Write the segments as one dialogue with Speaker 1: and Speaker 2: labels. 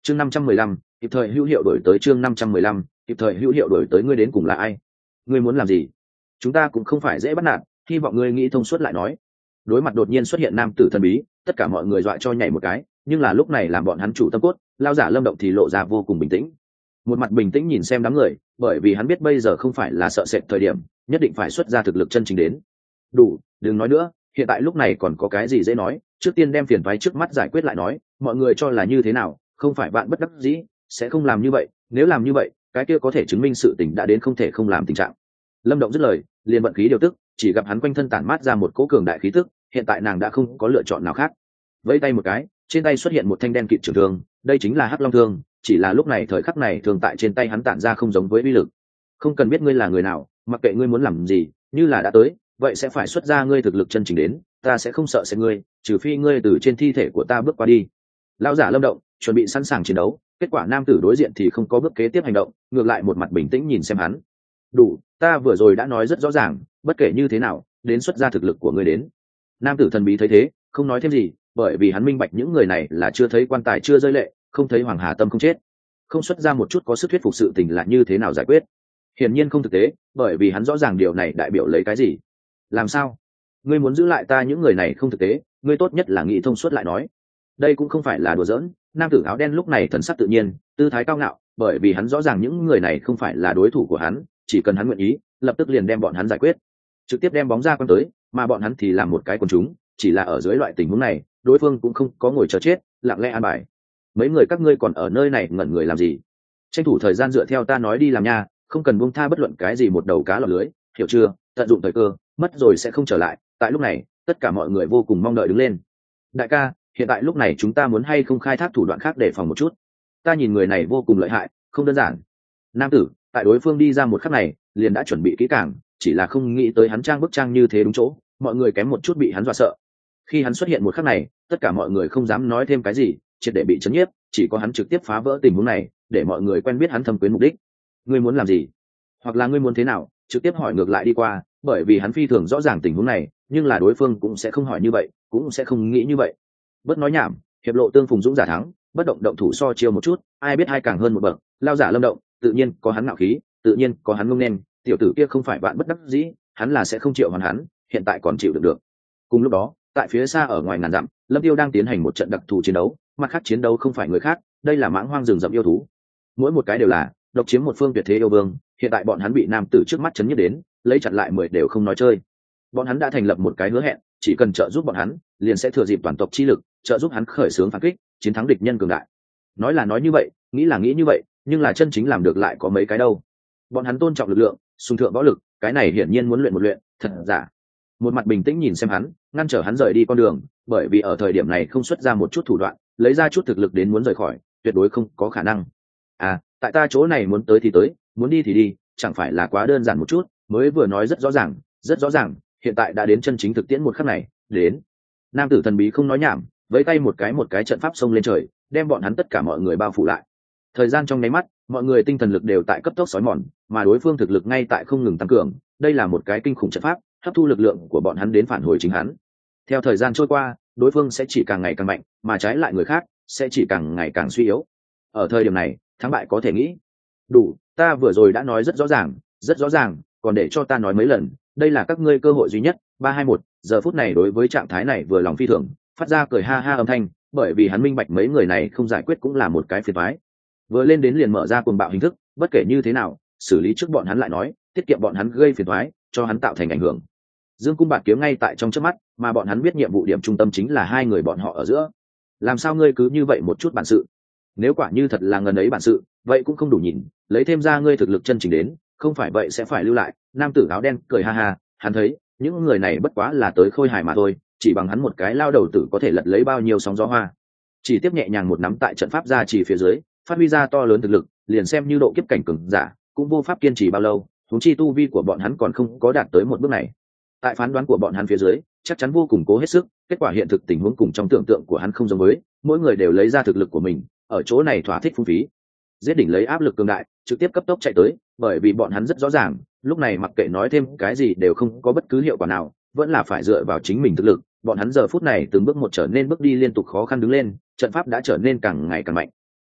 Speaker 1: chương 515, kịp thời hữu hiệu đổi tới. Chương 515, kịp thời hữu hiệu đổi tới. Ngươi đến cùng là ai? Ngươi muốn làm gì? Chúng ta cũng không phải dễ bắt nạt, hy vọng ngươi nghĩ thông suốt lại nói. Đối mặt đột nhiên xuất hiện nam tử thần bí, tất cả mọi người dọa cho nhảy một cái, nhưng là lúc này làm bọn hắn chủ tâm cốt, lao giả Lâm Động thì lộ ra vô cùng bình tĩnh. Một mặt bình tĩnh nhìn xem đám người, bởi vì hắn biết bây giờ không phải là sợ sệt thời điểm, nhất định phải xuất ra thực lực chân chính đến. Đủ, đừng nói nữa, hiện tại lúc này còn có cái gì dễ nói, trước tiên đem phiền toái trước mắt giải quyết lại nói. Mọi người cho là như thế nào, không phải bạn bất đắc dĩ sẽ không làm như vậy, nếu làm như vậy cái kia có thể chứng minh sự tình đã đến không thể không làm tình trạng. Lâm Động dứt lời, liền vận khí điều tức, chỉ gặp hắn quanh thân tản mát ra một cỗ cường đại khí tức, hiện tại nàng đã không có lựa chọn nào khác. Vẫy tay một cái, trên tay xuất hiện một thanh đen kịt trường thương, đây chính là Hắc Long thương, chỉ là lúc này thời khắc này thường tại trên tay hắn tản ra không giống với uy lực. Không cần biết ngươi là người nào, mặc kệ ngươi muốn làm gì, như là đã tới, vậy sẽ phải xuất ra ngươi thực lực chân chính đến, ta sẽ không sợ sẽ ngươi, trừ phi ngươi từ trên thi thể của ta bước qua đi. Lão giả Lâm Động chuẩn bị sẵn sàng chiến đấu, kết quả nam tử đối diện thì không có bước kế tiếp hành động, ngược lại một mặt bình tĩnh nhìn xem hắn. Đủ, ta vừa rồi đã nói rất rõ ràng, bất kể như thế nào, đến xuất ra thực lực của ngươi đến. Nam tử thần bí thấy thế, không nói thêm gì, bởi vì hắn minh bạch những người này là chưa thấy quan tài chưa rơi lệ, không thấy hoàng hà tâm không chết, không xuất ra một chút có sức thuyết phục sự tình là như thế nào giải quyết. Hiển nhiên không thực tế, bởi vì hắn rõ ràng điều này đại biểu lấy cái gì. Làm sao? Ngươi muốn giữ lại ta những người này không thực tế, ngươi tốt nhất là nghĩ thông suốt lại nói. Đây cũng không phải là đùa giỡn, nam tử áo đen lúc này thần sắc tự nhiên, tư thái cao ngạo, bởi vì hắn rõ ràng những người này không phải là đối thủ của hắn, chỉ cần hắn nguyện ý, lập tức liền đem bọn hắn giải quyết, trực tiếp đem bóng ra quan tới, mà bọn hắn thì làm một cái quần chúng, chỉ là ở dưới loại tình huống này, đối phương cũng không có ngồi chờ chết, lặng lẽ an bài. Mấy người các ngươi còn ở nơi này ngẩn người làm gì? Tranh thủ thời gian dựa theo ta nói đi làm nha, không cần buông tha bất luận cái gì một đầu cá lọt lưới, hiểu chưa? Tận dụng thời cơ, mất rồi sẽ không trở lại. Tại lúc này, tất cả mọi người vô cùng mong đợi đứng lên. Đại ca, hiện tại lúc này chúng ta muốn hay không khai thác thủ đoạn khác để phòng một chút? Ta nhìn người này vô cùng lợi hại, không đơn giản. Nam tử, tại đối phương đi ra một khắc này, liền đã chuẩn bị kỹ càng, chỉ là không nghĩ tới hắn trang bức trang như thế đúng chỗ, mọi người kém một chút bị hắn dọa sợ. Khi hắn xuất hiện một khắc này, tất cả mọi người không dám nói thêm cái gì, triệt để bị chấn nhiếp, chỉ có hắn trực tiếp phá vỡ tình huống này, để mọi người quen biết hắn thâm quyến mục đích. Ngươi muốn làm gì? Hoặc là ngươi muốn thế nào? Trực tiếp hỏi ngược lại đi qua, bởi vì hắn phi thường rõ ràng tình huống này, nhưng là đối phương cũng sẽ không hỏi như vậy, cũng sẽ không nghĩ như vậy. Bất nói nhảm, hiệp lộ tương phùng dũng giả thắng, bất động động thủ so chiêu một chút, ai biết ai càng hơn một bậc. Lao giả Lâm Động, tự nhiên có hắn ngạo khí, tự nhiên có hắn ngông nên, tiểu tử kia không phải bạn bất đắc dĩ, hắn là sẽ không chịu hoàn hắn, hiện tại còn chịu được. Cùng lúc đó, tại phía xa ở ngoài ngàn dặm, Lâm Tiêu đang tiến hành một trận đặc thù chiến đấu, mặt khác chiến đấu không phải người khác, đây là mãng hoang rừng rậm yêu thú, mỗi một cái đều là độc chiếm một phương tuyệt thế yêu vương. Hiện tại bọn hắn bị nam tử trước mắt chấn nhất đến, lấy chặn lại 10 đều không nói chơi. Bọn hắn đã thành lập một cái hứa hẹn, chỉ cần trợ giúp bọn hắn, liền sẽ thừa dịp toàn tộc chi lực, trợ giúp hắn khởi xướng phản kích, chiến thắng địch nhân cường đại. Nói là nói như vậy, nghĩ là nghĩ như vậy, nhưng là chân chính làm được lại có mấy cái đâu. Bọn hắn tôn trọng lực lượng, sùng thượng võ lực, cái này hiển nhiên muốn luyện một luyện, thật giả. Một mặt bình tĩnh nhìn xem hắn, ngăn trở hắn rời đi con đường, bởi vì ở thời điểm này không xuất ra một chút thủ đoạn, lấy ra chút thực lực đến muốn rời khỏi, tuyệt đối không có khả năng. À, tại ta chỗ này muốn tới thì tới, muốn đi thì đi, chẳng phải là quá đơn giản một chút, mới vừa nói rất rõ ràng, hiện tại đã đến chân chính thực tiễn một khắc này, đến. Nam tử thần bí không nói nhảm, với tay một cái trận pháp xông lên trời, đem bọn hắn tất cả mọi người bao phủ lại. Thời gian trong nháy mắt, mọi người tinh thần lực đều tại cấp tốc sói mòn, mà đối phương thực lực ngay tại không ngừng tăng cường, đây là một cái kinh khủng trận pháp, hấp thu lực lượng của bọn hắn đến phản hồi chính hắn. Theo thời gian trôi qua, đối phương sẽ chỉ càng ngày càng mạnh, mà trái lại người khác sẽ chỉ càng ngày càng suy yếu. Ở thời điểm này, thắng bại có thể nghĩ. Đủ, ta vừa rồi đã nói rất rõ ràng, còn để cho ta nói mấy lần, đây là các ngươi cơ hội duy nhất. 3-2-1, giờ phút này đối với trạng thái này vừa lòng phi thường, phát ra cười ha ha âm thanh, bởi vì hắn minh bạch mấy người này không giải quyết cũng là một cái phiền toái. Vừa lên đến liền mở ra cuồng bạo hình thức, bất kể như thế nào, xử lý trước bọn hắn lại nói, tiết kiệm bọn hắn gây phiền toái, cho hắn tạo thành ảnh hưởng. Dương cung bạt kiếm ngay tại trong chớp mắt, mà bọn hắn biết nhiệm vụ điểm trung tâm chính là hai người bọn họ ở giữa. Làm sao ngươi cứ như vậy một chút bản sự? Nếu quả như thật là ngần ấy bản sự, vậy cũng không đủ nhìn, lấy thêm ra ngươi thực lực chân chính đến, không phải vậy sẽ phải lưu lại. Nam tử áo đen cười ha ha, hắn thấy những người này bất quá là tới khôi hài mà thôi, chỉ bằng hắn một cái lao đầu tử có thể lật lấy bao nhiêu sóng gió hoa. Chỉ tiếp nhẹ nhàng một nắm tại trận pháp ra chỉ phía dưới, phát huy ra to lớn thực lực, liền xem như độ kiếp cảnh cường giả cũng vô pháp kiên trì bao lâu, huống chi tu vi của bọn hắn còn không có đạt tới một bước này. Tại phán đoán của bọn hắn phía dưới, chắc chắn vô cùng cố hết sức, kết quả hiện thực tình huống cùng trong tưởng tượng của hắn không giống với, mỗi người đều lấy ra thực lực của mình, ở chỗ này thỏa thích phung phí. Giết đỉnh lấy áp lực cường đại, trực tiếp cấp tốc chạy tới, bởi vì bọn hắn rất rõ ràng, lúc này mặc kệ nói thêm cái gì đều không có bất cứ hiệu quả nào, vẫn là phải dựa vào chính mình thực lực. Bọn hắn giờ phút này từng bước một trở nên bước đi liên tục khó khăn đứng lên, trận pháp đã trở nên càng ngày càng mạnh.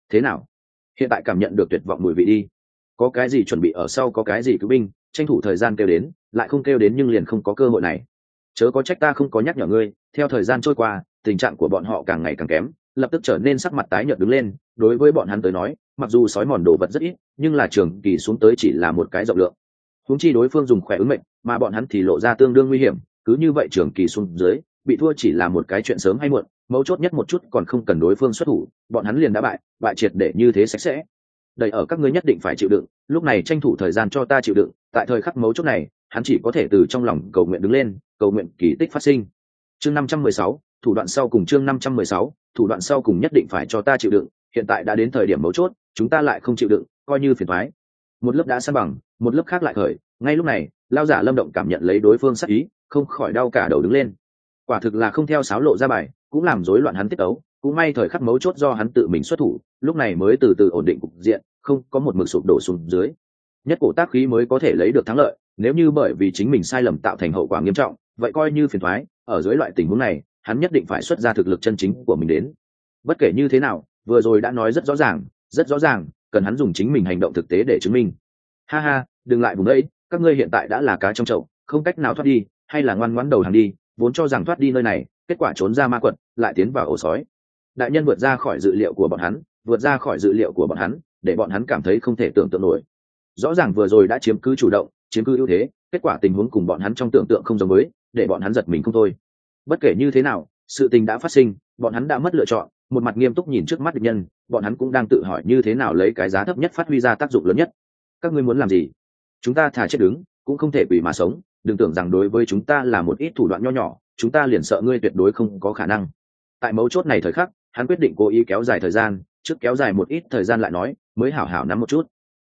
Speaker 1: Thế nào, hiện tại cảm nhận được tuyệt vọng mùi vị đi? Có cái gì chuẩn bị ở sau, có cái gì cứu binh, tranh thủ thời gian kêu đến, lại không kêu đến nhưng liền không có cơ hội này. Chớ có trách ta không có nhắc nhở ngươi. Theo thời gian trôi qua, tình trạng của bọn họ càng ngày càng kém, lập tức trở nên sắc mặt tái nhợt đứng lên. Đối với bọn hắn tới nói, mặc dù sói mòn đồ vật rất ít, nhưng là trường kỳ xuống tới chỉ là một cái rộng lượng. Huống chi đối phương dùng khỏe ứng mệnh, mà bọn hắn thì lộ ra tương đương nguy hiểm. Cứ như vậy trường kỳ xuống dưới, bị thua chỉ là một cái chuyện sớm hay muộn. Mấu chốt nhất một chút còn không cần đối phương xuất thủ, bọn hắn liền đã bại triệt để như thế sạch sẽ. Đầy ở các ngươi nhất định phải chịu đựng, lúc này tranh thủ thời gian cho ta chịu đựng. Tại thời khắc mấu chốt này, hắn chỉ có thể từ trong lòng cầu nguyện đứng lên, cầu nguyện kỳ tích phát sinh. Chương 516, thủ đoạn sau cùng. Chương 516, thủ đoạn sau cùng. Nhất định phải cho ta chịu đựng, hiện tại đã đến thời điểm mấu chốt, chúng ta lại không chịu đựng, coi như phiền toái. Một lớp đã san bằng, một lớp khác lại khởi. Ngay lúc này, lao giả Lâm Động cảm nhận lấy đối phương sát ý, không khỏi đau cả đầu đứng lên. Quả thực là không theo sáo lộ ra bài, cũng làm rối loạn hắn tiết tấu. Cũng may thời khắc mấu chốt do hắn tự mình xuất thủ, lúc này mới từ từ ổn định cục diện, không có một mực sụp đổ xuống dưới. Nhất cổ tác khí mới có thể lấy được thắng lợi. Nếu như bởi vì chính mình sai lầm tạo thành hậu quả nghiêm trọng, vậy coi như phiền toái. Ở dưới loại tình huống này, hắn nhất định phải xuất ra thực lực chân chính của mình đến. Bất kể như thế nào, vừa rồi đã nói rất rõ ràng, cần hắn dùng chính mình hành động thực tế để chứng minh. Ha ha, đừng lại vùng đấy, các ngươi hiện tại đã là cá trong chậu, không cách nào thoát đi, hay là ngoan ngoãn đầu hàng đi. Vốn cho rằng thoát đi nơi này, kết quả trốn ra ma quật, lại tiến vào ổ sói. Đại nhân vượt ra khỏi dự liệu của bọn hắn, để bọn hắn cảm thấy không thể tưởng tượng nổi. Rõ ràng vừa rồi đã chiếm cứ chủ động, chiếm cứ ưu thế, kết quả tình huống cùng bọn hắn trong tưởng tượng không giống với, để bọn hắn giật mình không thôi. Bất kể như thế nào, sự tình đã phát sinh, bọn hắn đã mất lựa chọn. Một mặt nghiêm túc nhìn trước mắt địch nhân, bọn hắn cũng đang tự hỏi như thế nào lấy cái giá thấp nhất phát huy ra tác dụng lớn nhất. Các ngươi muốn làm gì? Chúng ta thà chết đứng, cũng không thể quỷ mà sống. Đừng tưởng rằng đối với chúng ta là một ít thủ đoạn nho nhỏ, chúng ta liền sợ ngươi tuyệt đối không có khả năng. Tại mấu chốt này thời khắc, hắn quyết định cố ý kéo dài thời gian, trước kéo dài một ít thời gian lại nói, mới hảo hảo nắm một chút.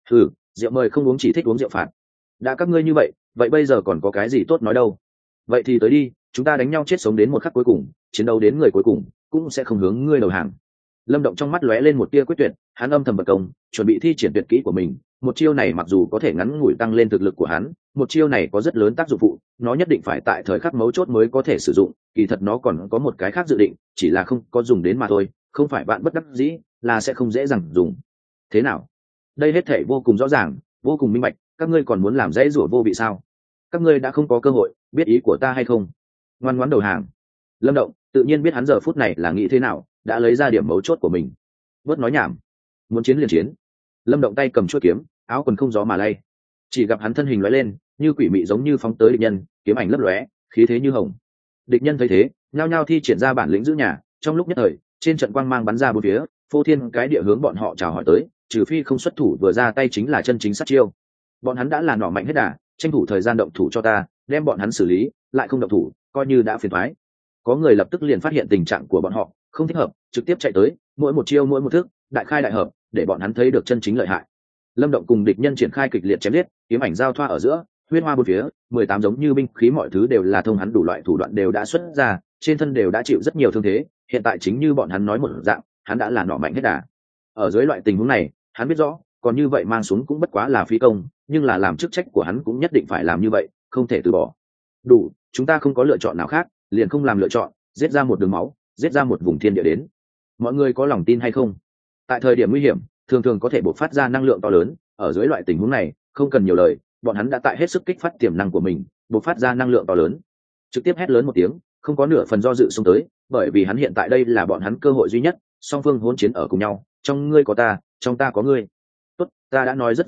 Speaker 1: Rượu mời không uống, chỉ thích uống rượu phạt. Đã các ngươi như vậy, vậy bây giờ còn có cái gì tốt nói đâu? Vậy thì tới đi, chúng ta đánh nhau chết sống đến một khắc cuối cùng, chiến đấu đến người cuối cùng, cũng sẽ không hướng ngươi đầu hàng. Lâm Động trong mắt lóe lên một tia quyết tuyệt, hắn âm thầm bật công, chuẩn bị thi triển tuyệt kỹ của mình. Một chiêu này mặc dù có thể ngắn ngủi tăng lên thực lực của hắn, một chiêu này có rất lớn tác dụng phụ, nó nhất định phải tại thời khắc mấu chốt mới có thể sử dụng. Kỳ thật nó còn có một cái khác dự định, chỉ là không có dùng đến mà thôi, không phải bạn bất đắc dĩ, là sẽ không dễ dàng dùng. Thế nào? Đây hết thể vô cùng rõ ràng, vô cùng minh bạch, các ngươi còn muốn làm dễ rủa vô vị sao? Các ngươi đã không có cơ hội, biết ý của ta hay không? Ngoan ngoãn đầu hàng. Lâm Động tự nhiên biết hắn giờ phút này là nghĩ thế nào, đã lấy ra điểm mấu chốt của mình. Bớt nói nhảm, muốn chiến liền chiến. Lâm Động tay cầm chuôi kiếm, áo quần không gió mà lay. Chỉ gặp hắn thân hình lóe lên, như quỷ mị giống như phóng tới địch nhân, kiếm ảnh lấp lóe, khí thế như hồng. Địch nhân thấy thế, nhao nhao thi triển ra bản lĩnh giữ nhà. Trong lúc nhất thời, trên trận quang mang bắn ra bốn phía, phô thiên cái địa hướng bọn họ chào hỏi tới. Trừ phi không xuất thủ, vừa ra tay chính là chân chính sát chiêu. Bọn hắn đã là nỏ mạnh hết đà, tranh thủ thời gian động thủ cho ta, đem bọn hắn xử lý, lại không động thủ, coi như đã phiền toái. Có người lập tức liền phát hiện tình trạng của bọn họ không thích hợp, trực tiếp chạy tới, mỗi một chiêu mỗi một thức, đại khai đại hợp, để bọn hắn thấy được chân chính lợi hại. Lâm Động cùng địch nhân triển khai kịch liệt chém giết, kiếm ảnh giao thoa ở giữa, huyết hoa bốn phía, 18 giống như binh khí mọi thứ đều là thông hắn đủ loại thủ đoạn đều đã xuất ra, trên thân đều đã chịu rất nhiều thương thế, hiện tại chính như bọn hắn nói một dạng, hắn đã là nỏ mạnh hết đà. Ở dưới loại tình huống này, hắn biết rõ, còn như vậy mang xuống cũng bất quá là phí công, nhưng là làm chức trách của hắn cũng nhất định phải làm như vậy, không thể từ bỏ. Đủ, chúng ta không có lựa chọn nào khác, liền không làm lựa chọn, giết ra một đường máu, giết ra một vùng thiên địa đến. Mọi người có lòng tin hay không? Tại thời điểm nguy hiểm, thường thường có thể bộc phát ra năng lượng to lớn, ở dưới loại tình huống này, không cần nhiều lời, bọn hắn đã tại hết sức kích phát tiềm năng của mình, bộc phát ra năng lượng to lớn. Trực tiếp hét lớn một tiếng, không có nửa phần do dự xông tới, bởi vì hắn hiện tại đây là bọn hắn cơ hội duy nhất, song phương hỗn chiến ở cùng nhau, trong ngươi có ta, trong ta có ngươi. Tốt, ta đã nói rất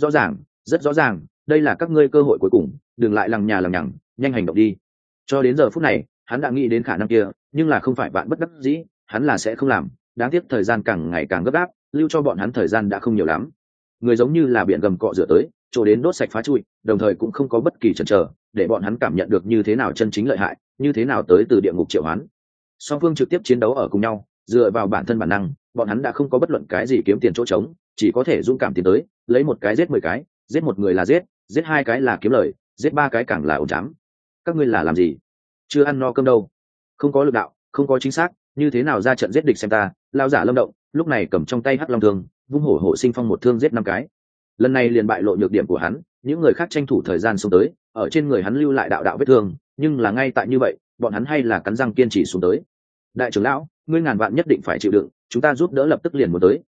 Speaker 1: rõ ràng, đây là các ngươi cơ hội cuối cùng, đừng lại lằng nhà lằng nhằng, nhanh hành động đi. Cho đến giờ phút này, hắn đã nghĩ đến khả năng kia, nhưng là không phải bạn bất đắc dĩ, hắn là sẽ không làm. Đáng tiếc thời gian càng ngày càng gấp gáp, lưu cho bọn hắn thời gian đã không nhiều lắm. Người giống như là biển gầm cọ rửa tới, chỗ đến đốt sạch phá trụi, đồng thời cũng không có bất kỳ chần chờ, để bọn hắn cảm nhận được như thế nào chân chính lợi hại, như thế nào tới từ địa ngục triệu hoán. Song phương trực tiếp chiến đấu ở cùng nhau, dựa vào bản thân bản năng, bọn hắn đã không có bất luận cái gì kiếm tiền chỗ trống, chỉ có thể dũng cảm tiến tới, lấy một cái giết 10 cái, giết một người là giết hai cái là kiếm lời, giết ba cái càng là ổn chám. Các ngươi là làm gì? Chưa ăn no cơm đâu? Không có lực đạo, không có chính xác, như thế nào ra trận giết địch xem ta? Lao giả Lâm Động lúc này cầm trong tay hắc long thương, vung hổ hổ sinh phong một thương giết 5 cái. Lần này liền bại lộ nhược điểm của hắn, những người khác tranh thủ thời gian xuống tới, ở trên người hắn lưu lại đạo đạo vết thương, nhưng là ngay tại như vậy, bọn hắn hay là cắn răng kiên trì xuống tới. Đại trưởng lão, ngươi ngàn vạn nhất định phải chịu đựng, chúng ta giúp đỡ lập tức liền muốn tới,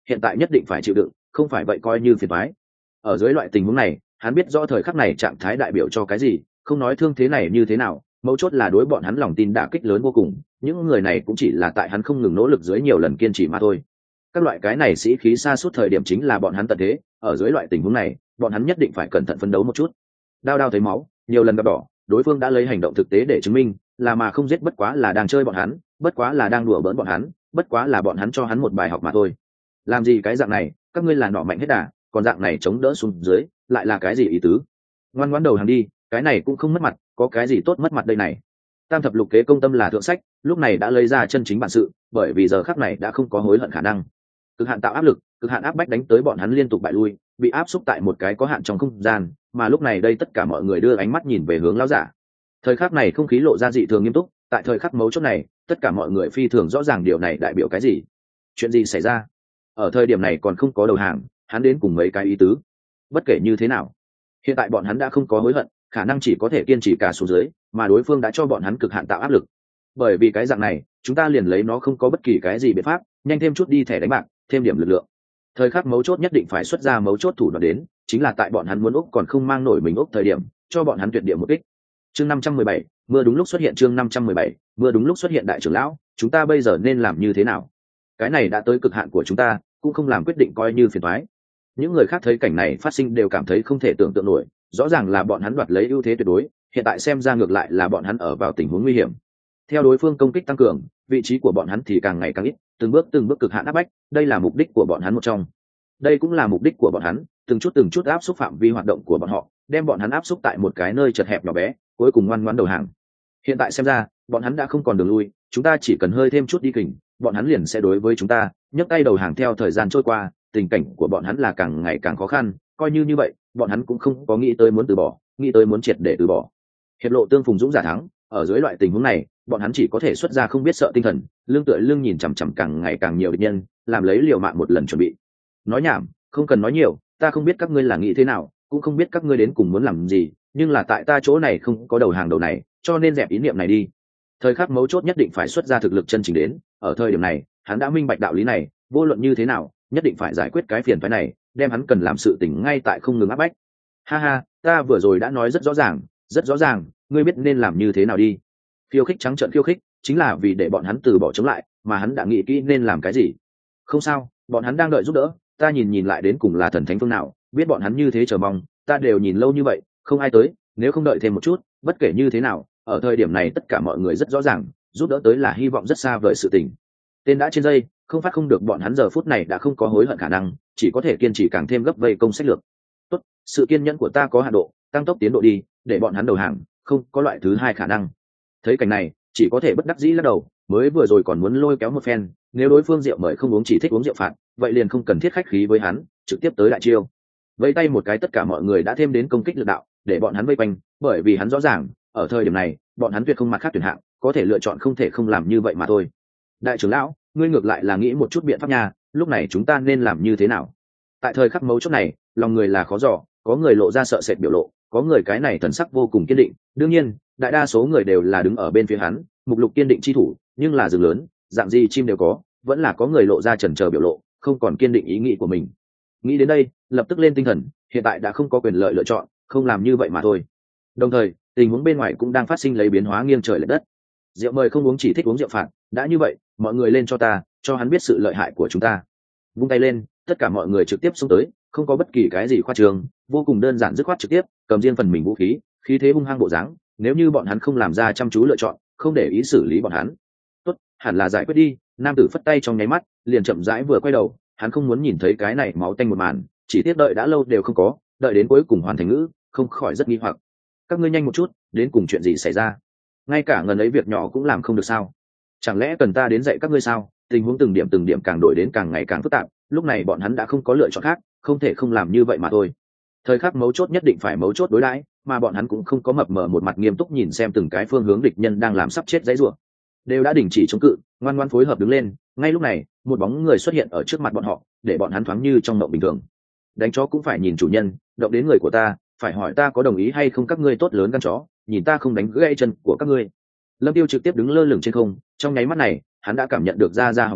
Speaker 1: hiện tại nhất định phải chịu đựng, không phải vậy coi như phiền toái. Ở dưới loại tình huống này, hắn biết rõ thời khắc này trạng thái đại biểu cho cái gì, không nói thương thế này như thế nào, mấu chốt là đối bọn hắn lòng tin đả kích lớn vô cùng, những người này cũng chỉ là tại hắn không ngừng nỗ lực dưới nhiều lần kiên trì mà thôi. Các loại cái này sĩ khí xa suốt thời điểm chính là bọn hắn tận thế, ở dưới loại tình huống này, bọn hắn nhất định phải cẩn thận phấn đấu một chút. Đao đao thấy máu, nhiều lần gặp đỏ, đối phương đã lấy hành động thực tế để chứng minh, là mà không giết bất quá là đang chơi bọn hắn, bất quá là đang đùa bỡn bọn hắn, bất quá là bọn hắn cho hắn một bài học mà thôi. Làm gì cái dạng này, các ngươi là nọ mạnh hết đà, còn dạng này chống đỡ xuống dưới, lại là cái gì ý tứ? Ngoan ngoãn đầu hàng đi, cái này cũng không mất mặt, có cái gì tốt mất mặt đây này. Tam thập lục kế công tâm là thượng sách, lúc này đã lấy ra chân chính bản sự, bởi vì giờ khắc này đã không có hối hận khả năng. Cực hạn tạo áp lực, cực hạn áp bách đánh tới bọn hắn liên tục bại lui, bị áp xúc tại một cái có hạn trong không gian, mà lúc này đây tất cả mọi người đưa ánh mắt nhìn về hướng lão giả. Thời khắc này không khí lộ ra dị thường nghiêm túc, tại thời khắc mấu chốt này, tất cả mọi người phi thường rõ ràng điều này đại biểu cái gì. Chuyện gì xảy ra? Ở thời điểm này còn không có đầu hàng, hắn đến cùng mấy cái ý tứ. Bất kể như thế nào, hiện tại bọn hắn đã không có hối hận, khả năng chỉ có thể kiên trì cả xuống dưới, mà đối phương đã cho bọn hắn cực hạn tạo áp lực. Bởi vì cái dạng này, chúng ta liền lấy nó không có bất kỳ cái gì biện pháp, nhanh thêm chút đi thẻ đánh bạc, thêm điểm lực lượng. Thời khắc mấu chốt nhất định phải xuất ra mấu chốt thủ đoạn đến, chính là tại bọn hắn muốn úc còn không mang nổi mình úc thời điểm, cho bọn hắn tuyệt địa một kích. Chương 517, mưa đúng lúc xuất hiện. Chương 517, mưa đúng lúc xuất hiện. Đại trưởng lão, chúng ta bây giờ nên làm như thế nào? Cái này đã tới cực hạn của chúng ta, cũng không làm quyết định coi như phiền toái. Những người khác thấy cảnh này phát sinh đều cảm thấy không thể tưởng tượng nổi, rõ ràng là bọn hắn đoạt lấy ưu thế tuyệt đối, hiện tại xem ra ngược lại là bọn hắn ở vào tình huống nguy hiểm. Theo đối phương công kích tăng cường, vị trí của bọn hắn thì càng ngày càng ít, từng bước cực hạn áp bách, đây là mục đích của bọn hắn một trong. Đây cũng là mục đích của bọn hắn, từng chút áp xúc phạm vi hoạt động của bọn họ, đem bọn hắn áp xúc tại một cái nơi chật hẹp nhỏ bé, cuối cùng ngoan ngoãn đầu hàng. Hiện tại xem ra, bọn hắn đã không còn đường lui, chúng ta chỉ cần hơi thêm chút đi kình, bọn hắn liền sẽ đối với chúng ta nhấc tay đầu hàng. Theo thời gian trôi qua, tình cảnh của bọn hắn là càng ngày càng khó khăn, coi như vậy, bọn hắn cũng không có nghĩ tới muốn từ bỏ, nghĩ tới muốn triệt để từ bỏ. Hiệp lộ tương phùng dũng giả thắng, ở dưới loại tình huống này, bọn hắn chỉ có thể xuất ra không biết sợ tinh thần, lưng tựa lưng nhìn chằm chằm càng ngày càng nhiều địch nhân, làm lấy liều mạng một lần chuẩn bị. Nói nhảm, không cần nói nhiều, ta không biết các ngươi là nghĩ thế nào, cũng không biết các ngươi đến cùng muốn làm gì, nhưng là tại ta chỗ này không có đầu hàng đầu này, cho nên dẹp ý niệm này đi. Thời khắc mấu chốt nhất định phải xuất ra thực lực chân chính đến, ở thời điểm này, hắn đã minh bạch đạo lý này, vô luận như thế nào, nhất định phải giải quyết cái phiền phức này, đem hắn cần làm sự tình ngay tại không ngừng áp bách. Ha ha, ta vừa rồi đã nói rất rõ ràng, ngươi biết nên làm như thế nào đi. Khiêu khích trắng trợn khiêu khích, chính là vì để bọn hắn từ bỏ chống lại, mà hắn đã nghĩ kỹ nên làm cái gì. Không sao, bọn hắn đang đợi giúp đỡ, ta nhìn lại đến cùng là thần thánh phương nào, biết bọn hắn như thế chờ mong, ta đều nhìn lâu như vậy, không ai tới, nếu không đợi thêm một chút, bất kể như thế nào, ở thời điểm này tất cả mọi người rất rõ ràng, giúp đỡ tới là hy vọng rất xa vời sự tình. Tên đã trên dây, không phát không được, bọn hắn giờ phút này đã không có hối hận khả năng, chỉ có thể kiên trì càng thêm gấp vây công sách lược. Tốt, sự kiên nhẫn của ta có hạn độ, tăng tốc tiến độ đi, để bọn hắn đầu hàng, không có loại thứ hai khả năng. Thấy cảnh này, chỉ có thể bất đắc dĩ lắc đầu, mới vừa rồi còn muốn lôi kéo một phen, nếu đối phương rượu mời không uống chỉ thích uống rượu phạt, vậy liền không cần thiết khách khí với hắn, trực tiếp tới đại chiêu. Vẫy tay một cái, tất cả mọi người đã thêm đến công kích lực đạo, để bọn hắn vây quanh, bởi vì hắn rõ ràng, ở thời điểm này, bọn hắn tuyệt không mặt khác tuyển hạng, có thể lựa chọn không thể không làm như vậy mà thôi. Đại trưởng lão, ngươi ngược lại là nghĩ một chút biện pháp nha, lúc này chúng ta nên làm như thế nào? Tại thời khắc mấu chốt này, lòng người là khó dò, có người lộ ra sợ sệt biểu lộ, có người cái này thần sắc vô cùng kiên định, đương nhiên, đại đa số người đều là đứng ở bên phía hắn, mục lục kiên định chi thủ, nhưng là rừng lớn, dạng gì chim đều có, vẫn là có người lộ ra chần chờ biểu lộ, không còn kiên định ý nghĩ của mình. Nghĩ đến đây, lập tức lên tinh thần, hiện tại đã không có quyền lợi lựa chọn, không làm như vậy mà thôi. Đồng thời, tình huống bên ngoài cũng đang phát sinh lấy biến hóa nghiêng trời lệch đất. Rượu mời không uống chỉ thích uống rượu phạt, đã như vậy, mọi người lên cho ta, cho hắn biết sự lợi hại của chúng ta. Vung tay lên, tất cả mọi người trực tiếp xông tới, không có bất kỳ cái gì khoa trương, vô cùng đơn giản dứt khoát trực tiếp, cầm riêng phần mình vũ khí, khí thế hung hăng bộ dáng, nếu như bọn hắn không làm ra chăm chú lựa chọn, không để ý xử lý bọn hắn. Tốt, hẳn là giải quyết đi. Nam tử phất tay trong nháy mắt, liền chậm rãi vừa quay đầu, hắn không muốn nhìn thấy cái này máu tanh một màn, chỉ tiếc đợi đã lâu đều không có, đợi đến cuối cùng hoàn thành ngữ, không khỏi rất nghi hoặc. Các ngươi nhanh một chút, đến cùng chuyện gì xảy ra? Ngay cả ngần ấy việc nhỏ cũng làm không được sao? Chẳng lẽ cần ta đến dạy các ngươi sao? Tình huống từng điểm càng đổi đến càng ngày càng phức tạp, lúc này bọn hắn đã không có lựa chọn khác, không thể không làm như vậy mà thôi. Thời khắc mấu chốt nhất định phải mấu chốt đối đãi, mà bọn hắn cũng không có mập mờ một mặt nghiêm túc nhìn xem từng cái phương hướng địch nhân đang làm sắp chết dãy rủa, đều đã đình chỉ chống cự, ngoan ngoãn phối hợp đứng lên. Ngay lúc này, một bóng người xuất hiện ở trước mặt bọn họ, để bọn hắn thoáng như trong mộng bình thường. Đánh chó cũng phải nhìn chủ nhân, động đến người của ta, phải hỏi ta có đồng ý hay không. Các ngươi tốt lớn gan chó, nhìn ta không đánh gãy chân của các ngươi. Lâm Tiêu trực tiếp đứng lơ lửng trên không, trong nháy mắt này, hắn đã cảm nhận được ra hỏng bét,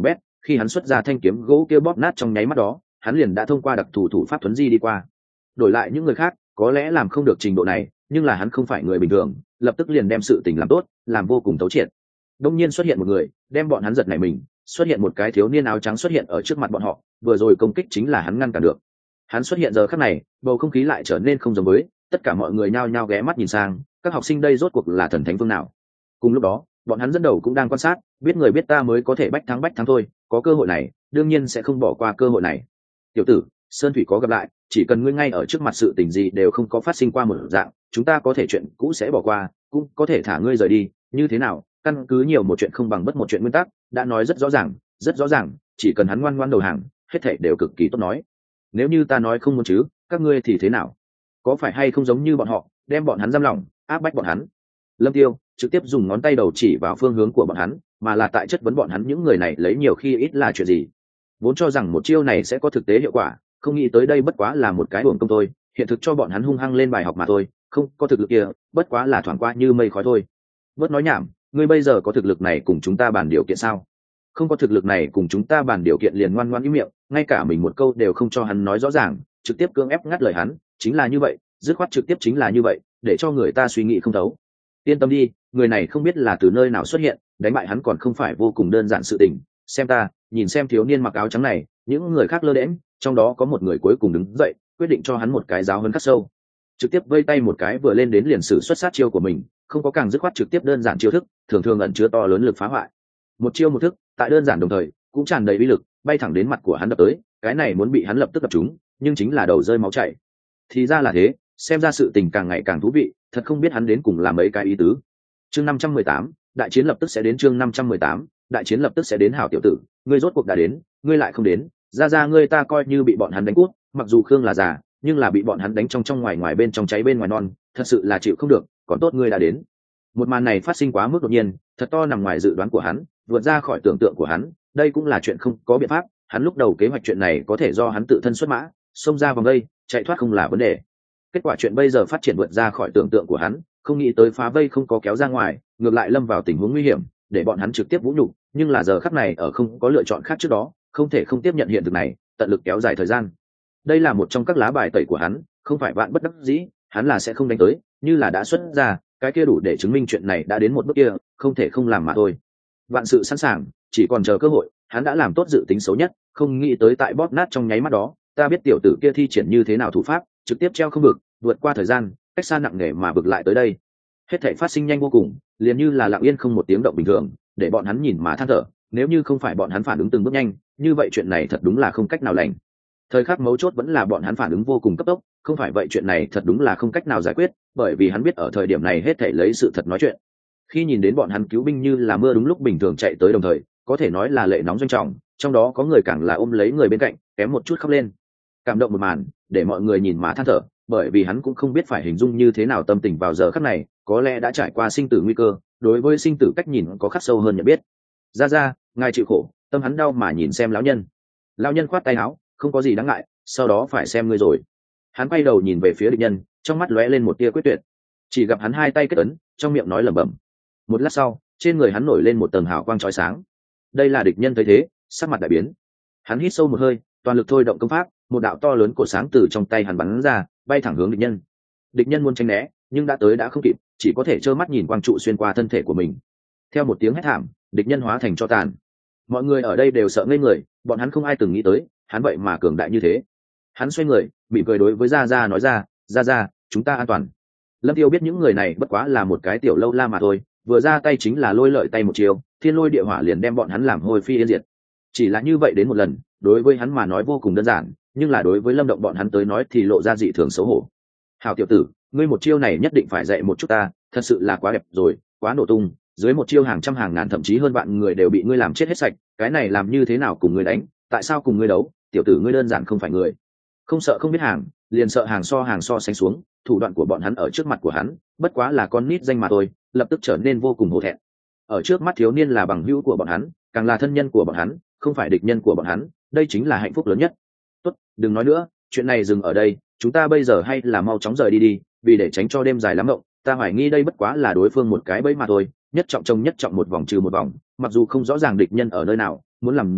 Speaker 1: khi hắn xuất ra thanh kiếm gỗ kia bóp nát trong nháy mắt đó, hắn liền đã thông qua đặc thù thủ pháp thuấn di đi qua. Đổi lại những người khác có lẽ làm không được trình độ này, nhưng là hắn không phải người bình thường, lập tức liền đem sự tình làm tốt, làm vô cùng thấu triệt. Đông nhiên xuất hiện một người đem bọn hắn giật nảy mình, xuất hiện một cái thiếu niên áo trắng xuất hiện ở trước mặt bọn họ, vừa rồi công kích chính là hắn ngăn cản được. Hắn xuất hiện giờ khắc này, bầu không khí lại trở nên không giống với, tất cả mọi người nhao nhao ghé mắt nhìn sang, các học sinh đây rốt cuộc là thần thánh phương nào. Cùng lúc đó bọn hắn dẫn đầu cũng đang quan sát, biết người biết ta mới có thể bách thắng thôi, có cơ hội này đương nhiên sẽ không bỏ qua cơ hội này. Tiểu tử, sơn thủy có gặp lại, chỉ cần ngươi ngay ở trước mặt sự tình gì đều không có phát sinh qua một dạng, chúng ta có thể chuyện cũ sẽ bỏ qua, cũng có thể thả ngươi rời đi, như thế nào? Căn cứ nhiều một chuyện không bằng bất một chuyện nguyên tắc, đã nói rất rõ ràng, chỉ cần hắn ngoan ngoãn đầu hàng, hết thảy đều cực kỳ tốt nói. Nếu như ta nói không muốn chứ, các ngươi thì thế nào? Có phải hay không giống như bọn họ, đem bọn hắn giam lỏng, áp bách bọn hắn? Lâm Tiêu trực tiếp dùng ngón tay đầu chỉ vào phương hướng của bọn hắn, mà là tại chất vấn bọn hắn những người này lấy nhiều khi ít là chuyện gì. Vốn cho rằng một chiêu này sẽ có thực tế hiệu quả, không nghĩ tới đây bất quá là một cái uổng công thôi, hiện thực cho bọn hắn hung hăng lên bài học mà thôi, không có thực lực kia, bất quá là thoáng qua như mây khói thôi. Bớt nói nhảm, ngươi bây giờ có thực lực này cùng chúng ta bàn điều kiện sao? Không có thực lực này cùng chúng ta bàn điều kiện liền ngoan ngoãn im miệng, ngay cả mình một câu đều không cho hắn nói rõ ràng, trực tiếp cưỡng ép ngắt lời hắn, chính là như vậy, dứt khoát trực tiếp chính là như vậy, để cho người ta suy nghĩ không thấu. Yên tâm đi, người này không biết là từ nơi nào xuất hiện, đánh bại hắn còn không phải vô cùng đơn giản sự tình. Xem ta, nhìn xem thiếu niên mặc áo trắng này, những người khác lơ đễnh, trong đó có một người cuối cùng đứng dậy, quyết định cho hắn một cái giáo huấn khắc sâu. Trực tiếp vây tay một cái vừa lên đến liền sử xuất sát chiêu của mình, không có càng dứt khoát trực tiếp đơn giản chiêu thức, thường thường ẩn chứa to lớn lực phá hoại. Một chiêu một thức, tại đơn giản đồng thời, cũng tràn đầy uy lực, bay thẳng đến mặt của hắn đập tới, cái này muốn bị hắn lập tức đập trúng, nhưng chính là đầu rơi máu chảy. Thì ra là thế, xem ra sự tình càng ngày càng thú vị, thật không biết hắn đến cùng làm mấy cái ý tứ. Chương 518, đại chiến lập tức sẽ đến. Chương 518, đại chiến lập tức sẽ đến. Hảo tiểu tử, ngươi rốt cuộc đã đến, ngươi lại không đến, ra ngươi ta coi như bị bọn hắn đánh cuốc, mặc dù Khương là già, nhưng là bị bọn hắn đánh trong ngoài ngoài bên trong cháy bên ngoài non, thật sự là chịu không được, còn tốt ngươi đã đến. Một màn này phát sinh quá mức đột nhiên, thật to nằm ngoài dự đoán của hắn, vượt ra khỏi tưởng tượng của hắn, đây cũng là chuyện không có biện pháp, hắn lúc đầu kế hoạch chuyện này có thể do hắn tự thân xuất mã, xông ra vòng đây, chạy thoát không là vấn đề. Kết quả chuyện bây giờ phát triển vượt ra khỏi tưởng tượng của hắn, không nghĩ tới phá vây không có kéo ra ngoài, ngược lại lâm vào tình huống nguy hiểm, để bọn hắn trực tiếp vũ nhục, nhưng là giờ khắc này ở không có lựa chọn khác trước đó, không thể không tiếp nhận hiện thực này, tận lực kéo dài thời gian. Đây là một trong các lá bài tẩy của hắn, không phải vạn bất đắc dĩ, hắn là sẽ không đánh tới, như là đã xuất ra, cái kia đủ để chứng minh chuyện này đã đến một bước kia, không thể không làm mà thôi. Vạn sự sẵn sàng, chỉ còn chờ cơ hội, hắn đã làm tốt dự tính xấu nhất, không nghĩ tới tại bóp nát trong nháy mắt đó, ta biết tiểu tử kia thi triển như thế nào thủ pháp, trực tiếp treo không vực, vượt qua thời gian, cách xa nặng nề mà vực lại tới đây. Hết thảy phát sinh nhanh vô cùng, liền như là lặng yên không một tiếng động bình thường, để bọn hắn nhìn mà than thở, nếu như không phải bọn hắn phản ứng từng bước nhanh, như vậy chuyện này thật đúng là không cách nào lành. Thời khắc mấu chốt vẫn là bọn hắn phản ứng vô cùng cấp tốc, không phải vậy chuyện này thật đúng là không cách nào giải quyết, bởi vì hắn biết ở thời điểm này hết thảy lấy sự thật nói chuyện. Khi nhìn đến bọn hắn cứu binh như là mưa đúng lúc bình thường chạy tới đồng thời, có thể nói là lệ nóng doanh trọng, trong đó có người càng là ôm lấy người bên cạnh, kém một chút khóc lên. Cảm động một màn, để mọi người nhìn mà than thở, bởi vì hắn cũng không biết phải hình dung như thế nào tâm tình vào giờ khắc này, có lẽ đã trải qua sinh tử nguy cơ, đối với sinh tử cách nhìn có khắc sâu hơn nhận biết. Ra, ngài chịu khổ, tâm hắn đau mà nhìn xem lão nhân. Lão nhân khoát tay áo, không có gì đáng ngại, sau đó phải xem ngươi rồi. Hắn quay đầu nhìn về phía địch nhân, trong mắt lóe lên một tia quyết tuyệt. Chỉ gặp hắn hai tay kết ấn, trong miệng nói lẩm bẩm. Một lát sau, trên người hắn nổi lên một tầng hào quang chói sáng. Đây là địch nhân thấy thế, sắc mặt đại biến. Hắn hít sâu một hơi, toàn lực thôi động công pháp, một đạo to lớn của sáng từ trong tay hắn bắn ra, bay thẳng hướng địch nhân. Địch nhân muốn tránh né, nhưng đã tới đã không kịp, chỉ có thể trơ mắt nhìn quang trụ xuyên qua thân thể của mình. Theo một tiếng hét thảm, địch nhân hóa thành tro tàn. Mọi người ở đây đều sợ ngây người, bọn hắn không ai từng nghĩ tới, hắn vậy mà cường đại như thế. Hắn xoay người, mỉm cười đối với Gia nói ra, chúng ta an toàn. Lâm Tiêu biết những người này bất quá là một cái tiểu lâu la mà thôi, vừa ra tay chính là lôi lợi tay một chiều, thiên lôi địa hỏa liền đem bọn hắn làm hôi phi yên diệt. Chỉ là như vậy đến một lần, đối với hắn mà nói vô cùng đơn giản, nhưng là đối với Lâm Động bọn hắn tới nói thì lộ ra dị thường xấu hổ. Hảo tiểu tử, ngươi một chiêu này nhất định phải dạy một chút ta, thật sự là quá đẹp rồi, quá nổ tung, dưới một chiêu hàng trăm hàng ngàn thậm chí hơn vạn người đều bị ngươi làm chết hết sạch, cái này làm như thế nào cùng ngươi đánh, tại sao cùng ngươi đấu, tiểu tử ngươi đơn giản không phải người. Không sợ không biết hàng, liền sợ hàng so sánh xuống, thủ đoạn của bọn hắn ở trước mặt của hắn, bất quá là con nít danh mà thôi, lập tức trở nên vô cùng hổ thẹn. Ở trước mắt thiếu niên là bằng hữu của bọn hắn, càng là thân nhân của bọn hắn, không phải địch nhân của bọn hắn, đây chính là hạnh phúc lớn nhất. Tốt, đừng nói nữa, chuyện này dừng ở đây, chúng ta bây giờ hay là mau chóng rời đi, vì để tránh cho đêm dài lắm mộng, ta hoài nghi đây bất quá là đối phương một cái bẫy mà thôi, nhất trọng trông nhất trọng một vòng trừ một vòng, mặc dù không rõ ràng địch nhân ở nơi nào, muốn làm gì,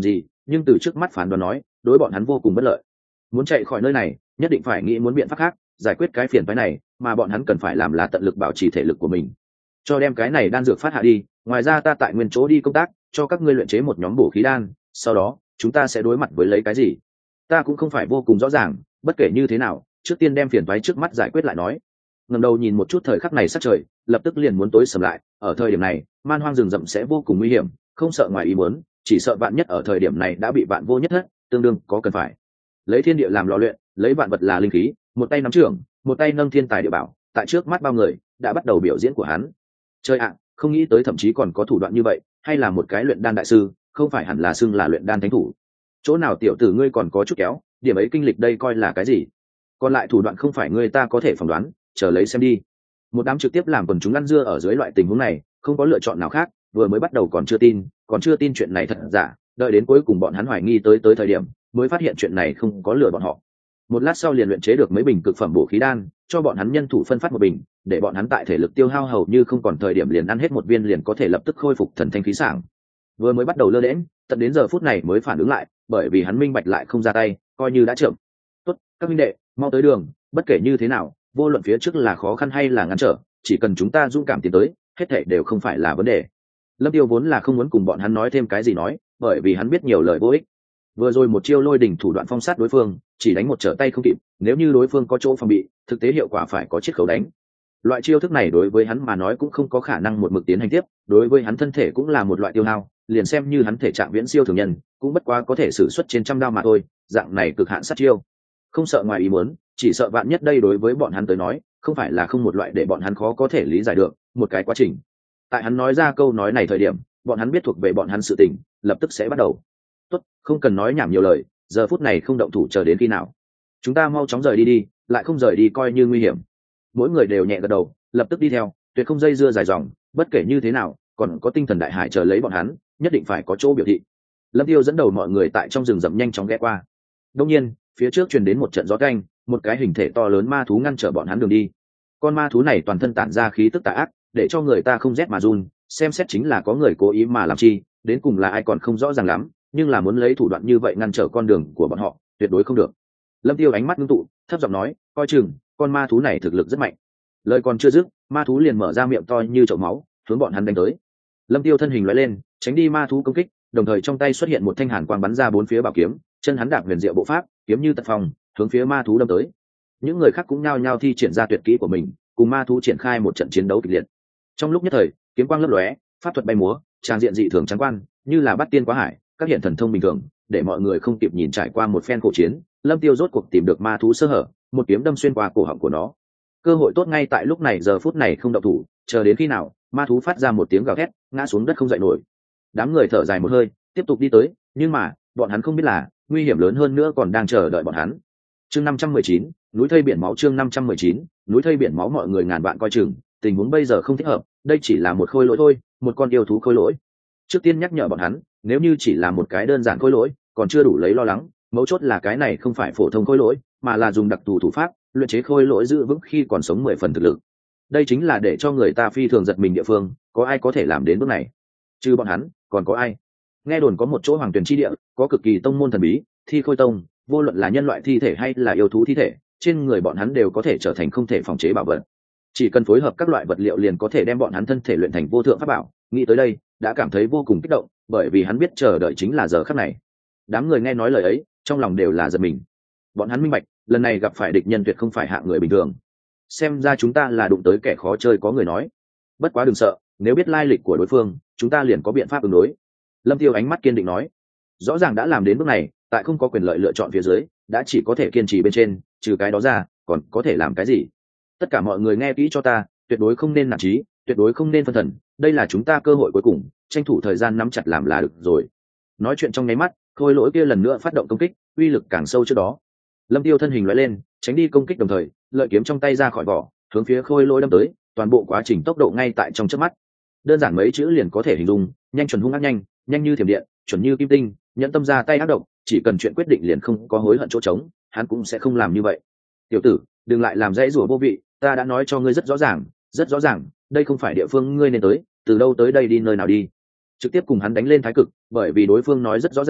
Speaker 1: nhưng từ trước mắt phán đoán nói đối bọn hắn vô cùng bất lợi. Muốn chạy khỏi nơi này nhất định phải nghĩ muốn biện pháp khác giải quyết cái phiền phái này, mà bọn hắn cần phải làm là tận lực bảo trì thể lực của mình, cho đem cái này đan dược phát hạ đi. Ngoài ra ta tại nguyên chỗ đi công tác, cho các ngươi luyện chế một nhóm bổ khí đan, sau đó chúng ta sẽ đối mặt với lấy cái gì ta cũng không phải vô cùng rõ ràng, bất kể như thế nào trước tiên đem phiền toái trước mắt giải quyết lại nói. Ngẩng đầu nhìn một chút thời khắc này sắc trời lập tức liền muốn tối sầm lại, ở thời điểm này man hoang rừng rậm sẽ vô cùng nguy hiểm, không sợ ngoài ý muốn, chỉ sợ vạn nhất ở thời điểm này đã bị vạn vô nhất thất, tương đương có cần phải lấy thiên địa làm lò luyện, lấy vạn vật là linh khí, một tay nắm trưởng, một tay nâng thiên tài địa bảo, tại trước mắt bao người đã bắt đầu biểu diễn của hắn. Chơi ạ, không nghĩ tới thậm chí còn có thủ đoạn như vậy, hay là một cái luyện đan đại sư, không phải hẳn là xưng là luyện đan thánh thủ. Chỗ nào tiểu tử ngươi còn có chút kéo, điểm ấy kinh lịch đây coi là cái gì? Còn lại thủ đoạn không phải ngươi ta có thể phỏng đoán, chờ lấy xem đi. Một đám trực tiếp làm quần chúng ăn dưa ở dưới loại tình huống này, không có lựa chọn nào khác, vừa mới bắt đầu còn chưa tin chuyện này thật giả, đợi đến cuối cùng bọn hắn hoài nghi tới thời điểm, mới phát hiện chuyện này không có lừa bọn họ. Một lát sau liền luyện chế được mấy bình cực phẩm bổ khí đan, cho bọn hắn nhân thủ phân phát một bình, để bọn hắn tại thể lực tiêu hao hầu như không còn thời điểm liền ăn hết một viên liền có thể lập tức khôi phục thần thanh khí sảng. Vừa mới bắt đầu lơ đễnh, tận đến giờ phút này mới phản ứng lại, bởi vì hắn minh bạch lại không ra tay, coi như đã chậm. Tốt, các minh đệ, mau tới đường, bất kể như thế nào, vô luận phía trước là khó khăn hay là ngăn trở, chỉ cần chúng ta dũng cảm tiến tới, hết thảy đều không phải là vấn đề. Lâm Tiêu vốn là không muốn cùng bọn hắn nói thêm cái gì nói, bởi vì hắn biết nhiều lời vô ích. Vừa rồi một chiêu lôi đỉnh thủ đoạn phong sát đối phương, chỉ đánh một trở tay không kịp, nếu như đối phương có chỗ phòng bị, thực tế hiệu quả phải có chiết khấu đánh. Loại chiêu thức này đối với hắn mà nói cũng không có khả năng một mực tiến hành tiếp, đối với hắn thân thể cũng là một loại tiêu hao, liền xem như hắn thể trạng viễn siêu thường nhân, cũng bất quá có thể sử xuất trên trăm đao mà thôi, dạng này cực hạn sát chiêu. Không sợ ngoài ý muốn, chỉ sợ vạn nhất đây đối với bọn hắn tới nói, không phải là không một loại để bọn hắn khó có thể lý giải được, một cái quá trình. Tại hắn nói ra câu nói này thời điểm, bọn hắn biết thuộc về bọn hắn sự tình, lập tức sẽ bắt đầu. Tốt, không cần nói nhảm nhiều lời, giờ phút này không động thủ chờ đến khi nào? Chúng ta mau chóng rời đi, lại không rời đi coi như nguy hiểm. Mỗi người đều nhẹ gật đầu, lập tức đi theo, tuyệt không dây dưa dài dòng, bất kể như thế nào, còn có tinh thần đại hải chờ lấy bọn hắn, nhất định phải có chỗ biểu thị. Lâm Tiêu dẫn đầu mọi người tại trong rừng rậm nhanh chóng ghé qua. Đương nhiên, phía trước truyền đến một trận gió canh, một cái hình thể to lớn ma thú ngăn trở bọn hắn đường đi. Con ma thú này toàn thân tản ra khí tức tà ác, để cho người ta không rét mà run, xem xét chính là có người cố ý mà làm chi, đến cùng là ai còn không rõ ràng lắm, nhưng là muốn lấy thủ đoạn như vậy ngăn trở con đường của bọn họ, tuyệt đối không được. Lâm Tiêu ánh mắt ngưng tụ, thấp giọng nói, coi chừng, con ma thú này thực lực rất mạnh. Lời còn chưa dứt, ma thú liền mở ra miệng to như chậu máu, hướng bọn hắn đánh tới. Lâm Tiêu thân hình lóe lên, tránh đi ma thú công kích, đồng thời trong tay xuất hiện một thanh hàn quang bắn ra bốn phía bảo kiếm, chân hắn đạp huyền diệu bộ pháp, kiếm như tật phong, hướng phía ma thú đâm tới. Những người khác cũng nhao nhao thi triển ra tuyệt kỹ của mình, cùng ma thú triển khai một trận chiến đấu kịch liệt. Trong lúc nhất thời, kiếm quang lấp lóe, pháp thuật bay múa, tràng diện dị thường trắng quan, như là bắt tiên quá hải, các hiện thần thông bình thường, để mọi người không kịp nhìn trải qua một phen cổ chiến, Lâm Tiêu rốt cuộc tìm được ma thú sơ hở, một kiếm đâm xuyên qua cổ họng của nó. Cơ hội tốt ngay tại lúc này, giờ phút này không động thủ, chờ đến khi nào, ma thú phát ra một tiếng gào thét, ngã xuống đất không dậy nổi. Đám người thở dài một hơi, tiếp tục đi tới, nhưng mà, bọn hắn không biết là, nguy hiểm lớn hơn nữa còn đang chờ đợi bọn hắn. Chương 519, núi thây biển máu. Chương 519, núi thây biển máu. Mọi người ngàn vạn coi chừng, tình huống bây giờ không thích hợp, đây chỉ là một khôi lỗi thôi, một con yêu thú khôi lỗi. Trước tiên nhắc nhở bọn hắn, nếu như chỉ là một cái đơn giản khôi lỗi, còn chưa đủ lấy lo lắng, mấu chốt là cái này không phải phổ thông khôi lỗi, mà là dùng đặc thù thủ pháp, luyện chế khôi lỗi giữ vững khi còn sống 10 phần thực lực. Đây chính là để cho người ta phi thường giật mình địa phương, có ai có thể làm đến bước này? Trừ bọn hắn, còn có ai? Nghe đồn có một chỗ hoàng tuyển chi địa, có cực kỳ tông môn thần bí, Thi Khôi Tông, vô luận là nhân loại thi thể hay là yêu thú thi thể, trên người bọn hắn đều có thể trở thành không thể phòng chế bảo vật. Chỉ cần phối hợp các loại vật liệu liền có thể đem bọn hắn thân thể luyện thành vô thượng pháp bảo. Nghĩ tới đây, đã cảm thấy vô cùng kích động, bởi vì hắn biết chờ đợi chính là giờ khắc này. Đám người nghe nói lời ấy, trong lòng đều là giật mình. Bọn hắn minh bạch, lần này gặp phải địch nhân tuyệt không phải hạng người bình thường. Xem ra chúng ta là đụng tới kẻ khó chơi, có người nói. Bất quá đừng sợ, nếu biết lai lịch của đối phương, chúng ta liền có biện pháp ứng đối. Lâm Tiêu ánh mắt kiên định nói. Rõ ràng đã làm đến bước này, tại không có quyền lợi lựa chọn phía dưới, đã chỉ có thể kiên trì bên trên, trừ cái đó ra, còn có thể làm cái gì? Tất cả mọi người nghe kỹ cho ta, tuyệt đối không nên nản chí, tuyệt đối không nên phân thần, đây là chúng ta cơ hội cuối cùng, tranh thủ thời gian nắm chặt làm là được rồi. Nói chuyện trong nháy mắt, khôi lỗi kia lần nữa phát động công kích, uy lực càng sâu trước đó. Lâm Tiêu thân hình lóe lên, tránh đi công kích đồng thời, lợi kiếm trong tay ra khỏi vỏ, hướng phía khôi lỗi đâm tới, toàn bộ quá trình tốc độ ngay tại trong chớp mắt. Đơn giản mấy chữ liền có thể hình dung, nhanh chuẩn hung ác nhanh, nhanh như thiểm điện, chuẩn như kim tinh, nhẫn tâm ra tay ác độc, chỉ cần chuyện quyết định liền không có hối hận chỗ trống, hắn cũng sẽ không làm như vậy. Tiểu tử, đừng lại làm dãy rủa vô vị, ta đã nói cho ngươi rất rõ ràng, đây không phải địa phương ngươi nên tới, từ đâu tới đây đi nơi nào đi. Trực tiếp cùng hắn đánh lên thái cực, bởi vì đối phương nói rất rõ ràng,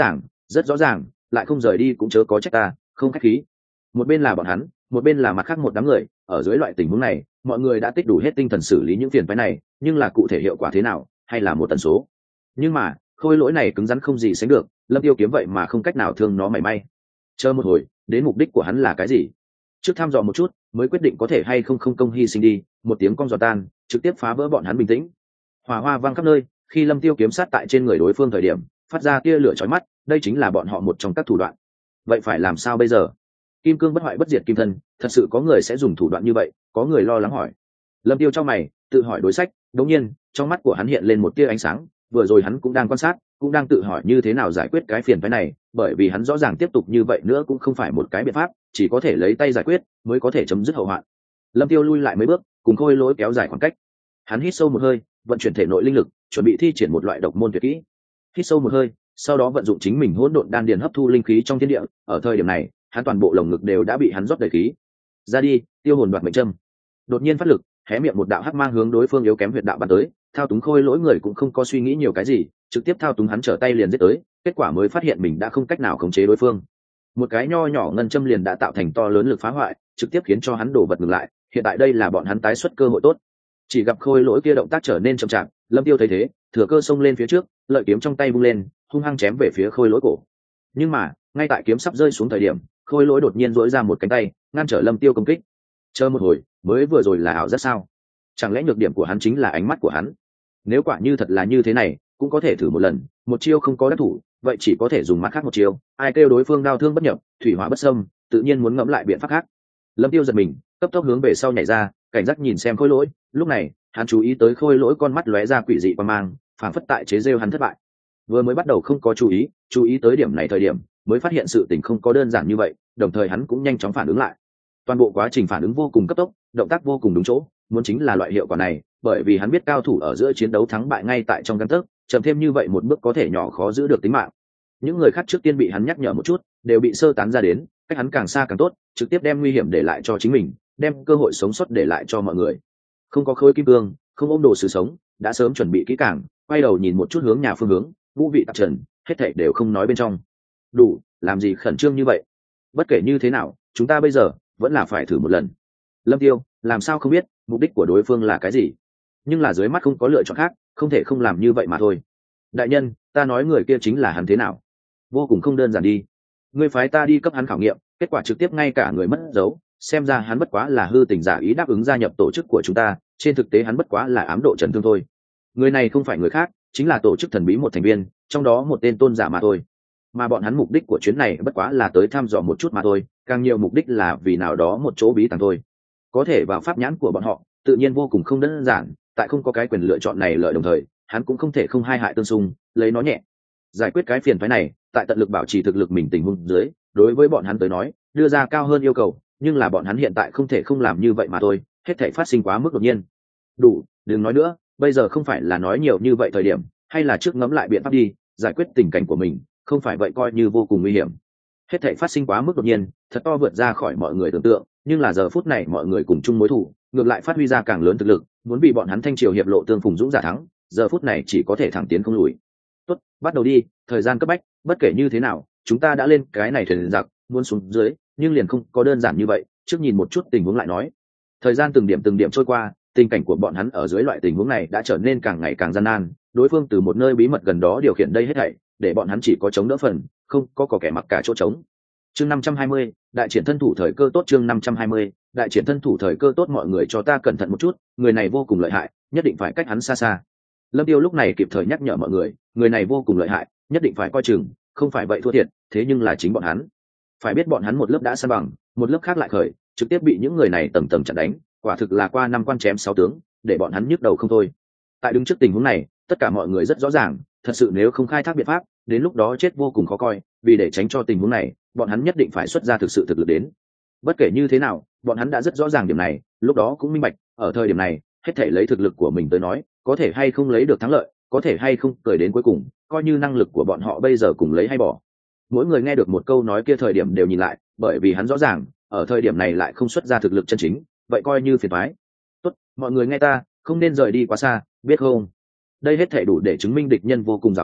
Speaker 1: rất rõ ràng, lại không rời đi cũng chớ có trách ta, không khách khí. Một bên là bọn hắn, một bên là mặt khác một đám người, ở dưới loại tình huống này mọi người đã tích đủ hết tinh thần xử lý những phiền phái này, nhưng là cụ thể hiệu quả thế nào hay là một tần số. Nhưng mà khôi lỗi này cứng rắn không gì sánh được, Lâm Tiêu kiếm vậy mà không cách nào thương nó mảy may. Chờ một hồi, đến mục đích của hắn là cái gì? Trước thăm dò một chút mới quyết định có thể hay không không công hy sinh đi. Một tiếng con giò tan trực tiếp phá vỡ bọn hắn bình tĩnh, hỏa hoa vang khắp nơi. Khi Lâm Tiêu kiếm sát tại trên người đối phương thời điểm, phát ra tia lửa chói mắt, đây chính là bọn họ một trong các thủ đoạn. Vậy phải làm sao bây giờ? Kim cương bất hoại bất diệt kim thân, thật sự có người sẽ dùng thủ đoạn như vậy? Có người lo lắng hỏi. Lâm Tiêu trong mày tự hỏi đối sách, đột nhiên trong mắt của hắn hiện lên một tia ánh sáng. Vừa rồi hắn cũng đang quan sát, cũng đang tự hỏi như thế nào giải quyết cái phiền phái này, bởi vì hắn rõ ràng tiếp tục như vậy nữa cũng không phải một cái biện pháp, chỉ có thể lấy tay giải quyết mới có thể chấm dứt hậu hoạn. Lâm Tiêu lui lại mấy bước, cùng khôi lỗi kéo dài khoảng cách. Hắn hít sâu một hơi, vận chuyển thể nội linh lực, chuẩn bị thi triển một loại độc môn tuyệt kỹ. Hít sâu một hơi, sau đó vận dụng chính mình hỗn độn đan điền hấp thu linh khí trong thiên địa. Ở thời điểm này, hắn toàn bộ lồng ngực đều đã bị hắn rót đầy khí. Ra đi, tiêu hồn đoạt mệnh châm. Đột nhiên phát lực, hé miệng một đạo hắc mang hướng đối phương yếu kém huyệt đạo bắn tới. Thao túng khôi lỗi người cũng không có suy nghĩ nhiều cái gì, trực tiếp thao túng hắn trở tay liền giết tới. Kết quả mới phát hiện mình đã không cách nào khống chế đối phương. Một cái nho nhỏ ngân châm liền đã tạo thành to lớn lực phá hoại, trực tiếp khiến cho hắn đổ vật ngừng lại. Hiện tại đây là bọn hắn tái xuất cơ hội tốt. Chỉ gặp khôi lỗi kia động tác trở nên chậm chạp, Lâm Tiêu thấy thế, thừa cơ xông lên phía trước, lợi kiếm trong tay vung lên, hung hăng chém về phía khôi lỗi cổ. Nhưng mà ngay tại kiếm sắp rơi xuống thời điểm, khôi lỗi đột nhiên duỗi ra một cánh tay ngăn trở Lâm Tiêu công kích. Chờ một hồi, mới vừa rồi là ảo giác sao? Chẳng lẽ nhược điểm của hắn chính là ánh mắt của hắn? Nếu quả như thật là như thế này, cũng có thể thử một lần. Một chiêu không có đắc thủ, vậy chỉ có thể dùng mắt khác một chiêu. Ai kêu đối phương đao thương bất nhập, thủy hỏa bất xâm, tự nhiên muốn ngẫm lại biện pháp khác. Lâm Tiêu giật mình, cấp tốc hướng về sau nhảy ra, cảnh giác nhìn xem khôi lỗi. Lúc này hắn chú ý tới khôi lỗi con mắt lóe ra quỷ dị qua mang, phảng phất tại chế rêu hắn thất bại. Vừa mới bắt đầu không có chú ý tới điểm này thời điểm, mới phát hiện sự tình không có đơn giản như vậy, đồng thời hắn cũng nhanh chóng phản ứng lại. Toàn bộ quá trình phản ứng vô cùng cấp tốc, động tác vô cùng đúng chỗ, muốn chính là loại hiệu quả này, bởi vì hắn biết cao thủ ở giữa chiến đấu thắng bại ngay tại trong gang tấc, chậm thêm như vậy một bước có thể nhỏ khó giữ được tính mạng. Những người khác trước tiên bị hắn nhắc nhở một chút, đều bị sơ tán ra đến, cách hắn càng xa càng tốt, trực tiếp đem nguy hiểm để lại cho chính mình, đem cơ hội sống sót để lại cho mọi người. Không có khối kim cương, không ôm đồ sứ sống, đã sớm chuẩn bị kỹ càng, quay đầu nhìn một chút hướng nhà phương hướng, vũ vị tạp trần, hết thảy đều không nói bên trong. Đủ, làm gì khẩn trương như vậy? Bất kể như thế nào, chúng ta bây giờ vẫn là phải thử một lần. Lâm Tiêu làm sao không biết mục đích của đối phương là cái gì, nhưng là dưới mắt không có lựa chọn khác, không thể không làm như vậy mà thôi. Đại nhân, ta nói người kia chính là hắn thế nào? Vô cùng không đơn giản đi. Ngươi phái ta đi cấp hắn khảo nghiệm, kết quả trực tiếp ngay cả người mất dấu, xem ra hắn bất quá là hư tình giả ý đáp ứng gia nhập tổ chức của chúng ta, trên thực tế hắn bất quá là ám độ trần thương thôi. Người này không phải người khác, chính là tổ chức thần bí một thành viên, trong đó một tên tôn giả mà thôi. Mà bọn hắn mục đích của chuyến này bất quá là tới thăm dò một chút mà thôi, càng nhiều mục đích là vì nào đó một chỗ bí tàng thôi. Có thể vào pháp nhãn của bọn họ, tự nhiên vô cùng không đơn giản, tại không có cái quyền lựa chọn này lợi đồng thời, hắn cũng không thể không hai hại tương xung, lấy nó nhẹ. Giải quyết cái phiền phái này, tại tận lực bảo trì thực lực mình tình huống dưới, đối với bọn hắn tới nói, đưa ra cao hơn yêu cầu, nhưng là bọn hắn hiện tại không thể không làm như vậy mà thôi, hết thảy phát sinh quá mức đột nhiên. Đủ, đừng nói nữa, bây giờ không phải là nói nhiều như vậy thời điểm, hay là trước ngẫm lại biện pháp đi, giải quyết tình cảnh của mình, không phải vậy coi như vô cùng nguy hiểm. Hết thảy phát sinh quá mức đột nhiên, thật to vượt ra khỏi mọi người tưởng tượng, nhưng là giờ phút này mọi người cùng chung mối thù, ngược lại phát huy ra càng lớn thực lực, muốn bị bọn hắn thanh triều hiệp lộ tương phùng dũng giả thắng, giờ phút này chỉ có thể thẳng tiến không lùi. Tốt, bắt đầu đi, thời gian cấp bách, bất kể như thế nào, chúng ta đã lên cái này thuyền giặc, muốn xuống dưới, nhưng liền không có đơn giản như vậy, trước nhìn một chút tình huống lại nói. Thời gian từng điểm trôi qua, tình cảnh của bọn hắn ở dưới loại tình huống này đã trở nên càng ngày càng gian nan, đối phương từ một nơi bí mật gần đó điều khiển đây hết thảy, để bọn hắn chỉ có chống đỡ phần, không có kẻ mặc cả chỗ trống. Chương 520, đại triển thân thủ thời cơ tốt. Chương 520, đại triển thân thủ thời cơ tốt. Mọi người cho ta cẩn thận một chút, người này vô cùng lợi hại, nhất định phải cách hắn xa xa. Lâm Tiêu lúc này kịp thời nhắc nhở mọi người, người này vô cùng lợi hại, nhất định phải coi chừng, không phải vậy thua thiệt, thế nhưng là chính bọn hắn. Phải biết bọn hắn một lớp đã san bằng, một lớp khác lại khởi, trực tiếp bị những người này tầng tầng chặn đánh, quả thực là qua 5 quan chém 6 tướng, để bọn hắn nhức đầu không thôi. Tại đứng trước tình huống này, tất cả mọi người rất rõ ràng, thật sự nếu không khai thác biện pháp, đến lúc đó chết vô cùng khó coi, vì để tránh cho tình huống này, bọn hắn nhất định phải xuất ra thực sự thực lực đến. Bất kể như thế nào, bọn hắn đã rất rõ ràng điểm này, lúc đó cũng minh bạch, ở thời điểm này, hết thể lấy thực lực của mình tới nói, có thể hay không lấy được thắng lợi, có thể hay không cười đến cuối cùng, coi như năng lực của bọn họ bây giờ cùng lấy hay bỏ. Mỗi người nghe được một câu nói kia thời điểm đều nhìn lại, bởi vì hắn rõ ràng, ở thời điểm này lại không xuất ra thực lực chân chính, vậy coi như phiền toái. Tốt, mọi người nghe ta, không nên rời đi quá xa, biết không? Đây hết thể đủ để chứng minh địch nhân vô cùng giàu hạn,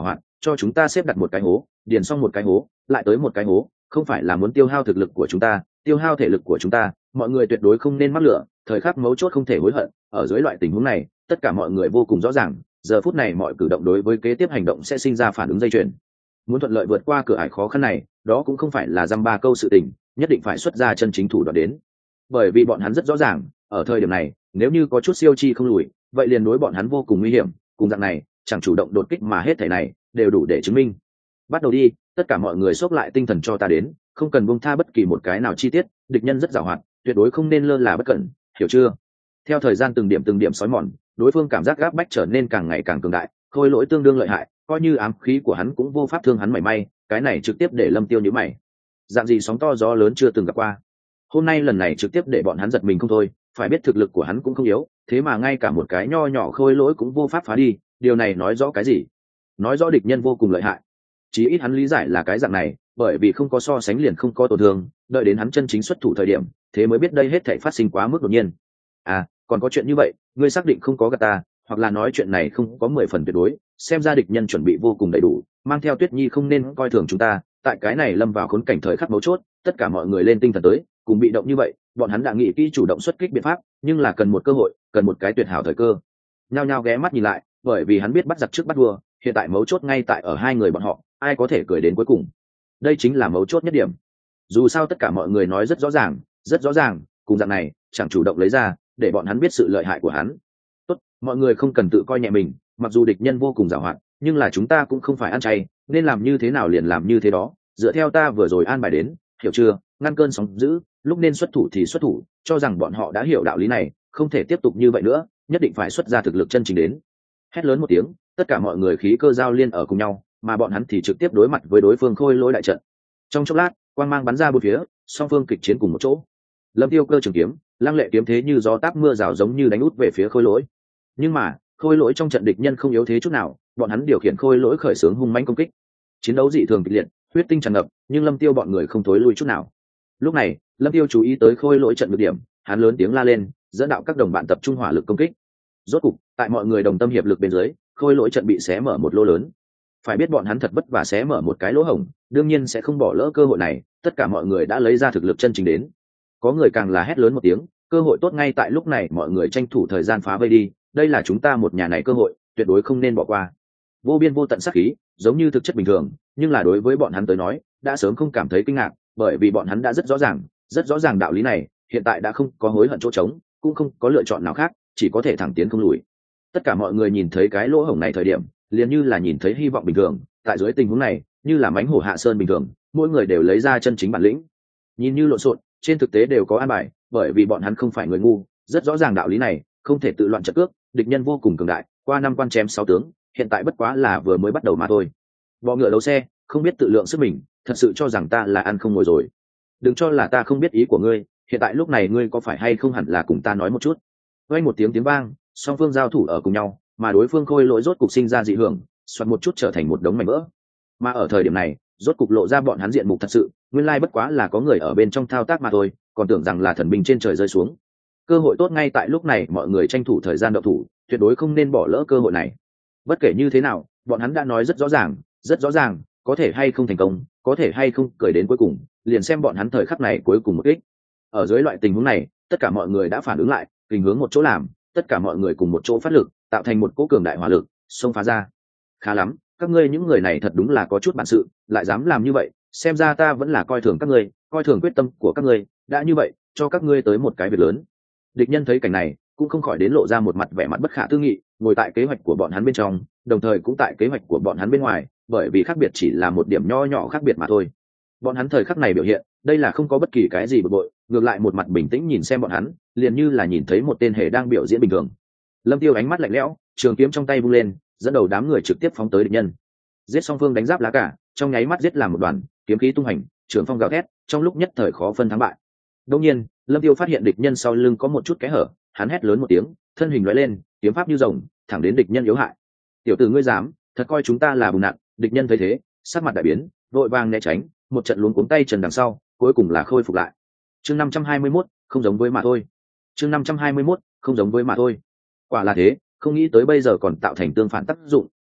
Speaker 1: cho chúng ta xếp đặt một cái hố, điền xong một cái hố lại tới một cái hố, không phải là muốn tiêu hao thực lực của chúng ta, tiêu hao thể lực của chúng ta. Mọi người tuyệt đối không nên mắc lửa, thời khắc mấu chốt không thể hối hận. Ở dưới loại tình huống này, tất cả mọi người vô cùng rõ ràng, giờ phút này mọi cử động đối với kế tiếp hành động sẽ sinh ra phản ứng dây chuyền. Muốn thuận lợi vượt qua cửa ải khó khăn này, đó cũng không phải là dăm ba câu sự tình, nhất định phải xuất ra chân chính thủ đoạn đến. Bởi vì bọn hắn rất rõ ràng, ở thời điểm này, nếu như có chút siêu chi không lùi, vậy liền đối bọn hắn vô cùng nguy hiểm. Cùng dạng này, chẳng chủ động đột kích mà hết thảy này đều đủ để chứng minh. Bắt đầu đi, tất cả mọi người xốc lại tinh thần cho ta đến, không cần buông tha bất kỳ một cái nào chi tiết, địch nhân rất giàu hoạt, tuyệt đối không nên lơ là bất cẩn, hiểu chưa? Theo thời gian từng điểm sói mòn, đối phương cảm giác gáp bách trở nên càng ngày càng cường đại, khôi lỗi tương đương lợi hại, coi như ám khí của hắn cũng vô pháp thương hắn mảy may. Cái này trực tiếp để Lâm Tiêu nhíu mày. Dạng gì sóng to gió lớn chưa từng gặp qua, hôm nay lần này trực tiếp để bọn hắn giật mình không thôi. Phải biết thực lực của hắn cũng không yếu, thế mà ngay cả một cái nho nhỏ khôi lỗi cũng vô pháp phá đi. Điều này nói rõ cái gì? Nói rõ địch nhân vô cùng lợi hại. Chí ít hắn lý giải là cái dạng này, bởi vì không có so sánh liền không có tổn thương, đợi đến hắn chân chính xuất thủ thời điểm, thế mới biết đây hết thảy phát sinh quá mức đột nhiên. À, còn có chuyện như vậy, ngươi xác định không có gạt ta, hoặc là nói chuyện này không có 10 phần tuyệt đối, xem ra địch nhân chuẩn bị vô cùng đầy đủ, mang theo Tuyết Nhi không nên coi thường chúng ta. Tại cái này lâm vào khốn cảnh thời khắc mấu chốt, tất cả mọi người lên tinh thần tới, cùng bị động như vậy, bọn hắn đã nghĩ kỹ chủ động xuất kích biện pháp, nhưng là cần một cơ hội, cần một cái tuyệt hảo thời cơ. Nhao nhao ghé mắt nhìn lại, bởi vì hắn biết bắt giặc trước bắt vua, hiện tại mấu chốt ngay tại ở hai người bọn họ, ai có thể cười đến cuối cùng. Đây chính là mấu chốt nhất điểm. Dù sao tất cả mọi người nói rất rõ ràng, cùng dạng này, chẳng chủ động lấy ra, để bọn hắn biết sự lợi hại của hắn. Tốt, mọi người không cần tự coi nhẹ mình, mặc dù địch nhân vô cùng giàu hoạt, nhưng là chúng ta cũng không phải ăn chay, nên làm như thế nào liền làm như thế đó, dựa theo ta vừa rồi an bài đến, hiểu chưa? Ngăn cơn sóng dữ, lúc nên xuất thủ thì xuất thủ, cho rằng bọn họ đã hiểu đạo lý này, không thể tiếp tục như vậy nữa, nhất định phải xuất ra thực lực chân chính đến. Hét lớn một tiếng, tất cả mọi người khí cơ giao liên ở cùng nhau, mà bọn hắn thì trực tiếp đối mặt với đối phương khôi lỗi đại trận. Trong chốc lát, quang mang bắn ra bốn phía, song phương kịch chiến cùng một chỗ. Lâm Tiêu cơ trường kiếm, lăng lệ kiếm thế như gió táp mưa rào giống như đánh út về phía khôi lỗi. Nhưng mà, khôi lỗi trong trận địch nhân không yếu thế chút nào, bọn hắn điều khiển khôi lỗi khởi xướng hung mãnh công kích. Chiến đấu dị thường kịch liệt, huyết tinh tràn ngập, nhưng Lâm Tiêu bọn người không thối lui chút nào. Lúc này, Lâm Tiêu chú ý tới khôi lỗi trận nhược điểm, hắn lớn tiếng la lên, dẫn đạo các đồng bạn tập trung hỏa lực công kích. Rốt cục, tại mọi người đồng tâm hiệp lực bên dưới, khôi lỗi trận bị xé mở một lỗ lớn. Phải biết bọn hắn thật vất vả xé mở một cái lỗ hổng, đương nhiên sẽ không bỏ lỡ cơ hội này, tất cả mọi người đã lấy ra thực lực chân chính đến. Có người càng là hét lớn một tiếng, cơ hội tốt ngay tại lúc này, mọi người tranh thủ thời gian phá vây đi, đây là chúng ta một nhà này cơ hội, tuyệt đối không nên bỏ qua. Vô biên vô tận sát khí, giống như thực chất bình thường, nhưng là đối với bọn hắn tới nói, đã sớm không cảm thấy kinh ngạc, bởi vì bọn hắn đã rất rõ ràng đạo lý này, hiện tại đã không có hối hận chỗ trống, cũng không có lựa chọn nào khác, chỉ có thể thẳng tiến không lùi. Tất cả mọi người nhìn thấy cái lỗ hổng này thời điểm, liền như là nhìn thấy hy vọng bình thường, tại dưới tình huống này, như là mãnh hổ hạ sơn bình thường, mỗi người đều lấy ra chân chính bản lĩnh. Nhìn như lộn xộn, trên thực tế đều có an bài, bởi vì bọn hắn không phải người ngu, rất rõ ràng đạo lý này, không thể tự loạn trận cước, địch nhân vô cùng cường đại, qua 5 quan chém 6 tướng, hiện tại bất quá là vừa mới bắt đầu mà thôi. Bọ ngựa đấu xe, không biết tự lượng sức mình, thật sự cho rằng ta là ăn không ngồi rồi. Đừng cho là ta không biết ý của ngươi, hiện tại lúc này ngươi có phải hay không hẳn là cùng ta nói một chút. Vang một tiếng vang, song phương giao thủ ở cùng nhau, mà đối phương khôi lỗi rốt cục sinh ra dị hưởng, xoắn một chút trở thành một đống mảnh vỡ. Mà ở thời điểm này, rốt cục lộ ra bọn hắn diện mục thật sự, nguyên lai bất quá là có người ở bên trong thao tác mà thôi, còn tưởng rằng là thần binh trên trời rơi xuống. Cơ hội tốt ngay tại lúc này, mọi người tranh thủ thời gian động thủ, tuyệt đối không nên bỏ lỡ cơ hội này. Bất kể như thế nào, bọn hắn đã nói rất rõ ràng, có thể hay không thành công, có thể hay không cười đến cuối cùng, liền xem bọn hắn thời khắc này cuối cùng một kích. Ở dưới loại tình huống này, tất cả mọi người đã phản ứng lại, kình hướng một chỗ làm, tất cả mọi người cùng một chỗ phát lực, tạo thành một cỗ cường đại hỏa lực, xông phá ra. Khá lắm, các ngươi những người này thật đúng là có chút bản sự, lại dám làm như vậy, xem ra ta vẫn là coi thường các ngươi, coi thường quyết tâm của các ngươi, đã như vậy, cho các ngươi tới một cái việc lớn. Địch nhân thấy cảnh này, cũng không khỏi đến lộ ra một mặt vẻ mặt bất khả tư nghị, ngồi tại kế hoạch của bọn hắn bên trong, đồng thời cũng tại kế hoạch của bọn hắn bên ngoài, bởi vì khác biệt chỉ là một điểm nho nhỏ khác biệt mà thôi. Bọn hắn thời khắc này biểu hiện, đây là không có bất kỳ cái gì bực bội, ngược lại một mặt bình tĩnh nhìn xem bọn hắn, liền như là nhìn thấy một tên hề đang biểu diễn bình thường. Lâm Tiêu ánh mắt lạnh lẽo, trường kiếm trong tay vung lên, dẫn đầu đám người trực tiếp phóng tới địch nhân. Giết song phương đánh giáp lá cả, trong nháy mắt giết làm một đoàn, kiếm khí tung hành, trường phong gào thét, trong lúc nhất thời khó phân thắng bại. Đương nhiên, Lâm Tiêu phát hiện địch nhân sau lưng có một chút kẽ hở, hắn hét lớn một tiếng, thân hình lóe lên, kiếm pháp như rồng, thẳng đến địch nhân yếu hại. Tiểu tử ngươi dám, thật coi chúng ta là bùn nặn. Địch nhân thấy thế, sắc mặt đại biến, vội vàng né tránh, một trận luống cuống tay chân đằng sau, cuối cùng là khôi phục lại. Chương 521, không giống với mà thôi. Chương 521, không giống với mà thôi. Quả là thế, không nghĩ tới bây giờ còn tạo thành tương phản tác dụng,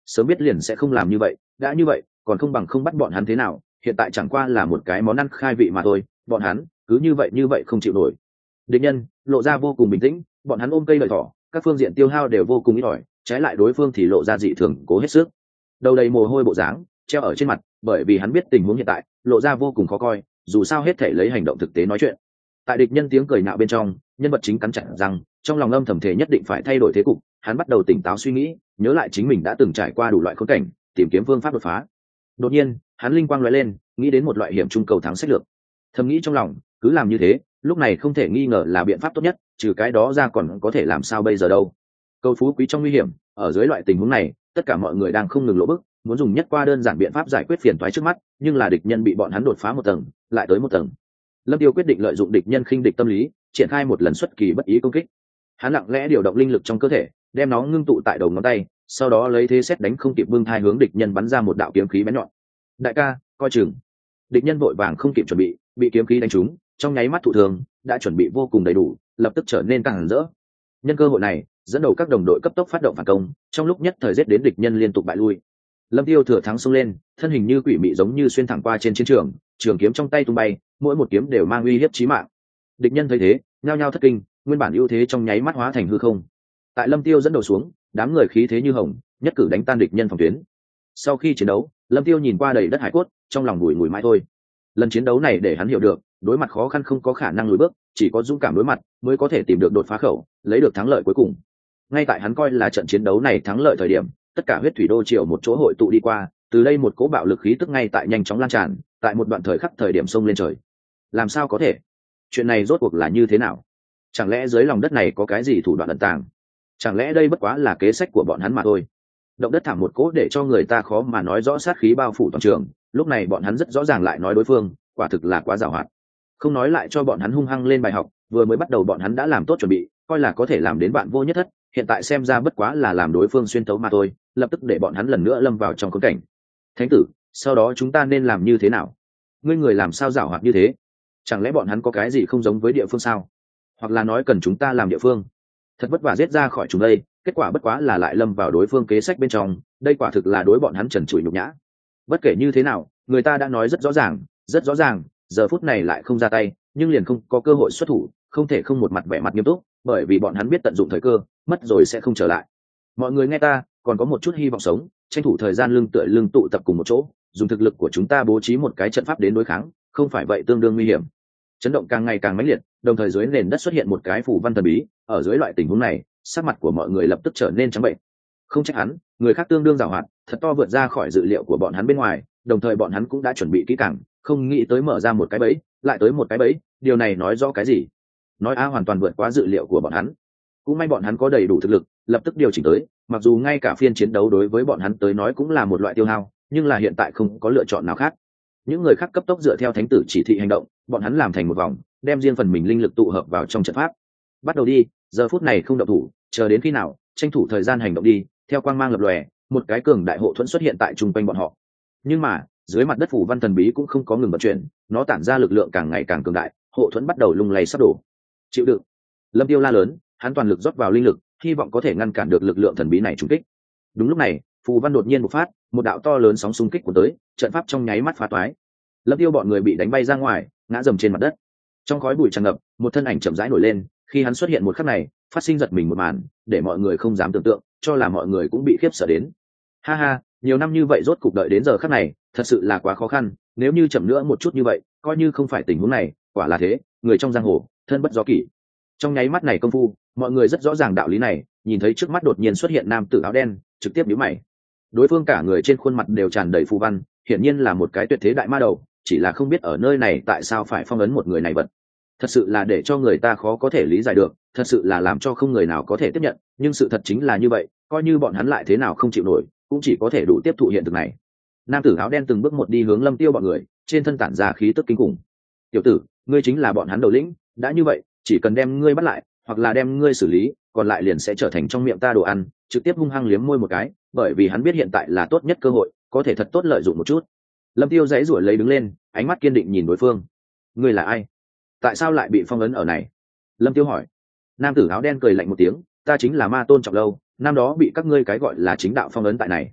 Speaker 1: sớm biết liền sẽ không làm như vậy, đã như vậy còn không bằng không bắt bọn hắn thế nào, hiện tại chẳng qua là một cái món ăn khai vị mà thôi, bọn hắn cứ như vậy không chịu nổi. Địch nhân lộ ra vô cùng bình tĩnh, bọn hắn ôm cây lợi thỏ, các phương diện tiêu hao đều vô cùng ít ỏi, trái lại đối phương thì lộ ra dị thường cố hết sức, đầu đầy mồ hôi bộ dáng treo ở trên mặt, bởi vì hắn biết tình huống hiện tại lộ ra vô cùng khó coi, dù sao hết thể lấy hành động thực tế nói chuyện. Tại địch nhân tiếng cười nhạo bên trong, nhân vật chính cắn chặt rằng trong lòng âm thầm thể nhất định phải thay đổi thế cục, hắn bắt đầu tỉnh táo suy nghĩ, nhớ lại chính mình đã từng trải qua đủ loại khốn cảnh, tìm kiếm phương pháp đột phá. Đột nhiên hắn linh quang lóe lên, nghĩ đến một loại hiểm trung cầu thắng sách lược. Thầm nghĩ trong lòng, cứ làm như thế, lúc này không thể nghi ngờ là biện pháp tốt nhất, trừ cái đó ra còn có thể làm sao bây giờ đâu. Cầu phú quý trong nguy hiểm, ở dưới loại tình huống này tất cả mọi người đang không ngừng lỗ bức, muốn dùng nhất qua đơn giản biện pháp giải quyết phiền toái trước mắt, nhưng là địch nhân bị bọn hắn đột phá một tầng lại tới một tầng. Lâm Tiêu quyết định lợi dụng địch nhân khinh địch tâm lý, triển khai một lần xuất kỳ bất ý công kích. Hắn lặng lẽ điều động linh lực trong cơ thể, đem nó ngưng tụ tại đầu ngón tay, sau đó lấy thế xét đánh không kịp bưng thai hướng địch nhân bắn ra một đạo kiếm khí bén nhọn. Đại ca, coi chừng! Địch nhân vội vàng không kịp chuẩn bị kiếm khí đánh trúng, trong nháy mắt thụ thương, đã chuẩn bị vô cùng đầy đủ, lập tức trở nên càng hẳn rỡ. Nhân cơ hội này, dẫn đầu các đồng đội cấp tốc phát động phản công, trong lúc nhất thời giết đến địch nhân liên tục bại lui. Lâm Tiêu thừa thắng xông lên, thân hình như quỷ mị giống như xuyên thẳng qua trên chiến trường, trường kiếm trong tay tung bay, mỗi một kiếm đều mang uy hiếp chí mạng. Địch nhân thấy thế, nhao nhao thất kinh, nguyên bản ưu thế trong nháy mắt hóa thành hư không. Tại Lâm Tiêu dẫn đầu xuống, đám người khí thế như hồng, nhất cử đánh tan địch nhân phòng tuyến. Sau khi chiến đấu, Lâm Tiêu nhìn qua đầy đất hải cốt, trong lòng bùi ngùi mãi thôi. Lần chiến đấu này để hắn hiểu được, đối mặt khó khăn không có khả năng lùi bước, chỉ có dũng cảm đối mặt mới có thể tìm được đột phá khẩu, lấy được thắng lợi cuối cùng. Ngay tại hắn coi là trận chiến đấu này thắng lợi thời điểm, tất cả huyết thủy đô triều một chỗ hội tụ đi qua, từ đây một cỗ bạo lực khí tức ngay tại nhanh chóng lan tràn, tại một đoạn thời khắc thời điểm sông lên trời. Làm sao có thể? Chuyện này rốt cuộc là như thế nào? Chẳng lẽ dưới lòng đất này có cái gì thủ đoạn ẩn tàng? Chẳng lẽ đây bất quá là kế sách của bọn hắn mà thôi? Động đất thảm một cỗ để cho người ta khó mà nói rõ sát khí bao phủ toàn trường, lúc này bọn hắn rất rõ ràng lại nói đối phương, quả thực là quá giàu hoạt. Không nói lại cho bọn hắn hung hăng lên bài học, vừa mới bắt đầu bọn hắn đã làm tốt chuẩn bị, coi là có thể làm đến bạn vô nhất thất, hiện tại xem ra bất quá là làm đối phương xuyên tấu mà thôi, lập tức để bọn hắn lần nữa lâm vào trong khốn cảnh. Thánh tử, sau đó chúng ta nên làm như thế nào? Ngươi người làm sao giảo hoạt như thế? Chẳng lẽ bọn hắn có cái gì không giống với địa phương sao? Hoặc là nói cần chúng ta làm địa phương? Thật vất vả giết ra khỏi chúng đây, kết quả bất quá là lại lâm vào đối phương kế sách bên trong, đây quả thực là đối bọn hắn trần trụi nhục nhã. Bất kể như thế nào, người ta đã nói rất rõ ràng, giờ phút này lại không ra tay, nhưng liền không có cơ hội xuất thủ, không thể không một mặt vẻ mặt nghiêm túc, bởi vì bọn hắn biết tận dụng thời cơ, mất rồi sẽ không trở lại. Mọi người nghe ta, còn có một chút hy vọng sống, tranh thủ thời gian lưng tựa lưng tụ tập cùng một chỗ, dùng thực lực của chúng ta bố trí một cái trận pháp đến đối kháng, không phải vậy tương đương nguy hiểm. Chấn động càng ngày càng mãnh liệt, đồng thời dưới nền đất xuất hiện một cái phù văn thần bí, ở dưới loại tình huống này, sắc mặt của mọi người lập tức trở nên trắng bệnh. Không trách hắn, người khác tương đương giàu hoạt, thật to vượt ra khỏi dự liệu của bọn hắn bên ngoài, đồng thời bọn hắn cũng đã chuẩn bị kỹ càng, không nghĩ tới mở ra một cái bẫy, lại tới một cái bẫy, điều này nói rõ cái gì? Nói hoàn toàn vượt quá dự liệu của bọn hắn. Cũng may bọn hắn có đầy đủ thực lực, lập tức điều chỉnh tới, mặc dù ngay cả phiên chiến đấu đối với bọn hắn tới nói cũng là một loại tiêu hao, nhưng là hiện tại không có lựa chọn nào khác. Những người khác cấp tốc dựa theo thánh tử chỉ thị hành động, bọn hắn làm thành một vòng, đem riêng phần mình linh lực tụ hợp vào trong trận pháp. Bắt đầu đi, giờ phút này không động thủ, chờ đến khi nào, tranh thủ thời gian hành động đi. Theo quang mang lập lòe, một cái cường đại hộ thuẫn xuất hiện tại trung quanh bọn họ. Nhưng mà, dưới mặt đất phủ văn thần bí cũng không có ngừng vận chuyển, nó tản ra lực lượng càng ngày càng cường đại, hộ thuẫn bắt đầu lung lay sắp đổ. Chịu đựng! Lâm Tiêu la lớn, hắn toàn lực rót vào linh lực, hy vọng có thể ngăn cản được lực lượng thần bí này trúng kích. Đúng lúc này, phù văn đột nhiên bộc phát, một đạo to lớn sóng xung kích của tới, trận pháp trong nháy mắt phá toái. Lâm Tiêu bọn người bị đánh bay ra ngoài, ngã dầm trên mặt đất. Trong khói bụi tràn ngập, một thân ảnh chậm rãi nổi lên, khi hắn xuất hiện một khắc này, phát sinh giật mình một màn, để mọi người không dám tưởng tượng, cho là mọi người cũng bị khiếp sợ đến. Ha ha, nhiều năm như vậy rốt cục đợi đến giờ khắc này, thật sự là quá khó khăn, nếu như chậm nữa một chút như vậy, coi như không phải tình huống này, quả là thế, người trong giang hồ, thân bất do kỷ. Trong nháy mắt này công phu, mọi người rất rõ ràng đạo lý này, nhìn thấy trước mắt đột nhiên xuất hiện nam tử áo đen, trực tiếp nhíu mày. Đối phương cả người trên khuôn mặt đều tràn đầy phù văn, hiển nhiên là một cái tuyệt thế đại ma đầu, chỉ là không biết ở nơi này tại sao phải phong ấn một người này vật. Thật sự là để cho người ta khó có thể lý giải được, thật sự là làm cho không người nào có thể tiếp nhận, nhưng sự thật chính là như vậy, coi như bọn hắn lại thế nào không chịu nổi, cũng chỉ có thể đủ tiếp thụ hiện thực này. Nam tử áo đen từng bước một đi hướng Lâm Tiêu bọn người, trên thân tản ra khí tức kinh khủng. Tiểu tử, ngươi chính là bọn hắn đầu lĩnh, đã như vậy, chỉ cần đem ngươi bắt lại, hoặc là đem ngươi xử lý, còn lại liền sẽ trở thành trong miệng ta đồ ăn, trực tiếp hung hăng liếm môi một cái, bởi vì hắn biết hiện tại là tốt nhất cơ hội, có thể thật tốt lợi dụng một chút. Lâm Tiêu giãy giụa lấy đứng lên, ánh mắt kiên định nhìn đối phương. Ngươi là ai? Tại sao lại bị phong ấn ở này? Lâm Tiêu hỏi. Nam tử áo đen cười lạnh một tiếng, ta chính là Ma Tôn Trọng Lâu, năm đó bị các ngươi cái gọi là chính đạo phong ấn tại này.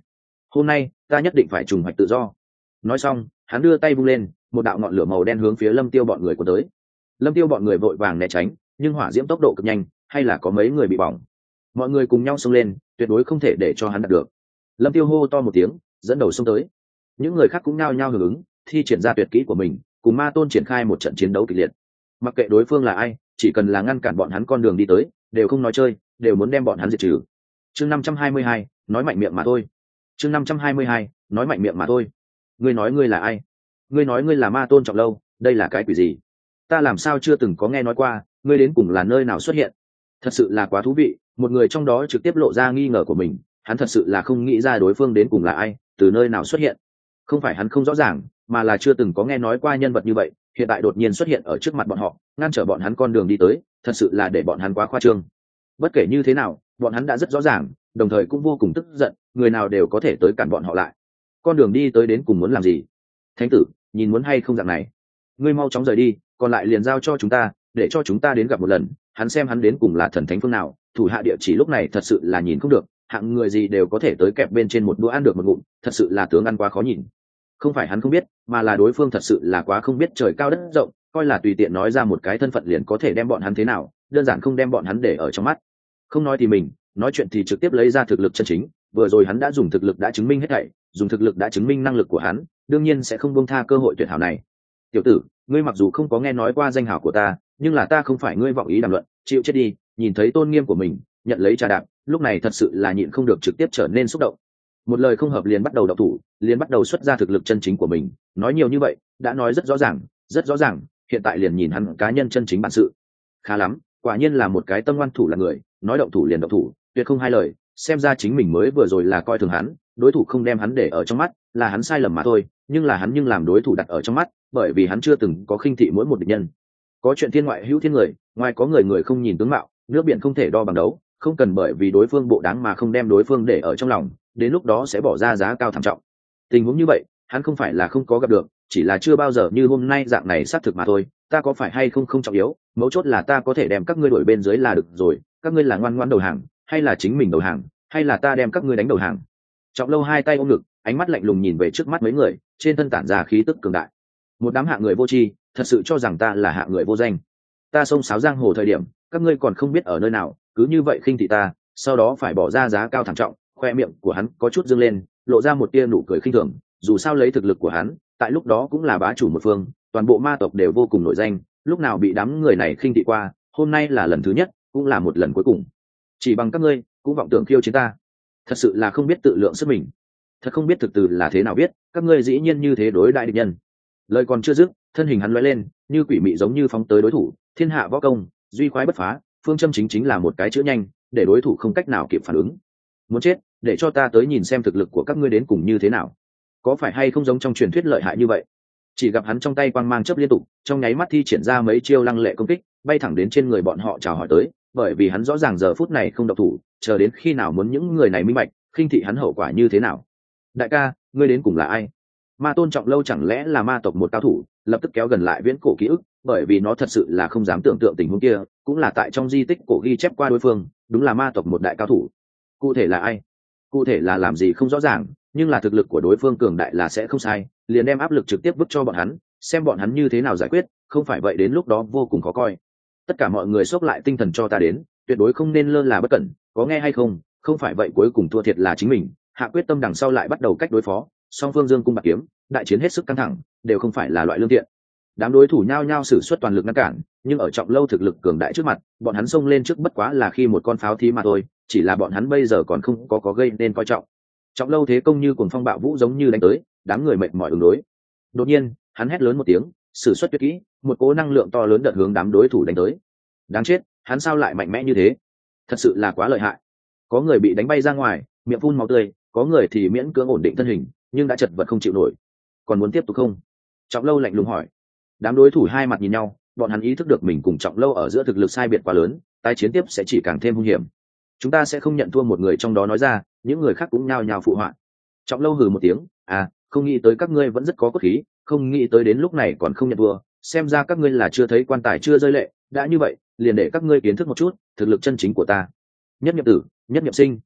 Speaker 1: hôm nay ta nhất định phải trùng hoạch tự do. Nói xong hắn đưa tay vung lên, một đạo ngọn lửa màu đen hướng phía Lâm Tiêu bọn người của tới. Lâm Tiêu bọn người vội vàng né tránh, nhưng hỏa diễm tốc độ cực nhanh, hay là có mấy người bị bỏng. Mọi người cùng nhau xông lên, tuyệt đối không thể để cho hắn đạt được. Lâm Tiêu hô to một tiếng, dẫn đầu xông tới. Những người khác cũng nhao nhao hưởng ứng, thi triển ra tuyệt kỹ của mình, cùng Ma Tôn triển khai một trận chiến đấu kịch liệt. Mặc kệ đối phương là ai, chỉ cần là ngăn cản bọn hắn con đường đi tới, đều không nói chơi, đều muốn đem bọn hắn diệt trừ. Chương 522, nói mạnh miệng mà thôi. Chương 522, nói mạnh miệng mà thôi. Ngươi nói ngươi là ai? Ngươi nói ngươi là Ma Tôn Trọng Lâu, đây là cái quỷ gì? Ta làm sao chưa từng có nghe nói qua, ngươi đến cùng là nơi nào xuất hiện? Thật sự là quá thú vị, một người trong đó trực tiếp lộ ra nghi ngờ của mình, hắn thật sự là không nghĩ ra đối phương đến cùng là ai, từ nơi nào xuất hiện. Không phải hắn không rõ ràng, mà là chưa từng có nghe nói qua nhân vật như vậy, hiện tại đột nhiên xuất hiện ở trước mặt bọn họ, ngăn trở bọn hắn con đường đi tới, thật sự là để bọn hắn quá khoa trương. Bất kể như thế nào, bọn hắn đã rất rõ ràng, đồng thời cũng vô cùng tức giận, người nào đều có thể tới cản bọn họ lại. Con đường đi tới đến cùng muốn làm gì? Thánh tử, nhìn muốn hay không dạng này, ngươi mau chóng rời đi, còn lại liền giao cho chúng ta, để cho chúng ta đến gặp một lần, hắn xem hắn đến cùng là thần thánh phương nào. Thủ hạ địa chỉ lúc này thật sự là nhìn không được, hạng người gì đều có thể tới kẹp bên trên một đũa ăn được một ngụm, thật sự là tướng ăn quá khó nhìn. Không phải hắn không biết, mà là đối phương thật sự là quá không biết trời cao đất rộng, coi là tùy tiện nói ra một cái thân phận liền có thể đem bọn hắn thế nào, đơn giản không đem bọn hắn để ở trong mắt. Không nói thì mình, nói chuyện thì trực tiếp lấy ra thực lực chân chính, vừa rồi hắn đã dùng thực lực đã chứng minh hết thảy, dùng thực lực đã chứng minh năng lực của hắn, đương nhiên sẽ không buông tha cơ hội tuyệt hảo này. Tiểu tử, ngươi mặc dù không có nghe nói qua danh hào của ta, nhưng là ta không phải ngươi vọng ý đàm luận, chịu chết đi. Nhìn thấy tôn nghiêm của mình, nhận lấy trà đạp, lúc này thật sự là nhịn không được trực tiếp trở nên xúc động. Một lời không hợp liền bắt đầu động thủ, liền bắt đầu xuất ra thực lực chân chính của mình, nói nhiều như vậy, đã nói rất rõ ràng, hiện tại liền nhìn hắn cá nhân chân chính bản sự. Khá lắm, quả nhiên là một cái tâm ngoan thủ là người, nói động thủ liền động thủ, tuyệt không hai lời, xem ra chính mình mới vừa rồi là coi thường hắn, đối thủ không đem hắn để ở trong mắt, là hắn sai lầm mà thôi, nhưng là hắn nhưng làm đối thủ đặt ở trong mắt, bởi vì hắn chưa từng có khinh thị mỗi một địch nhân. Có chuyện thiên ngoại hữu thiên người, ngoài có người người không nhìn tướng mạo, nước biển không thể đo bằng đấu, không cần bởi vì đối phương bộ đáng mà không đem đối phương để ở trong lòng, đến lúc đó sẽ bỏ ra giá cao thảm trọng. Tình huống như vậy, hắn không phải là không có gặp được, chỉ là chưa bao giờ như hôm nay dạng này xác thực mà thôi. Ta có phải hay không không trọng yếu, mấu chốt là ta có thể đem các ngươi đuổi bên dưới là được rồi. Các ngươi là ngoan ngoãn đầu hàng, hay là chính mình đầu hàng, hay là ta đem các ngươi đánh đầu hàng? Trọng Lâu hai tay ôm ngực, ánh mắt lạnh lùng nhìn về trước mắt mấy người, trên thân tản ra khí tức cường đại. Một đám hạng người vô tri, thật sự cho rằng ta là hạng người vô danh. Ta xông xáo giang hồ thời điểm, các ngươi còn không biết ở nơi nào, cứ như vậy khinh thị ta, sau đó phải bỏ ra giá cao thảm trọng. Khoe miệng của hắn có chút dương lên, lộ ra một tia nụ cười khinh thường. Dù sao lấy thực lực của hắn, tại lúc đó cũng là bá chủ một phương, toàn bộ ma tộc đều vô cùng nổi danh, lúc nào bị đám người này khinh thị qua, hôm nay là lần thứ nhất, cũng là một lần cuối cùng. Chỉ bằng các ngươi cũng vọng tưởng khiêu chiến ta, thật sự là không biết tự lượng sức mình, thật không biết thực từ là thế nào biết, các ngươi dĩ nhiên như thế đối đại địch nhân. Lời còn chưa dứt, thân hình hắn lóe lên, như quỷ mị giống như phóng tới đối thủ. Thiên hạ võ công, duy khoái bất phá, phương châm chính là một cái chữ nhanh, để đối thủ không cách nào kịp phản ứng. Muốn chết, để cho ta tới nhìn xem thực lực của các ngươi đến cùng như thế nào, có phải hay không giống trong truyền thuyết lợi hại như vậy. Chỉ gặp hắn trong tay quang mang chớp liên tục, trong nháy mắt thi triển ra mấy chiêu lăng lệ công kích, bay thẳng đến trên người bọn họ chào hỏi tới, bởi vì hắn rõ ràng giờ phút này không động thủ, chờ đến khi nào muốn những người này minh bạch khinh thị hắn hậu quả như thế nào. Đại ca, ngươi đến cùng là ai? Ma Tôn Trọng Lâu chẳng lẽ là ma tộc một cao thủ? Lập tức kéo gần lại viễn cổ ký ức, bởi vì nó thật sự là không dám tưởng tượng tình huống kia, cũng là tại trong di tích cổ ghi chép qua đối phương, đúng là ma tộc một đại cao thủ. Cụ thể là ai, cụ thể là làm gì không rõ ràng, nhưng là thực lực của đối phương cường đại là sẽ không sai, liền đem áp lực trực tiếp vứt cho bọn hắn, xem bọn hắn như thế nào giải quyết, không phải vậy đến lúc đó vô cùng khó coi. Tất cả mọi người xốc lại tinh thần cho ta đến, tuyệt đối không nên lơ là bất cẩn, có nghe hay không? Không phải vậy cuối cùng thua thiệt là chính mình. Hạ quyết tâm đằng sau lại bắt đầu cách đối phó, song phương dương cung bạc kiếm, đại chiến hết sức căng thẳng, đều không phải là loại lương thiện. Đám đối thủ nhao nhao sử xuất toàn lực ngăn cản, nhưng ở Trọng Lâu thực lực cường đại trước mặt, bọn hắn xông lên trước bất quá là khi một con pháo thí mà thôi, chỉ là bọn hắn bây giờ còn không có gây nên coi trọng. Trọng Lâu thế công như cuồng phong bạo vũ giống như đánh tới, đám người mệt mỏi ứng đối. Đột nhiên, hắn hét lớn một tiếng, sử xuất tuyệt kỹ, một cỗ năng lượng to lớn đợt hướng đám đối thủ đánh tới. Đáng chết, hắn sao lại mạnh mẽ như thế? Thật sự là quá lợi hại. Có người bị đánh bay ra ngoài, miệng phun máu tươi, có người thì miễn cưỡng ổn định thân hình, nhưng đã chật vật không chịu nổi. Còn muốn tiếp tục không? Trọng Lâu lạnh lùng hỏi. Đám đối thủ hai mặt nhìn nhau, bọn hắn ý thức được mình cùng Trọng Lâu ở giữa thực lực sai biệt quá lớn, tái chiến tiếp sẽ chỉ càng thêm hung hiểm. Chúng ta sẽ không nhận thua, một người trong đó nói ra, những người khác cũng nhao nhao phụ họa. Trọng Lâu hừ một tiếng, không nghĩ tới các ngươi vẫn rất có cốt khí, không nghĩ tới đến lúc này còn không nhận thua, xem ra các ngươi là chưa thấy quan tài chưa rơi lệ, đã như vậy, liền để các ngươi kiến thức một chút thực lực chân chính của ta. Nhất Niệm Tử, Nhất Niệm Sinh,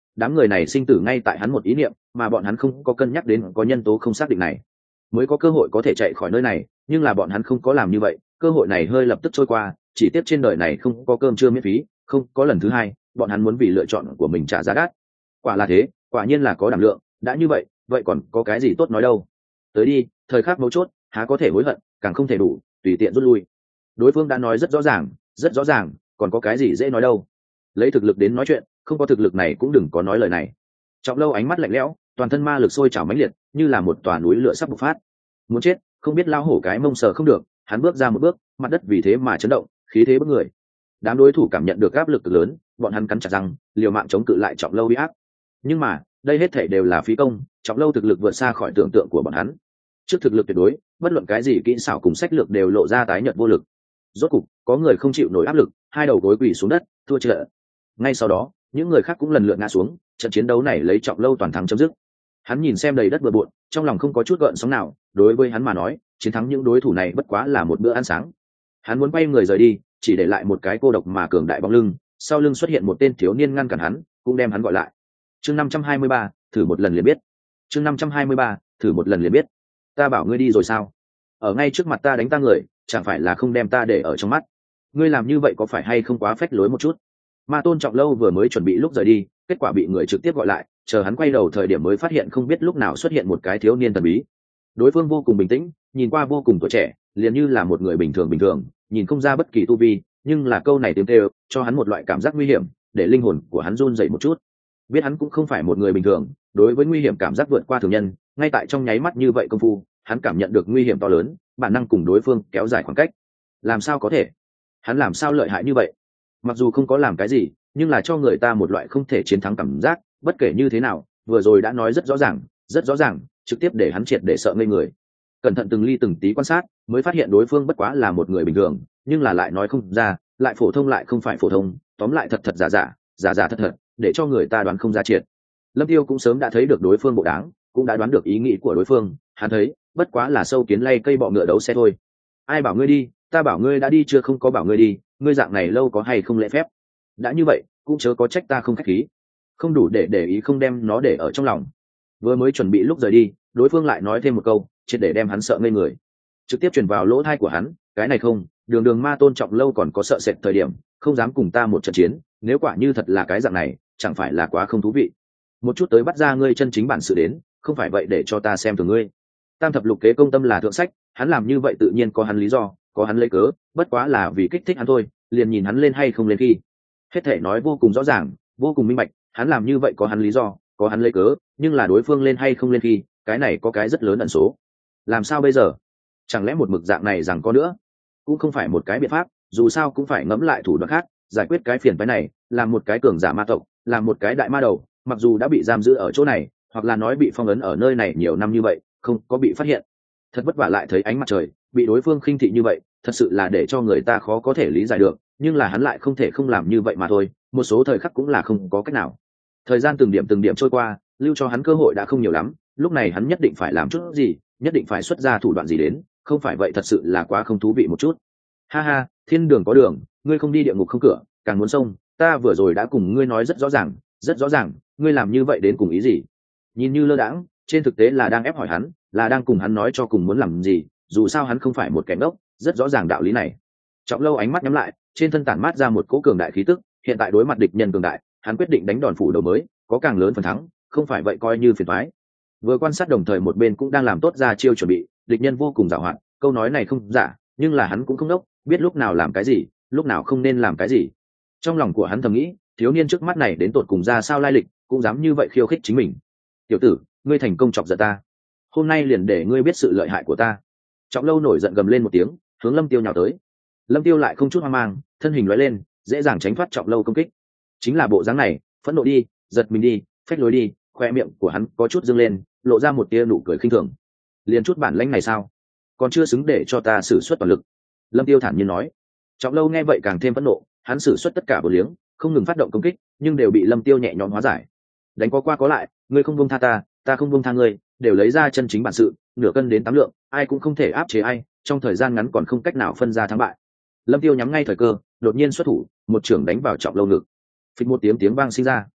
Speaker 1: đám người này sinh tử ngay tại hắn một ý niệm, mà bọn hắn không có cân nhắc đến có nhân tố không xác định này mới có cơ hội có thể chạy khỏi nơi này, nhưng là bọn hắn không có làm như vậy, cơ hội này hơi lập tức trôi qua, chỉ tiếp trên đời này không có cơm trưa miễn phí, không có lần thứ hai, bọn hắn muốn vì lựa chọn của mình trả giá đắt. Quả là thế, quả nhiên là có đảm lượng, đã như vậy, vậy còn có cái gì tốt nói đâu. Tới đi, thời khắc mấu chốt, há có thể hối hận, càng không thể đủ tùy tiện rút lui. Đối phương đã nói rất rõ ràng, còn có cái gì dễ nói đâu. Lấy thực lực đến nói chuyện, không có thực lực này cũng đừng có nói lời này. Trọng Lâu ánh mắt lạnh lẽo, toàn thân ma lực sôi trào mãnh liệt, như là một tòa núi lửa sắp bộc phát. Muốn chết, không biết lao hổ cái mông sờ không được, hắn bước ra một bước, mặt đất vì thế mà chấn động, khí thế bức người. Đám đối thủ cảm nhận được áp lực cực lớn, bọn hắn cắn chặt răng, liều mạng chống cự lại Trọng Lâu uy áp. Nhưng mà, đây hết thảy đều là phí công, Trọng Lâu thực lực vượt xa khỏi tưởng tượng của bọn hắn. Trước thực lực tuyệt đối, bất luận cái gì kỹ xảo cùng sách lược đều lộ ra tái nhợt vô lực. Rốt cục, có người không chịu nổi áp lực, hai đầu gối quỳ xuống đất, thua trận. Ngay sau đó, những người khác cũng lần lượt ngã xuống, trận chiến đấu này lấy Trọng Lâu toàn thắng chấm dứt. Hắn nhìn xem đầy đất bừa bộn, trong lòng không có chút gợn sóng nào, đối với hắn mà nói, chiến thắng những đối thủ này bất quá là một bữa ăn sáng. Hắn muốn quay người rời đi, chỉ để lại một cái cô độc mà cường đại bóng lưng, sau lưng xuất hiện một tên thiếu niên ngăn cản hắn, cũng đem hắn gọi lại. Chương 523, thử một lần liền biết. Chương 523, thử một lần liền biết. Ta bảo ngươi đi rồi sao? Ở ngay trước mặt ta đánh ta người, chẳng phải là không đem ta để ở trong mắt. Ngươi làm như vậy có phải hay không quá phách lối một chút? Ma Tôn Trọng Lâu vừa mới chuẩn bị lúc rời đi, kết quả bị người trực tiếp gọi lại, chờ hắn quay đầu thời điểm mới phát hiện không biết lúc nào xuất hiện một cái thiếu niên thần bí. Đối phương vô cùng bình tĩnh, nhìn qua vô cùng tuổi trẻ, liền như là một người bình thường, nhìn không ra bất kỳ tu vi, nhưng là câu này tiếng kêu cho hắn một loại cảm giác nguy hiểm, để linh hồn của hắn run rẩy một chút. Biết hắn cũng không phải một người bình thường, đối với nguy hiểm cảm giác vượt qua thường nhân, ngay tại trong nháy mắt như vậy công phu, hắn cảm nhận được nguy hiểm to lớn, bản năng cùng đối phương kéo dài khoảng cách. Làm sao có thể? Hắn làm sao lợi hại như vậy? Mặc dù không có làm cái gì, nhưng là cho người ta một loại không thể chiến thắng cảm giác, bất kể như thế nào, vừa rồi đã nói rất rõ ràng, trực tiếp để hắn triệt để sợ ngây người. Cẩn thận từng ly từng tí quan sát, mới phát hiện đối phương bất quá là một người bình thường, nhưng là lại nói không ra, lại phổ thông lại không phải phổ thông, tóm lại thật giả thật, để cho người ta đoán không ra triệt. Lâm Tiêu cũng sớm đã thấy được đối phương bộ đáng, cũng đã đoán được ý nghĩ của đối phương, hắn thấy, bất quá là sâu kiến lay cây bọ ngựa đấu xe thôi. Ai bảo ngươi đi, ta bảo ngươi đã đi chưa, không có bảo ngươi đi, ngươi dạng này lâu có hay không lễ phép. Đã như vậy, cũng chớ có trách ta không khách khí, không đủ để ý không đem nó để ở trong lòng. Vừa mới chuẩn bị lúc rời đi, đối phương lại nói thêm một câu, triệt để đem hắn sợ ngây người, trực tiếp truyền vào lỗ tai của hắn, cái này không, đường Ma Tôn Trọng Lâu còn có sợ sệt thời điểm, không dám cùng ta một trận chiến, nếu quả như thật là cái dạng này, chẳng phải là quá không thú vị. Một chút tới bắt ra ngươi chân chính bản sự đến, không phải vậy để cho ta xem thường ngươi. Tam thập lục kế công tâm là thượng sách, hắn làm như vậy tự nhiên có hắn lý do, có hắn lấy cớ, bất quá là vì kích thích hắn thôi, liền nhìn hắn lên hay không lên khi. Hết thể nói vô cùng rõ ràng, vô cùng minh bạch, hắn làm như vậy có hắn lý do, có hắn lấy cớ, nhưng là đối phương lên hay không lên khi, cái này có cái rất lớn ẩn số. Làm sao bây giờ? Chẳng lẽ một mực dạng này rằng có nữa? Cũng không phải một cái biện pháp, dù sao cũng phải ngẫm lại thủ đoạn khác, giải quyết cái phiền phức này, làm một cái cường giả ma tộc, làm một cái đại ma đầu, mặc dù đã bị giam giữ ở chỗ này, hoặc là nói bị phong ấn ở nơi này nhiều năm như vậy, không có bị phát hiện. Thật vất vả lại thấy ánh mặt trời, bị đối phương khinh thị như vậy, thật sự là để cho người ta khó có thể lý giải được, nhưng là hắn lại không thể không làm như vậy mà thôi, một số thời khắc cũng là không có cách nào. Thời gian từng điểm trôi qua, lưu cho hắn cơ hội đã không nhiều lắm, lúc này hắn nhất định phải làm chút gì, nhất định phải xuất ra thủ đoạn gì đến, không phải vậy thật sự là quá không thú vị một chút. Ha ha, thiên đường có đường, ngươi không đi địa ngục không cửa, càng muốn sông, ta vừa rồi đã cùng ngươi nói rất rõ ràng, ngươi làm như vậy đến cùng ý gì? Nhìn như lơ đãng, trên thực tế là đang ép hỏi hắn, là đang cùng hắn nói cho cùng muốn làm gì, dù sao hắn không phải một kẻ ngốc, rất rõ ràng đạo lý này. Trọng Lâu ánh mắt nhắm lại, trên thân tản mát ra một cỗ cường đại khí tức, hiện tại đối mặt địch nhân cường đại, hắn quyết định đánh đòn phủ đầu mới, có càng lớn phần thắng, không phải vậy coi như phiền toái. Vừa quan sát đồng thời một bên cũng đang làm tốt ra chiêu chuẩn bị, địch nhân vô cùng giàu hạn, câu nói này không giả, nhưng là hắn cũng không đốc, biết lúc nào làm cái gì, lúc nào không nên làm cái gì. Trong lòng của hắn thầm nghĩ, thiếu niên trước mắt này đến tột cùng ra sao lai lịch, cũng dám như vậy khiêu khích chính mình. Tiểu tử, ngươi thành công chọc giận ta, hôm nay liền để ngươi biết sự lợi hại của ta. Trọng Lâu nổi giận gầm lên một tiếng, hướng Lâm Tiêu nhào tới. Lâm Tiêu lại không chút hoang mang, thân hình lóe lên, dễ dàng tránh thoát Trọng Lâu công kích. Chính là bộ dáng này, phẫn nộ đi, giật mình đi, phách lối đi, khoe miệng của hắn có chút dương lên, lộ ra một tia nụ cười khinh thường. Liền chút bản lãnh này sao? Còn chưa xứng để cho ta sử xuất toàn lực. Lâm Tiêu thản nhiên nói. Trọng Lâu nghe vậy càng thêm phẫn nộ, hắn sử xuất tất cả bổ liếng, không ngừng phát động công kích, nhưng đều bị Lâm Tiêu nhẹ nhõm hóa giải. Đánh có qua có lại, ngươi không buông tha ta, ta không buông tha ngươi, đều lấy ra chân chính bản sự, nửa cân đến 8 lượng, ai cũng không thể áp chế ai, trong thời gian ngắn còn không cách nào phân ra thắng bại. Lâm Tiêu nhắm ngay thời cơ, đột nhiên xuất thủ, một chưởng đánh vào Trọng Lâu ngực. Phịch một tiếng vang sinh ra.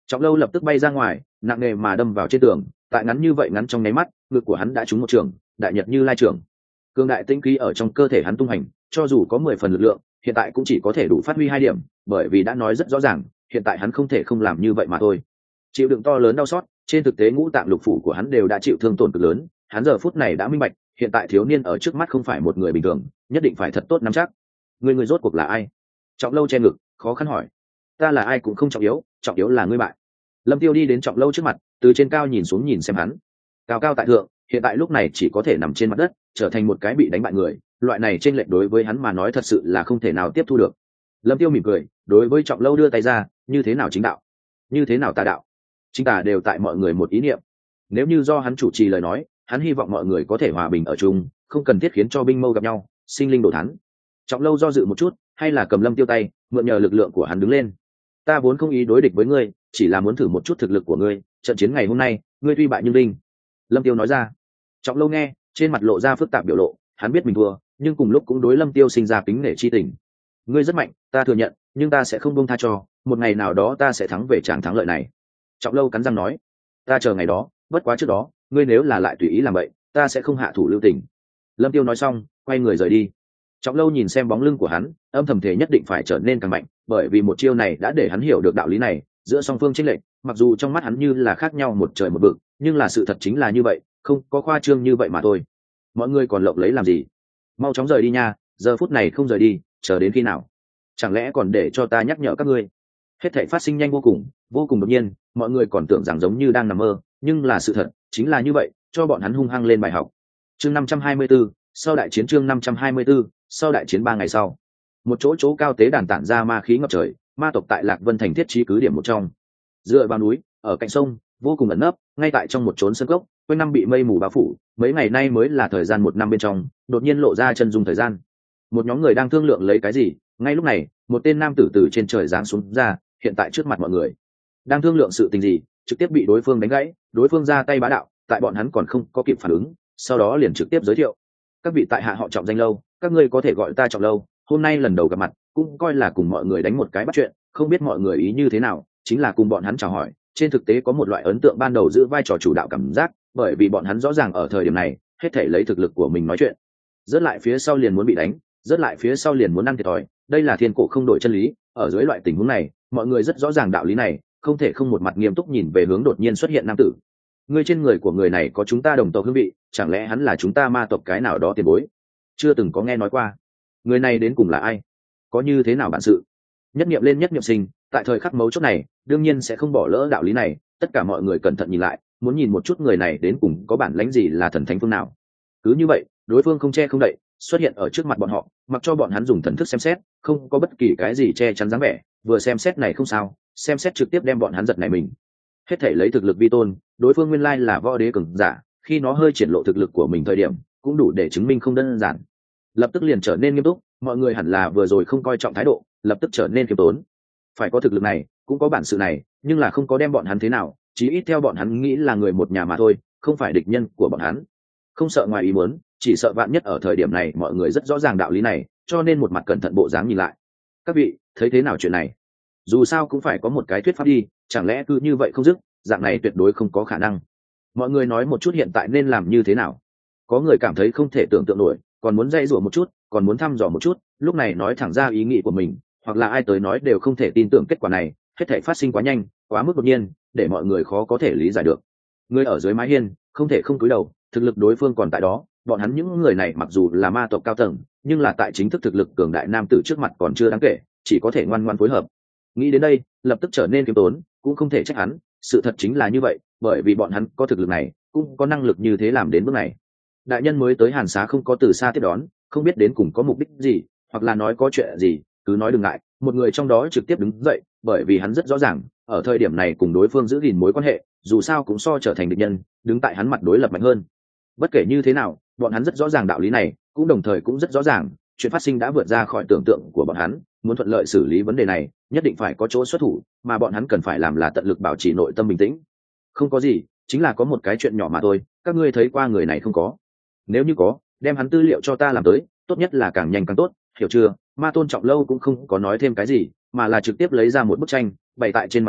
Speaker 1: Trọng Lâu lập tức bay ra ngoài, nặng nề mà đâm vào trên tường, tại ngắn như vậy ngắn trong nháy mắt, ngực của hắn đã trúng một trường, đại nhật như lai trường. Cường đại tinh khí ở trong cơ thể hắn tung hành, cho dù có 10 phần lực lượng, hiện tại cũng chỉ có thể đủ phát huy 2 điểm, bởi vì đã nói rất rõ ràng, hiện tại hắn không thể không làm như vậy mà thôi. Chịu đựng to lớn đau xót, trên thực tế ngũ tạng lục phủ của hắn đều đã chịu thương tổn cực lớn, hắn giờ phút này đã minh bạch, hiện tại thiếu niên ở trước mắt không phải một người bình thường, nhất định phải thật tốt nắm chắc. Người rốt cuộc là ai? Trọng Lâu che ngực, khó khăn hỏi. Ta là ai cũng không trọng yếu là ngươi bại. Lâm Tiêu đi đến Trọng Lâu trước mặt, từ trên cao nhìn xuống nhìn xem hắn. Cao cao tại thượng, hiện tại lúc này chỉ có thể nằm trên mặt đất, trở thành một cái bị đánh bại người, loại này chênh lệch đối với hắn mà nói thật sự là không thể nào tiếp thu được. Lâm Tiêu mỉm cười, đối với Trọng Lâu đưa tay ra, như thế nào chính đạo, như thế nào tà đạo, chính tà đều tại mọi người một ý niệm. Nếu như do hắn chủ trì lời nói, hắn hy vọng mọi người có thể hòa bình ở chung, không cần thiết khiến cho binh mâu gặp nhau, sinh linh đổ thán. Trọng Lâu do dự một chút, hay là cầm Lâm Tiêu tay, mượn nhờ lực lượng của hắn đứng lên. Ta vốn không ý đối địch với ngươi, chỉ là muốn thử một chút thực lực của ngươi, trận chiến ngày hôm nay, ngươi tuy bại nhưng linh. Lâm Tiêu nói ra. Trọng Lâu nghe, trên mặt lộ ra phức tạp biểu lộ, hắn biết mình thua, nhưng cùng lúc cũng đối Lâm Tiêu sinh ra kính nể chi tình. Ngươi rất mạnh, ta thừa nhận, nhưng ta sẽ không buông tha cho, một ngày nào đó ta sẽ thắng về tràng thắng lợi này. Trọng Lâu cắn răng nói. Ta chờ ngày đó, bất quá trước đó, ngươi nếu là lại tùy ý làm vậy, ta sẽ không hạ thủ lưu tình. Lâm Tiêu nói xong, quay người rời đi. Trọng Lâu nhìn xem bóng lưng của hắn, âm thầm thể nhất định phải trở nên càng mạnh, bởi vì một chiêu này đã để hắn hiểu được đạo lý này, giữa song phương chênh lệch, mặc dù trong mắt hắn như là khác nhau một trời một vực, nhưng là sự thật chính là như vậy, không có khoa trương như vậy mà thôi. Mọi người còn lộng lấy làm gì? Mau chóng rời đi nha, giờ phút này không rời đi, chờ đến khi nào? Chẳng lẽ còn để cho ta nhắc nhở các ngươi? Hết thảy phát sinh nhanh vô cùng đột nhiên, mọi người còn tưởng rằng giống như đang nằm mơ, nhưng là sự thật, chính là như vậy, cho bọn hắn hung hăng lên bài học. Chương 524, sau đại chiến chương 524, sau đại chiến 3 ngày sau. Một chỗ cao tế đàn tản ra ma khí ngập trời, ma tộc tại Lạc Vân thành thiết trí cứ điểm một trong. Dựa vào núi, ở cạnh sông, vô cùng ẩn nấp, ngay tại trong một chốn sân cốc, quanh năm bị mây mù bao phủ, mấy ngày nay mới là thời gian 1 năm bên trong, đột nhiên lộ ra chân dung thời gian. Một nhóm người đang thương lượng lấy cái gì, ngay lúc này, một tên nam tử từ trên trời giáng xuống ra, hiện tại trước mặt mọi người. Đang thương lượng sự tình gì, trực tiếp bị đối phương đánh gãy, đối phương ra tay bá đạo, tại bọn hắn còn không có kịp phản ứng, sau đó liền trực tiếp giới thiệu. Các vị tại hạ họ Trọng danh Lâu, các ngươi có thể gọi ta Trọng Lâu, hôm nay lần đầu gặp mặt, cũng coi là cùng mọi người đánh một cái bắt chuyện, không biết mọi người ý như thế nào, chính là cùng bọn hắn chào hỏi, trên thực tế có một loại ấn tượng ban đầu giữ vai trò chủ đạo cảm giác, bởi vì bọn hắn rõ ràng ở thời điểm này, hết thể lấy thực lực của mình nói chuyện. Rớt lại phía sau liền muốn bị đánh, rớt lại phía sau liền muốn ăn thiệt thòi, đây là thiên cổ không đổi chân lý, ở dưới loại tình huống này, mọi người rất rõ ràng đạo lý này, không thể không một mặt nghiêm túc nhìn về hướng đột nhiên xuất hiện nam tử. Người trên người của người này có chúng ta đồng tộc hương vị, chẳng lẽ hắn là chúng ta ma tộc cái nào đó tiền bối? Chưa từng có nghe nói qua. Người này đến cùng là ai? Có như thế nào bản sự? Nhất niệm lên nhất niệm sinh, tại thời khắc mấu chốt này, đương nhiên sẽ không bỏ lỡ đạo lý này, tất cả mọi người cẩn thận nhìn lại, muốn nhìn một chút người này đến cùng có bản lãnh gì là thần thánh phương nào. Cứ như vậy, đối phương không che không đậy, xuất hiện ở trước mặt bọn họ, mặc cho bọn hắn dùng thần thức xem xét, không có bất kỳ cái gì che chắn dáng vẻ, vừa xem xét này không sao, xem xét trực tiếp đem bọn hắn giật này mình. Hết thể lấy thực lực vi tôn, đối phương nguyên lai là võ đế cường giả, khi nó hơi triển lộ thực lực của mình thời điểm, cũng đủ để chứng minh không đơn giản. Lập tức liền trở nên nghiêm túc, mọi người hẳn là vừa rồi không coi trọng thái độ, lập tức trở nên khiêm tốn. Phải có thực lực này, cũng có bản sự này, nhưng là không có đem bọn hắn thế nào, chí ít theo bọn hắn nghĩ là người một nhà mà thôi, không phải địch nhân của bọn hắn. Không sợ ngoài ý muốn, chỉ sợ vạn nhất ở thời điểm này mọi người rất rõ ràng đạo lý này, cho nên một mặt cẩn thận bộ dáng nhìn lại. Các vị, thấy thế nào chuyện này? Dù sao cũng phải có một cái thuyết pháp đi, chẳng lẽ cứ như vậy không dứt, dạng này tuyệt đối không có khả năng. Mọi người nói một chút hiện tại nên làm như thế nào. Có người cảm thấy không thể tưởng tượng nổi, còn muốn dây dùa một chút, còn muốn thăm dò một chút, lúc này nói thẳng ra ý nghĩ của mình, hoặc là ai tới nói đều không thể tin tưởng kết quả này, hết thể phát sinh quá nhanh, quá mức đột nhiên, để mọi người khó có thể lý giải được. Người ở dưới mái hiên, không thể không cúi đầu, thực lực đối phương còn tại đó, bọn hắn những người này mặc dù là ma tộc cao tầng, nhưng là tại chính thức thực lực cường đại nam tử trước mặt còn chưa đáng kể, chỉ có thể ngoan ngoãn phối hợp. Nghĩ đến đây, lập tức trở nên kiêm tốn, cũng không thể trách hắn, sự thật chính là như vậy, bởi vì bọn hắn có thực lực này, cũng có năng lực như thế làm đến bước này. Đại nhân mới tới Hàn Xá không có từ xa tiếp đón, không biết đến cùng có mục đích gì, hoặc là nói có chuyện gì, cứ nói đừng ngại. Một người trong đó trực tiếp đứng dậy, bởi vì hắn rất rõ ràng, ở thời điểm này cùng đối phương giữ gìn mối quan hệ, dù sao cũng so trở thành địch nhân, đứng tại hắn mặt đối lập mạnh hơn. Bất kể như thế nào, bọn hắn rất rõ ràng đạo lý này, cũng đồng thời cũng rất rõ ràng, chuyện phát sinh đã vượt ra khỏi tưởng tượng của bọn hắn, muốn thuận lợi xử lý vấn đề này, nhất định phải có chỗ xuất thủ, mà bọn hắn cần phải làm là tận lực bảo trì nội tâm bình tĩnh. Không có gì, chính là có một cái chuyện nhỏ mà thôi, các ngươi thấy qua người này không có? Nếu như có, đem hắn tư liệu cho ta làm tới, tốt nhất là càng nhanh càng tốt, hiểu chưa? Ma Tôn Trọng Lâu cũng không có nói thêm cái gì, mà là trực tiếp lấy ra một bức tranh, bày tại trên mặt bàn,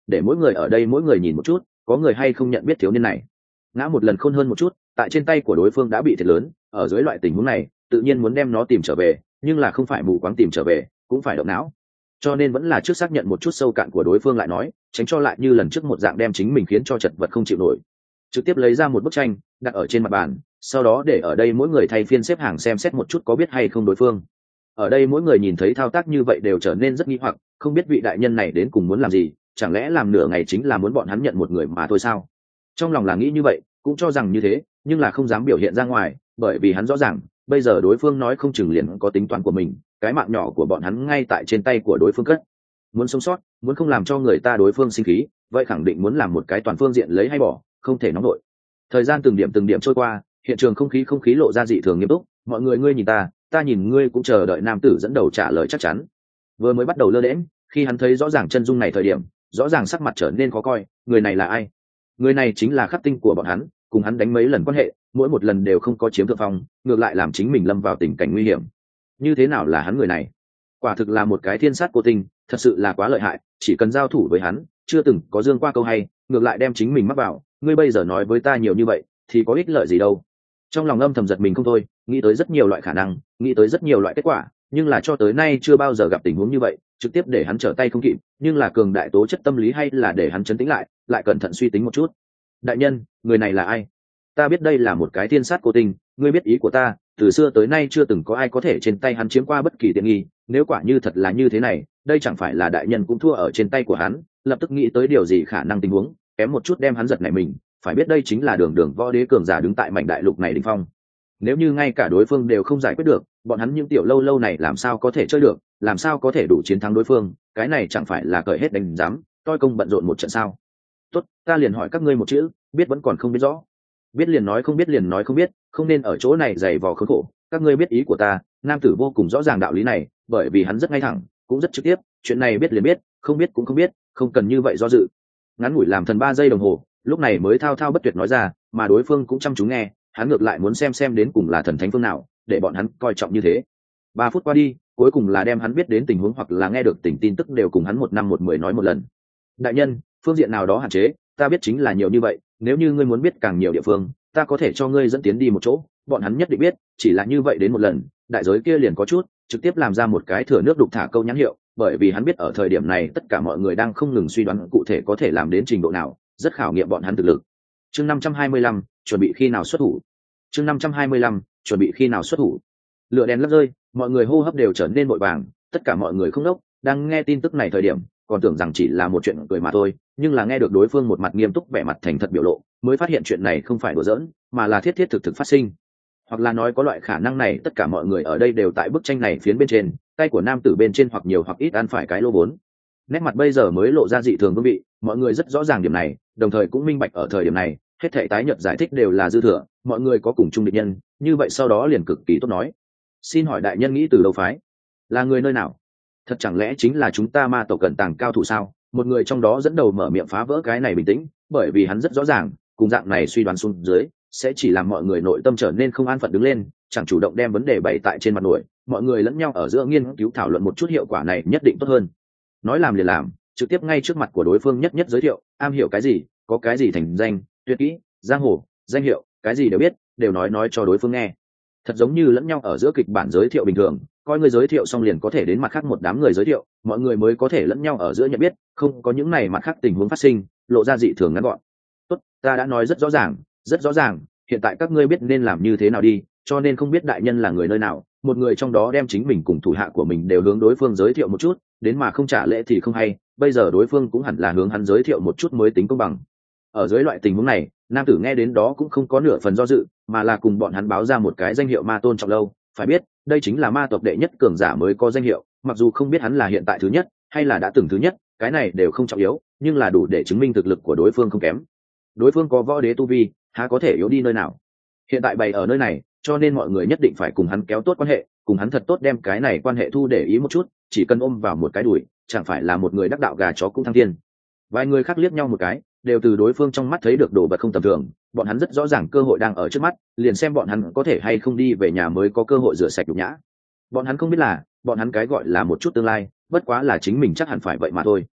Speaker 1: để mỗi người ở đây mỗi người nhìn một chút có người hay không nhận biết thiếu niên này. Ngã một lần khôn hơn một chút, tại trên tay của đối phương đã bị thiệt lớn, ở dưới loại tình huống này tự nhiên muốn đem nó tìm trở về, nhưng là không phải mù quáng tìm trở về, cũng phải động não. Cho nên vẫn là trước xác nhận một chút sâu cạn của đối phương lại nói, tránh cho lại như lần trước một dạng đem chính mình khiến cho chật vật không chịu nổi. Trực tiếp lấy ra một bức tranh đặt ở trên mặt bàn, sau đó để ở đây mỗi người thay phiên xếp hàng xem xét một chút có biết hay không đối phương. Ở đây mỗi người nhìn thấy thao tác như vậy đều trở nên rất nghi hoặc, không biết vị đại nhân này đến cùng muốn làm gì, chẳng lẽ làm nửa ngày chính là muốn bọn hắn nhận một người mà thôi sao? Trong lòng là nghĩ như vậy, cũng cho rằng như thế, nhưng là không dám biểu hiện ra ngoài, bởi vì hắn rõ ràng bây giờ đối phương nói không chừng liền có tính toán của mình, cái mạng nhỏ của bọn hắn ngay tại trên tay của đối phương cất. Muốn sống sót, muốn không làm cho người ta đối phương sinh khí, vậy khẳng định muốn làm một cái toàn phương diện lấy hay bỏ, không thể nóng nổi. Thời gian từng điểm trôi qua, hiện trường không khí lộ ra dị thường nghiêm túc, mọi người ngươi nhìn ta nhìn ngươi, cũng chờ đợi nam tử dẫn đầu trả lời chắc chắn. Vừa mới bắt đầu lơ đễnh, khi hắn thấy rõ ràng chân dung này thời điểm, rõ ràng sắc mặt trở nên khó coi. Người này là ai? Người này chính là khắc tinh của bọn hắn, cùng hắn đánh mấy lần quan hệ, mỗi một lần đều không có chiếm thượng phong, ngược lại làm chính mình lâm vào tình cảnh nguy hiểm. Như thế nào là hắn người này? Quả thực là một cái thiên sát cô tinh, thật sự là quá lợi hại, chỉ cần giao thủ với hắn, chưa từng có dương qua câu hay, ngược lại đem chính mình mắc vào. Ngươi bây giờ nói với ta nhiều như vậy, thì có ích lợi gì đâu? Trong lòng âm thầm giật mình không thôi, nghĩ tới rất nhiều loại khả năng, nghĩ tới rất nhiều loại kết quả, nhưng là cho tới nay chưa bao giờ gặp tình huống như vậy, trực tiếp để hắn trở tay không kịp. Nhưng là cường đại tố chất tâm lý hay là để hắn trấn tĩnh lại cẩn thận suy tính một chút. Đại nhân, người này là ai? Ta biết đây là một cái thiên sát cô tinh, ngươi biết ý của ta, từ xưa tới nay chưa từng có ai có thể trên tay hắn chiếm qua bất kỳ tiện nghi, nếu quả như thật là như thế này, đây chẳng phải là đại nhân cũng thua ở trên tay của hắn. Lập tức nghĩ tới điều gì khả năng tình huống, kém một chút đem hắn giật nảy mình, phải biết đây chính là đường võ đế cường giả đứng tại mảnh đại lục này đỉnh phong. Nếu như ngay cả đối phương đều không giải quyết được, bọn hắn những tiểu lâu lâu này làm sao có thể chơi được, làm sao có thể đủ chiến thắng đối phương, cái này chẳng phải là cởi hết đánh giám, toi công bận rộn một trận sao? Tốt, ta liền hỏi các ngươi một chữ, biết vẫn còn không biết rõ. Biết liền nói không biết liền nói không biết, không nên ở chỗ này giày vò khốn khổ. Các ngươi biết ý của ta. Nam tử vô cùng rõ ràng đạo lý này, bởi vì hắn rất ngay thẳng, cũng rất trực tiếp, chuyện này biết liền biết, không biết cũng không biết, không cần như vậy do dự. Ngắn ngủi làm thần 3 giây đồng hồ, lúc này mới thao thao bất tuyệt nói ra, mà đối phương cũng chăm chú nghe, hắn ngược lại muốn xem đến cùng là thần thánh phương nào, để bọn hắn coi trọng như thế. 3 phút qua đi, cuối cùng là đem hắn biết đến tình huống hoặc là nghe được tin tức đều cùng hắn một năm một mười nói một lần. Đại nhân, phương diện nào đó hạn chế, ta biết chính là nhiều như vậy, nếu như ngươi muốn biết càng nhiều địa phương, ta có thể cho ngươi dẫn tiến đi một chỗ, bọn hắn nhất định biết, chỉ là như vậy đến một lần, đại giới kia liền có chút, trực tiếp làm ra một cái thừa nước đục thả câu nhãn hiệu, bởi vì hắn biết ở thời điểm này tất cả mọi người đang không ngừng suy đoán cụ thể có thể làm đến trình độ nào, rất khảo nghiệm bọn hắn thực lực. Chương 525, chuẩn bị khi nào xuất thủ. Chương 525, chuẩn bị khi nào xuất thủ. Lửa đèn lấp rơi, mọi người hô hấp đều trở nên vội vàng, tất cả mọi người không đốc, đang nghe tin tức này thời điểm, còn tưởng rằng chỉ là một chuyện cười mà thôi, nhưng là nghe được đối phương một mặt nghiêm túc vẻ mặt thành thật biểu lộ, mới phát hiện chuyện này không phải đùa giỡn, mà là thiết thiết thực thực phát sinh. Hoặc là nói có loại khả năng này, tất cả mọi người ở đây đều tại bức tranh này phiến bên trên, tay của nam tử bên trên hoặc nhiều hoặc ít ăn phải cái lô vốn. Nét mặt bây giờ mới lộ ra dị thường vương vị, mọi người rất rõ ràng điểm này, đồng thời cũng minh bạch ở thời điểm này, hết thảy tái nhợt giải thích đều là dư thừa, mọi người có cùng chung địch nhân, như vậy sau đó liền cực kỳ tốt nói. Xin hỏi đại nhân nghĩ từ đâu phái? Là người nơi nào? Thật chẳng lẽ chính là chúng ta ma tộc cẩn tàng cao thủ sao? Một người trong đó dẫn đầu mở miệng phá vỡ cái này bình tĩnh, bởi vì hắn rất rõ ràng, cùng dạng này suy đoán xuống dưới, sẽ chỉ làm mọi người nội tâm trở nên không an phận đứng lên, chẳng chủ động đem vấn đề bày tại trên mặt nổi, mọi người lẫn nhau ở giữa nghiên cứu thảo luận một chút hiệu quả này nhất định tốt hơn. Nói làm liền làm, trực tiếp ngay trước mặt của đối phương nhất giới thiệu, am hiểu cái gì, có cái gì thành danh, tuyệt kỹ, giang hồ, danh hiệu, cái gì đều biết, đều nói cho đối phương nghe. Thật giống như lẫn nhau ở giữa kịch bản giới thiệu bình thường, coi người giới thiệu xong liền có thể đến mặt khác một đám người giới thiệu, mọi người mới có thể lẫn nhau ở giữa nhận biết, không có những này mặt khác tình huống phát sinh, lộ ra dị thường ngắn gọn. Tốt, ta đã nói rất rõ ràng, hiện tại các ngươi biết nên làm như thế nào đi, cho nên không biết đại nhân là người nơi nào, một người trong đó đem chính mình cùng thủ hạ của mình đều hướng đối phương giới thiệu một chút, đến mà không trả lễ thì không hay, bây giờ đối phương cũng hẳn là hướng hắn giới thiệu một chút mới tính công bằng. Ở dưới loại tình huống này, nam tử nghe đến đó cũng không có nửa phần do dự, mà là cùng bọn hắn báo ra một cái danh hiệu ma tôn trọng lâu. Phải biết, đây chính là ma tộc đệ nhất cường giả mới có danh hiệu, mặc dù không biết hắn là hiện tại thứ nhất hay là đã từng thứ nhất, cái này đều không trọng yếu, nhưng là đủ để chứng minh thực lực của đối phương không kém. Đối phương có võ đế tu vi, há có thể yếu đi nơi nào. Hiện tại bày ở nơi này, cho nên mọi người nhất định phải cùng hắn kéo tốt quan hệ, cùng hắn thật tốt đem cái này quan hệ thu để ý một chút, chỉ cần ôm vào một cái đùi, chẳng phải là một người đắc đạo gà chó cũng thăng thiên. Vài người khác liếc nhau một cái, đều từ đối phương trong mắt thấy được đồ vật không tầm thường, bọn hắn rất rõ ràng cơ hội đang ở trước mắt, liền xem bọn hắn có thể hay không đi về nhà mới có cơ hội rửa sạch nhục nhã. Bọn hắn không biết là, bọn hắn cái gọi là một chút tương lai, bất quá là chính mình chắc hẳn phải vậy mà thôi.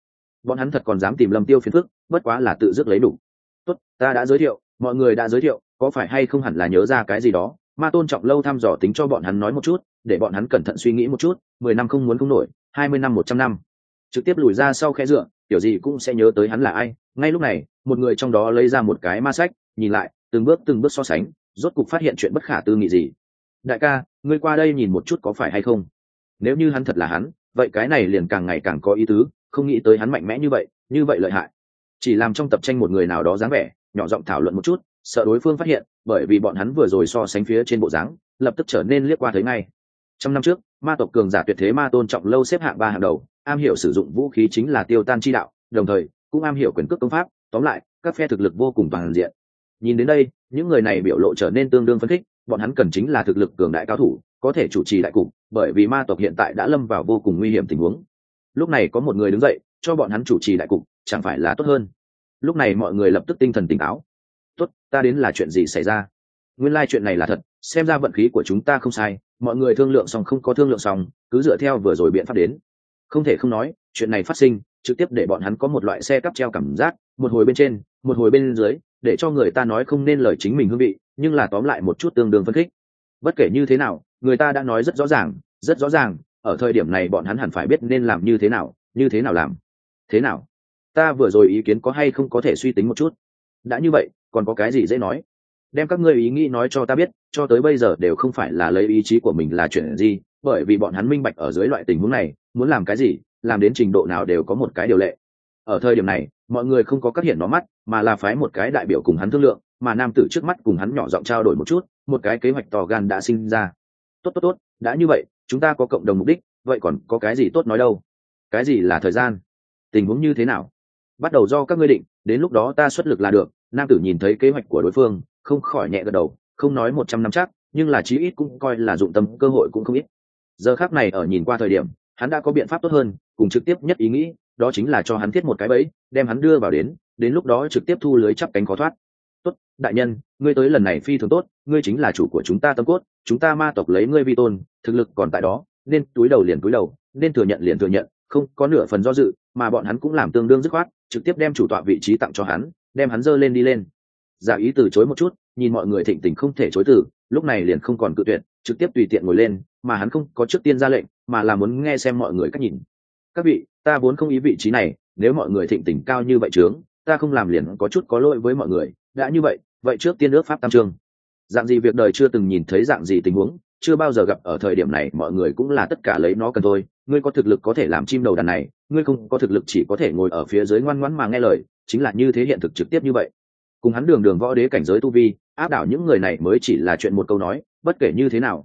Speaker 1: bọn hắn thật còn dám tìm Lâm Tiêu phiền phức, bất quá là tự dứt lấy đủ. Tốt, ta đã giới thiệu, mọi người đã giới thiệu, có phải hay không hẳn là nhớ ra cái gì đó. Ma Tôn Trọng Lâu thăm dò tính cho bọn hắn nói một chút, để bọn hắn cẩn thận suy nghĩ một chút. 10 năm không muốn không nổi, 20 năm 100 năm, trực tiếp lùi ra sau khe dựa, kiểu gì cũng sẽ nhớ tới hắn là ai. Ngay lúc này, một người trong đó lấy ra một cái ma sách, nhìn lại, từng bước so sánh, rốt cục phát hiện chuyện bất khả tư nghị gì. Đại ca, ngươi qua đây nhìn một chút có phải hay không? Nếu như hắn thật là hắn, vậy cái này liền càng ngày càng có ý tứ, không nghĩ tới hắn mạnh mẽ như vậy lợi hại. Chỉ làm trong tập tranh một người nào đó dáng vẻ, nhỏ giọng thảo luận một chút, sợ đối phương phát hiện, bởi vì bọn hắn vừa rồi so sánh phía trên bộ dáng, lập tức trở nên liếc qua thấy ngay. Trăm năm trước, ma tộc cường giả tuyệt thế Ma Tôn Trọng Lâu xếp hạng 3 hàng đầu, am hiểu sử dụng vũ khí chính là tiêu tan chi đạo, đồng thời cũng am hiểu quyền cước công pháp, tóm lại, các phe thực lực vô cùng toàn diện. Nhìn đến đây, những người này biểu lộ trở nên tương đương phấn khích, bọn hắn cần chính là thực lực cường đại cao thủ, có thể chủ trì đại cục, bởi vì ma tộc hiện tại đã lâm vào vô cùng nguy hiểm tình huống. Lúc này có một người đứng dậy, cho bọn hắn chủ trì đại cục, chẳng phải là tốt hơn. Lúc này mọi người lập tức tinh thần tỉnh táo. Tốt, ta đến là chuyện gì xảy ra? Nguyên lai chuyện này là thật, xem ra vận khí của chúng ta không sai, mọi người thương lượng xong không có thương lượng xong, cứ dựa theo vừa rồi biện pháp đến. Không thể không nói, chuyện này phát sinh, trực tiếp để bọn hắn có một loại xe cắp treo cảm giác, một hồi bên trên, một hồi bên dưới, để cho người ta nói không nên lời chính mình hương vị, nhưng là tóm lại một chút tương đương phân khích. Bất kể như thế nào, người ta đã nói rất rõ ràng, ở thời điểm này bọn hắn hẳn phải biết nên làm như thế nào làm. Thế nào? Ta vừa rồi ý kiến có hay không có thể suy tính một chút. Đã như vậy, còn có cái gì dễ nói? Đem các ngươi ý nghĩ nói cho ta biết, cho tới bây giờ đều không phải là lấy ý chí của mình là chuyện gì, bởi vì bọn hắn minh bạch ở dưới loại tình huống này, muốn làm cái gì, làm đến trình độ nào đều có một cái điều lệ. Ở thời điểm này, mọi người không có cắt hiện nó mắt, mà là phái một cái đại biểu cùng hắn thương lượng, mà nam tử trước mắt cùng hắn nhỏ giọng trao đổi một chút, một cái kế hoạch to gan đã sinh ra. Tốt, đã như vậy, chúng ta có cộng đồng mục đích, vậy còn có cái gì tốt nói đâu? Cái gì là thời gian? Tình huống như thế nào? Bắt đầu do các ngươi định, đến lúc đó ta xuất lực là được. Nam tử nhìn thấy kế hoạch của đối phương, không khỏi nhẹ gật đầu, không nói 100 năm chắc, nhưng là chí ít cũng coi là dụng tâm, cơ hội cũng không ít. Giờ khắc này ở nhìn qua thời điểm, hắn đã có biện pháp tốt hơn, cùng trực tiếp nhất ý nghĩ, đó chính là cho hắn thiết một cái bẫy, đem hắn đưa vào đến lúc đó trực tiếp thu lưới chắp cánh khó thoát. Tốt, đại nhân, ngươi tới lần này phi thường tốt, ngươi chính là chủ của chúng ta tâm cốt, chúng ta ma tộc lấy ngươi vi tôn, thực lực còn tại đó, nên túi đầu liền túi đầu, nên thừa nhận liền thừa nhận, không có nửa phần do dự, mà bọn hắn cũng làm tương đương dứt khoát, trực tiếp đem chủ tọa vị trí tặng cho hắn, đem hắn dơ lên đi lên. Giả ý từ chối một chút, nhìn mọi người thịnh tình không thể chối từ, lúc này liền không còn cự tuyệt, trực tiếp tùy tiện ngồi lên, mà hắn không có trước tiên ra lệnh, mà là muốn nghe xem mọi người cách nhìn. Các vị, ta vốn không ý vị trí này, nếu mọi người thịnh tình cao như vậy trướng, ta không làm liền có chút có lỗi với mọi người, đã như vậy trước tiên ước pháp tam chương. Dạng gì việc đời chưa từng nhìn thấy dạng gì tình huống, chưa bao giờ gặp ở thời điểm này, mọi người cũng là tất cả lấy nó cần thôi. Ngươi có thực lực có thể làm chim đầu đàn này, ngươi không có thực lực chỉ có thể ngồi ở phía dưới ngoan ngoãn mà nghe lời, chính là như thế, hiện thực trực tiếp như vậy. Cùng hắn đường võ đế cảnh giới tu vi, áp đảo những người này mới chỉ là chuyện một câu nói, bất kể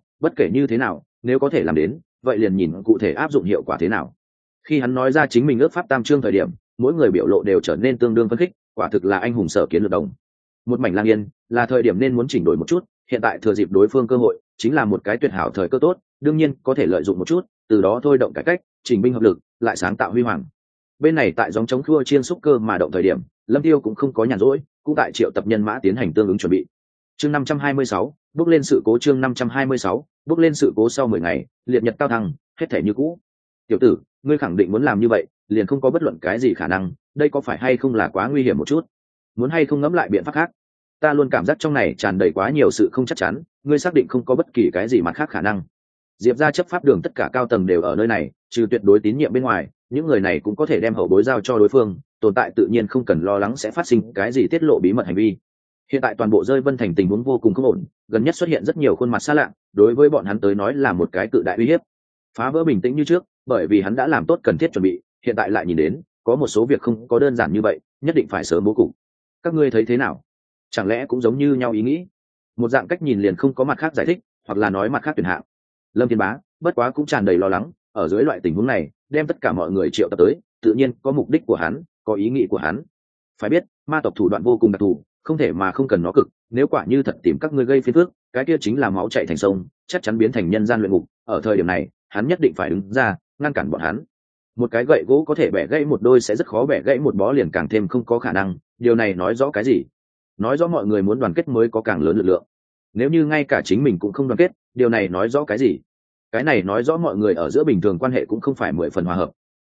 Speaker 1: như thế nào, nếu có thể làm đến, vậy liền nhìn cụ thể áp dụng hiệu quả thế nào. Khi hắn nói ra chính mình ước pháp tam chương thời điểm, mỗi người biểu lộ đều trở nên tương đương phấn khích, quả thực là anh hùng sở kiến lược đồng. Một mảnh lang yên, là thời điểm nên muốn chỉnh đổi một chút, hiện tại thừa dịp đối phương cơ hội, chính là một cái tuyệt hảo thời cơ tốt, đương nhiên có thể lợi dụng một chút, từ đó thôi động cải cách, chỉnh binh hợp lực, lại sáng tạo huy hoàng. Bên này tại dòng chống khua chiên xúc cơ mà động thời điểm, Lâm Tiêu cũng không có nhàn rỗi, cũng tại triệu tập nhân mã tiến hành tương ứng chuẩn bị. Chương 526, bước lên sự cố. Chương 526, bước lên sự cố. Sau 10 ngày, liệt nhật cao thăng, hết thể như cũ. Tiểu tử, ngươi khẳng định muốn làm như vậy, liền không có bất luận cái gì khả năng, đây có phải hay không là quá nguy hiểm một chút? Muốn hay không ngẫm lại biện pháp khác? Ta luôn cảm giác trong này tràn đầy quá nhiều sự không chắc chắn, ngươi xác định không có bất kỳ cái gì mặt khác khả năng? Diệp gia chấp pháp đường tất cả cao tầng đều ở nơi này, trừ tuyệt đối tín nhiệm bên ngoài, những người này cũng có thể đem hậu bối giao cho đối phương, tồn tại tự nhiên không cần lo lắng sẽ phát sinh cái gì tiết lộ bí mật hành vi. Hiện tại toàn bộ rơi vân thành tình huống vô cùng không ổn, gần nhất xuất hiện rất nhiều khuôn mặt xa lạ, đối với bọn hắn tới nói là một cái cự đại uy hiếp. Phá vỡ bình tĩnh như trước, bởi vì hắn đã làm tốt cần thiết chuẩn bị, hiện tại lại nhìn đến có một số việc không có đơn giản như vậy, nhất định phải sớm bố cục. Các ngươi thấy thế nào? Chẳng lẽ cũng giống như nhau ý nghĩ? Một dạng cách nhìn liền không có mặt khác giải thích, hoặc là nói mặt khác tuyển hạng. Lâm Thiên Bá bất quá cũng tràn đầy lo lắng, ở dưới loại tình huống này, đem tất cả mọi người triệu tập tới, tự nhiên có mục đích của hắn, có ý nghĩ của hắn. Phải biết, ma tộc thủ đoạn vô cùng đặc thù, không thể mà không cần nó cực, nếu quả như thật tìm các ngươi gây phiền phức, cái kia chính là máu chảy thành sông, chắc chắn biến thành nhân gian luyện ngục. Ở thời điểm này, hắn nhất định phải đứng ra, ngăn cản bọn hắn. Một cái gậy gỗ có thể bẻ gãy một đôi sẽ rất khó bẻ gãy một bó liền càng thêm không có khả năng, điều này nói rõ cái gì? Nói rõ mọi người muốn đoàn kết mới có càng lớn lực lượng. Nếu như ngay cả chính mình cũng không đoàn kết, điều này nói rõ cái gì? Cái này nói rõ mọi người ở giữa bình thường quan hệ cũng không phải 10 phần hòa hợp.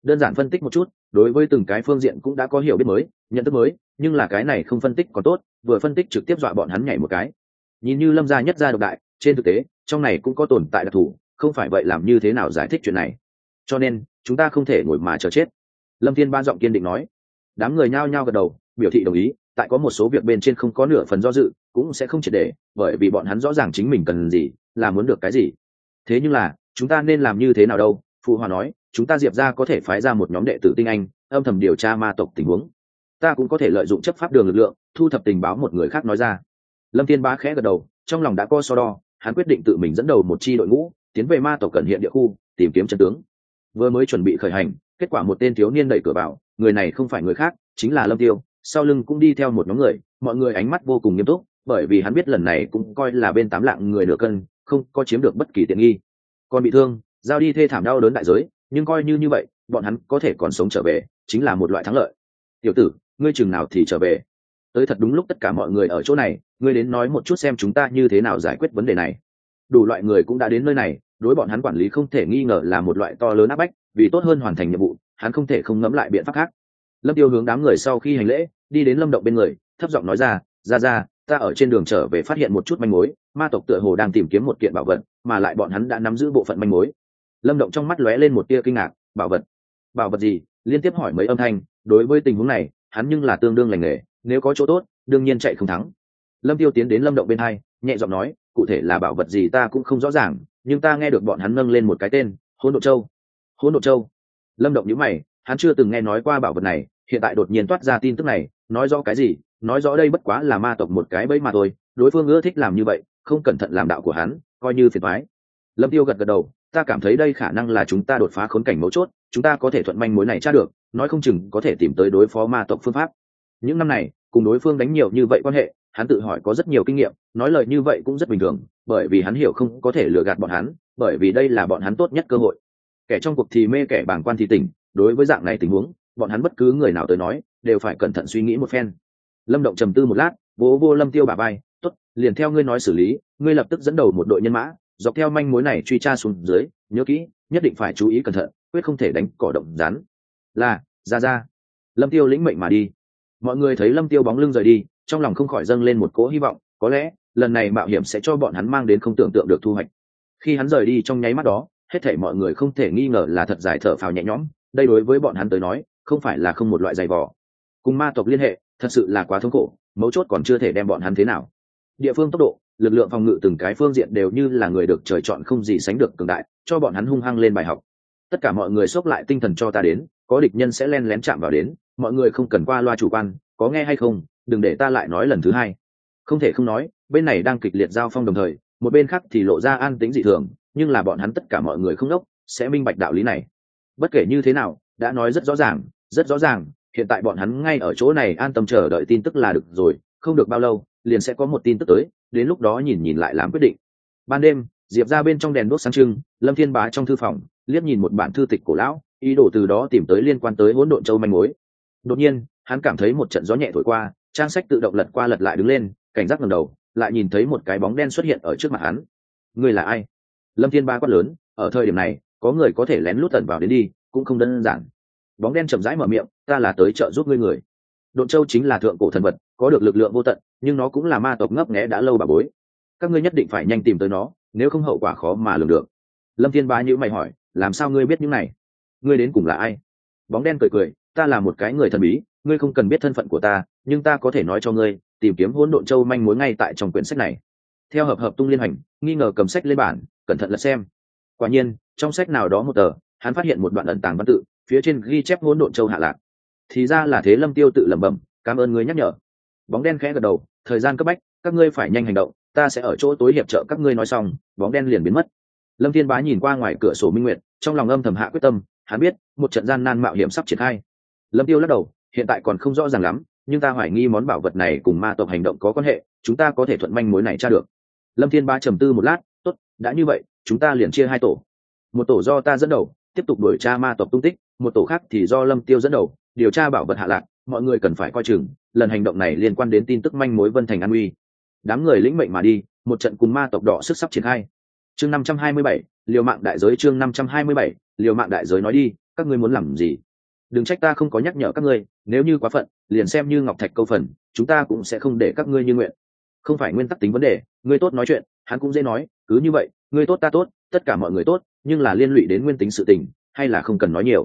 Speaker 1: đơn giản phân tích một chút, đối với từng cái phương diện cũng đã có hiểu biết mới, nhận thức mới, nhưng là cái này không phân tích còn tốt, vừa phân tích trực tiếp dọa bọn hắn nhảy một cái. Nhìn như Lâm gia nhất gia độc đại, trên thực tế trong này cũng có tồn tại đặc thù, không phải vậy làm như thế nào giải thích chuyện này. Cho nên chúng ta không thể ngồi mà chờ chết. Lâm Thiên Ba giọng kiên định nói. Đám người nhao nhao gật đầu, biểu thị đồng ý. Tại có một số việc bên trên không có nửa phần do dự, cũng sẽ không triệt để, bởi vì bọn hắn rõ ràng chính mình cần gì, là muốn được cái gì. Thế nhưng là chúng ta nên làm như thế nào đâu? Phụ Hòa nói, chúng ta Diệp gia có thể phái ra một nhóm đệ tử tinh anh, âm thầm điều tra ma tộc tình huống. Ta cũng có thể lợi dụng chấp pháp đường lực lượng, thu thập tình báo. Một người khác nói ra. Lâm Thiên Bá khẽ gật đầu, trong lòng đã có so đo, hắn quyết định tự mình dẫn đầu một chi đội ngũ, tiến về ma tộc cận hiện địa khu, tìm kiếm chân tướng. Vừa mới chuẩn bị khởi hành, kết quả một tên thiếu niên đẩy cửa vào, người này không phải người khác, chính là Lâm Tiêu, sau lưng cũng đi theo một nhóm người, mọi người ánh mắt vô cùng nghiêm túc, bởi vì hắn biết lần này cũng coi là bên 8 lạng người nửa cân, không có chiếm được bất kỳ tiện nghi. Còn bị thương, giao đi thê thảm đau đớn đại giới, nhưng coi như vậy, bọn hắn có thể còn sống trở về, chính là một loại thắng lợi. Tiểu tử, ngươi chừng nào thì trở về? Tới thật đúng lúc tất cả mọi người ở chỗ này, ngươi đến nói một chút xem chúng ta như thế nào giải quyết vấn đề này. Đủ loại người cũng đã đến nơi này, đối bọn hắn quản lý không thể nghi ngờ là một loại to lớn áp bách, vì tốt hơn hoàn thành nhiệm vụ, hắn không thể không ngẫm lại biện pháp khác. Lâm Tiêu hướng đám người sau khi hành lễ, đi đến Lâm Động bên người, thấp giọng nói ra, ra, ta ở trên đường trở về phát hiện một chút manh mối, ma tộc tựa hồ đang tìm kiếm một kiện bảo vật, mà lại bọn hắn đã nắm giữ bộ phận manh mối. Lâm Động trong mắt lóe lên một tia kinh ngạc, bảo vật gì? Liên tiếp hỏi mấy âm thanh, đối với tình huống này, hắn nhưng là tương đương lành nghề, nếu có chỗ tốt, đương nhiên chạy không thắng. Lâm Tiêu tiến đến Lâm Động bên hai, nhẹ giọng nói, cụ thể là bảo vật gì ta cũng không rõ ràng, nhưng ta nghe được bọn hắn nâng lên một cái tên, Hỗn Độn Châu. Hỗn Độn Châu? Lâm Động nhíu mày, hắn chưa từng nghe nói qua bảo vật này, hiện tại đột nhiên toát ra tin tức này, nói rõ cái gì? Nói rõ đây bất quá là ma tộc một cái bẫy mà thôi, đối phương ưa thích làm như vậy, không cẩn thận làm đạo của hắn, coi như phiền toái. Lâm Tiêu gật gật đầu, ta cảm thấy đây khả năng là chúng ta đột phá khốn cảnh mấu chốt, chúng ta có thể thuận manh mối này tra được, nói không chừng có thể tìm tới đối phó ma tộc phương pháp. Những năm này cùng đối phương đánh nhiều như vậy quan hệ, hắn tự hỏi có rất nhiều kinh nghiệm, nói lời như vậy cũng rất bình thường, bởi vì hắn hiểu không có thể lừa gạt bọn hắn, bởi vì đây là bọn hắn tốt nhất cơ hội. Kẻ trong cuộc thì mê, kẻ bàng quan thì tỉnh, đối với dạng này tình huống, bọn hắn bất cứ người nào tới nói đều phải cẩn thận suy nghĩ một phen. Lâm Động trầm tư một lát, vỗ vô Lâm Tiêu bả vai, tốt, liền theo ngươi nói xử lý, ngươi lập tức dẫn đầu một đội nhân mã, dọc theo manh mối này truy tra xuống dưới, nhớ kỹ, nhất định phải chú ý cẩn thận, quyết không thể đánh cỏ động rắn. Là, ra. Lâm Tiêu lĩnh mệnh mà đi. Mọi người thấy Lâm Tiêu bóng lưng rời đi, trong lòng không khỏi dâng lên một cỗ hy vọng, có lẽ lần này mạo hiểm sẽ cho bọn hắn mang đến không tưởng tượng được thu hoạch. Khi hắn rời đi trong nháy mắt đó, hết thảy mọi người không thể nghi ngờ là thật dài thở phào nhẹ nhõm, đây đối với bọn hắn tới nói, không phải là không một loại dày vò. Cùng ma tộc liên hệ, thật sự là quá thống khổ, mấu chốt còn chưa thể đem bọn hắn thế nào. Địa phương tốc độ, lực lượng phòng ngự từng cái phương diện đều như là người được trời chọn không gì sánh được cường đại, cho bọn hắn hung hăng lên bài học. Tất cả mọi người xốc lại tinh thần cho ta đến, có địch nhân sẽ len lén chạm vào đến, mọi người không cần qua loa chủ quan, có nghe hay không, đừng để ta lại nói lần thứ hai. Không thể không nói, bên này đang kịch liệt giao phong đồng thời, một bên khác thì lộ ra an tĩnh dị thường, nhưng là bọn hắn tất cả mọi người không đốc, sẽ minh bạch đạo lý này. Bất kể như thế nào, đã nói rất rõ ràng, hiện tại bọn hắn ngay ở chỗ này an tâm chờ đợi tin tức là được rồi, không được bao lâu, liền sẽ có một tin tức tới, đến lúc đó nhìn lại làm quyết định. Ban đêm, Diệp ra bên trong đèn đuốc sáng trưng, Lâm Thiên Bá trong thư phòng, liếc nhìn một bản thư tịch cổ lão, ý đồ từ đó tìm tới liên quan tới Hỗn Độn Châu manh mối. Đột nhiên, hắn cảm thấy một trận gió nhẹ thổi qua, trang sách tự động lật qua lật lại đứng lên, cảnh giác ngẩng đầu, lại nhìn thấy một cái bóng đen xuất hiện ở trước mặt hắn. Người là ai? Lâm Thiên Ba quát lớn, ở thời điểm này, có người có thể lén lút ẩn vào đến đi, cũng không đơn giản. Bóng đen chậm rãi mở miệng, ta là tới trợ giúp ngươi người. Độn Châu chính là thượng cổ thần vật, có được lực lượng vô tận, nhưng nó cũng là ma tộc ngấp nghé đã lâu bà bối. Các ngươi nhất định phải nhanh tìm tới nó, nếu không hậu quả khó mà lường được. Lâm Thiên Bá nhíu mày hỏi, làm sao ngươi biết những này? Ngươi đến cùng là ai? Bóng đen cười, ta là một cái người thần bí, ngươi không cần biết thân phận của ta, nhưng ta có thể nói cho ngươi, tìm kiếm Hỗn Độn Châu manh mối ngay tại trong quyển sách này. Theo hợp tung liên hành, nghi ngờ cầm sách lên bản, cẩn thận lật xem. Quả nhiên, trong sách nào đó một tờ, hắn phát hiện một đoạn ẩn tàng văn tự, phía trên ghi chép Hỗn Độn Châu hạ lạc. Thì ra là thế. Lâm Tiêu tự lẩm bẩm, cảm ơn ngươi nhắc nhở. Bóng đen khẽ gật đầu, thời gian cấp bách, các ngươi phải nhanh hành động, ta sẽ ở chỗ tối hiệp trợ các ngươi. Nói xong, bóng đen liền biến mất. Lâm Thiên Bá nhìn qua ngoài cửa sổ minh nguyệt, trong lòng âm thầm hạ quyết tâm, hắn biết một trận gian nan mạo hiểm sắp triển khai. Lâm Tiêu lắc đầu, hiện tại còn không rõ ràng lắm, nhưng ta hoài nghi món bảo vật này cùng ma tộc hành động có quan hệ, chúng ta có thể thuận manh mối này tra được. Lâm Thiên Bá trầm tư một lát, tốt, đã như vậy, chúng ta liền chia hai tổ. Một tổ do ta dẫn đầu, tiếp tục đuổi tra ma tộc tung tích, một tổ khác thì do Lâm Tiêu dẫn đầu, điều tra bảo vật hạ lạc. Mọi người cần phải coi chừng, lần hành động này liên quan đến tin tức manh mối Vân Thành an nguy. Đám người lĩnh mệnh mà đi, một trận cùng ma tộc đỏ sức sắp triển khai. Chương 527, liều mạng đại giới. Chương 527, liều mạng đại giới. Nói đi, các ngươi muốn làm gì? Đừng trách ta không có nhắc nhở các ngươi, nếu như quá phận liền xem như ngọc thạch câu phần, chúng ta cũng sẽ không để các ngươi như nguyện. Không phải nguyên tắc tính vấn đề, ngươi tốt nói chuyện hắn cũng dễ nói, cứ như vậy ngươi tốt ta tốt, tất cả mọi người tốt, nhưng là liên lụy đến nguyên tính sự tình hay là không cần nói nhiều.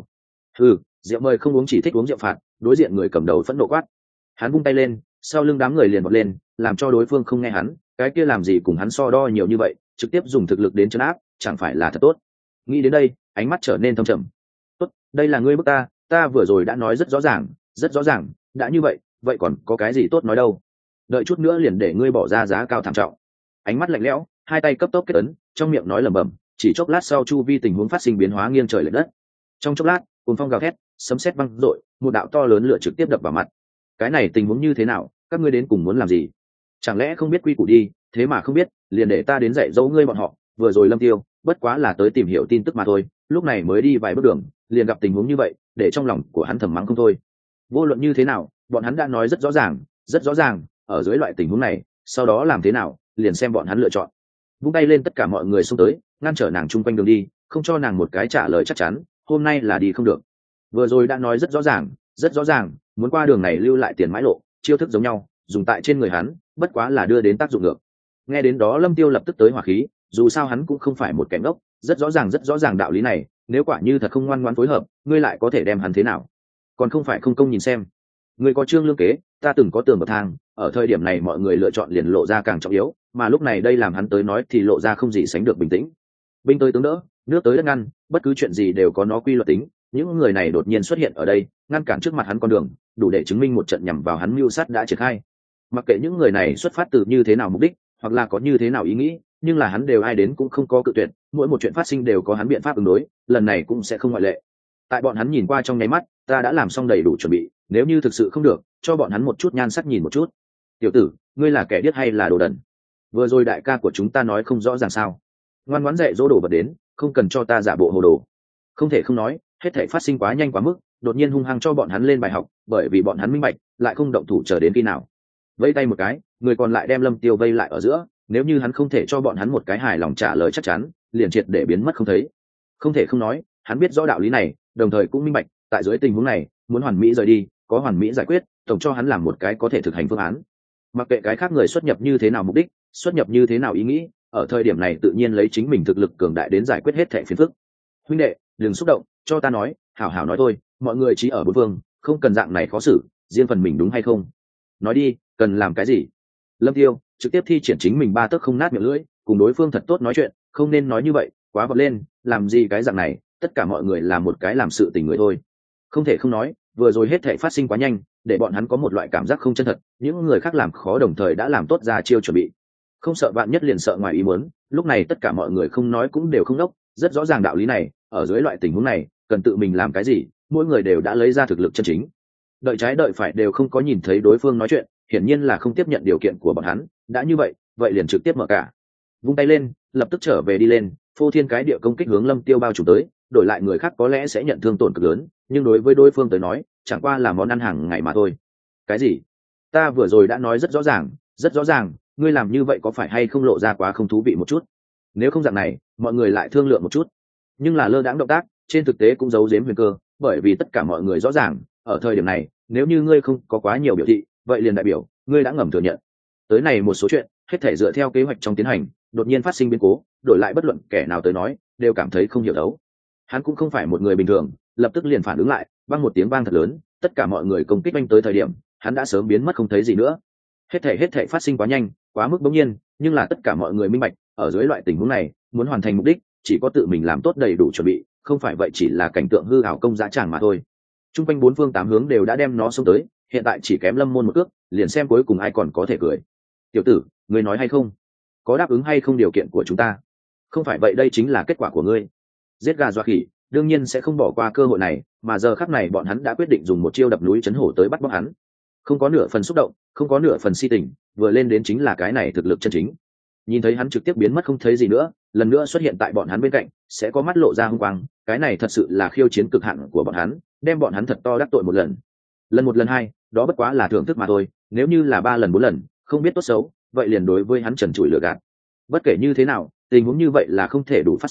Speaker 1: Rượu mời không uống, chỉ thích uống rượu phạt. Đối diện người cầm đầu phẫn nộ quát. Hắn vung tay lên, sau lưng đám người liền vọt lên, làm cho đối phương không nghe hắn. Cái kia làm gì cùng hắn so đo nhiều như vậy, trực tiếp dùng thực lực đến trấn áp, chẳng phải là thật tốt? Nghĩ đến đây, ánh mắt trở nên thâm trầm. Tốt, đây là ngươi bức ta vừa rồi đã nói rất rõ ràng, đã như vậy vậy còn có cái gì tốt nói đâu? Đợi chút nữa liền để ngươi bỏ ra giá cao thảm trọng. Ánh mắt lạnh lẽo, hai tay cấp tốc kết ấn, trong miệng nói lẩm bẩm. Chỉ chốc lát sau, chu vi tình huống phát sinh biến hóa nghiêng trời lệch đất. Trong chốc lát, cuồng phong gào thét, sấm sét vang rội, một đạo to lớn lửa trực tiếp đập vào mặt. Cái này tình huống như thế nào, các ngươi đến cùng muốn làm gì? Chẳng lẽ không biết quy củ đi, thế mà không biết, liền để ta đến dạy dỗ ngươi bọn họ. Vừa rồi Lâm Tiêu bất quá là tới tìm hiểu tin tức mà thôi, lúc này mới đi vài bước đường, liền gặp tình huống như vậy, để trong lòng của hắn thầm mắng không thôi. Vô luận như thế nào, bọn hắn đã nói rất rõ ràng, ở dưới loại tình huống này, sau đó làm thế nào, liền xem bọn hắn lựa chọn. Vung tay lên, tất cả mọi người xông tới, ngăn trở nàng chung quanh đường đi, không cho nàng một cái trả lời chắc chắn, hôm nay là đi không được. Vừa rồi đã nói rất rõ ràng, muốn qua đường này lưu lại tiền mãi lộ, chiêu thức giống nhau, dùng tại trên người hắn, bất quá là đưa đến tác dụng ngược. Nghe đến đó Lâm Tiêu lập tức tới hỏa khí, dù sao hắn cũng không phải một kẻ ngốc, rất rõ ràng đạo lý này, nếu quả như thật không ngoan ngoãn phối hợp, ngươi lại có thể đem hắn thế nào? Còn không phải không công nhìn xem. Ngươi có trương lương kế, ta từng có tường bậc thang, ở thời điểm này mọi người lựa chọn liền lộ ra càng trọng yếu, mà lúc này đây làm hắn tới nói thì lộ ra không gì sánh được bình tĩnh. Binh tới tướng đỡ, nước tới đất ngăn, bất cứ chuyện gì đều có nó quy luật tính. Những người này đột nhiên xuất hiện ở đây, ngăn cản trước mặt hắn con đường, đủ để chứng minh một trận nhằm vào hắn mưu sát đã triển khai. Mặc kệ những người này xuất phát từ như thế nào mục đích, hoặc là có như thế nào ý nghĩ, nhưng là hắn đều ai đến cũng không có cự tuyệt, mỗi một chuyện phát sinh đều có hắn biện pháp ứng đối, lần này cũng sẽ không ngoại lệ. Tại bọn hắn nhìn qua trong nháy mắt, ta đã làm xong đầy đủ chuẩn bị, nếu như thực sự không được, cho bọn hắn một chút nhan sắc nhìn một chút. Tiểu tử, ngươi là kẻ điếc hay là đồ đần? Vừa rồi đại ca của chúng ta nói không rõ ràng sao? Ngoan ngoãn dạy dỗ đồ vật đến, không cần cho ta giả bộ hồ đồ. Không thể không nói, hết thảy phát sinh quá nhanh quá mức, đột nhiên hung hăng cho bọn hắn lên bài học, bởi vì bọn hắn minh bạch, lại không động thủ chờ đến khi nào. Vẫy tay một cái, người còn lại đem Lâm Tiêu vây lại ở giữa, nếu như hắn không thể cho bọn hắn một cái hài lòng trả lời chắc chắn, liền triệt để biến mất không thấy. Không thể không nói, hắn biết rõ đạo lý này, đồng thời cũng minh bạch, tại dưới tình huống này, muốn hoàn mỹ rời đi, có hoàn mỹ giải quyết, tổng cho hắn làm một cái có thể thực hành phương án. Mặc kệ cái khác người xuất nhập như thế nào mục đích, xuất nhập như thế nào ý nghĩ, ở thời điểm này tự nhiên lấy chính mình thực lực cường đại đến giải quyết hết thảy phiền phức. Huynh đệ, đừng xúc động, cho ta nói, hảo hảo nói thôi, mọi người chỉ ở bốn phương, không cần dạng này khó xử, riêng phần mình đúng hay không? Nói đi, cần làm cái gì? Lâm Tiêu trực tiếp thi triển chính mình ba tấc không nát miệng lưỡi, cùng đối phương thật tốt nói chuyện, không nên nói như vậy, quá vọt lên, làm gì cái dạng này, tất cả mọi người làm một cái làm sự tình người thôi. Không thể không nói, vừa rồi hết thảy phát sinh quá nhanh, để bọn hắn có một loại cảm giác không chân thật, những người khác làm khó đồng thời đã làm tốt ra chiêu chuẩn bị. Không sợ bạn nhất liền sợ ngoài ý muốn, lúc này tất cả mọi người không nói cũng đều không đốc, rất rõ ràng đạo lý này, ở dưới loại tình huống này, cần tự mình làm cái gì, mỗi người đều đã lấy ra thực lực chân chính. Đợi trái đợi phải đều không có nhìn thấy đối phương nói chuyện, hiển nhiên là không tiếp nhận điều kiện của bọn hắn, đã như vậy, vậy liền trực tiếp mở cả. Vung tay lên, lập tức trở về đi lên, phô thiên cái địa công kích hướng Lâm Tiêu bao trùm tới, đổi lại người khác có lẽ sẽ nhận thương tổn cực lớn, nhưng đối với đối phương tới nói, chẳng qua là món ăn hàng ngày mà thôi. Cái gì? Ta vừa rồi đã nói rất rõ ràng, ngươi làm như vậy có phải hay không lộ ra quá không thú vị một chút? Nếu không dạng này, mọi người lại thương lượng một chút. Nhưng là lơ đãng động tác, trên thực tế cũng giấu giếm huyền cơ, bởi vì tất cả mọi người rõ ràng, ở thời điểm này, nếu như ngươi không có quá nhiều biểu thị, vậy liền đại biểu ngươi đã ngầm thừa nhận. Tới này một số chuyện, hết thể dựa theo kế hoạch trong tiến hành, đột nhiên phát sinh biến cố, đổi lại bất luận kẻ nào tới nói, đều cảm thấy không hiểu đấu. Hắn cũng không phải một người bình thường, lập tức liền phản ứng lại, vang một tiếng vang thật lớn, tất cả mọi người công kích anh tới thời điểm, hắn đã sớm biến mất không thấy gì nữa. Hết thể phát sinh quá nhanh, quá mức bỗng nhiên, nhưng là tất cả mọi người minh bạch, ở dưới loại tình huống này, muốn hoàn thành mục đích, chỉ có tự mình làm tốt đầy đủ chuẩn bị, không phải vậy chỉ là cảnh tượng hư ảo công dã tràng mà thôi. Trung quanh bốn phương tám hướng đều đã đem nó xông tới, hiện tại chỉ kém Lâm Môn một cước, liền xem cuối cùng ai còn có thể cười. Tiểu tử, ngươi nói hay không? Có đáp ứng hay không điều kiện của chúng ta? Không phải vậy đây chính là kết quả của ngươi. Giết gà dọa khỉ, đương nhiên sẽ không bỏ qua cơ hội này, mà giờ khắc này bọn hắn đã quyết định dùng một chiêu đập núi chấn hổ tới bắt bóc hắn. Không có nửa phần xúc động, không có nửa phần si tình, vừa lên đến chính là cái này thực lực chân chính. Nhìn thấy hắn trực tiếp biến mất không thấy gì nữa, lần nữa xuất hiện tại bọn hắn bên cạnh, sẽ có mắt lộ ra hung quang, cái này thật sự là khiêu chiến cực hạn của bọn hắn, đem bọn hắn thật to đắc tội một lần. Lần một lần hai, đó bất quá là thưởng thức mà thôi, nếu như là 3 lần 4 lần, không biết tốt xấu, vậy liền đối với hắn trần trụi lừa gạt. Bất kể như thế nào, tình huống như vậy là không thể đủ phát sinh,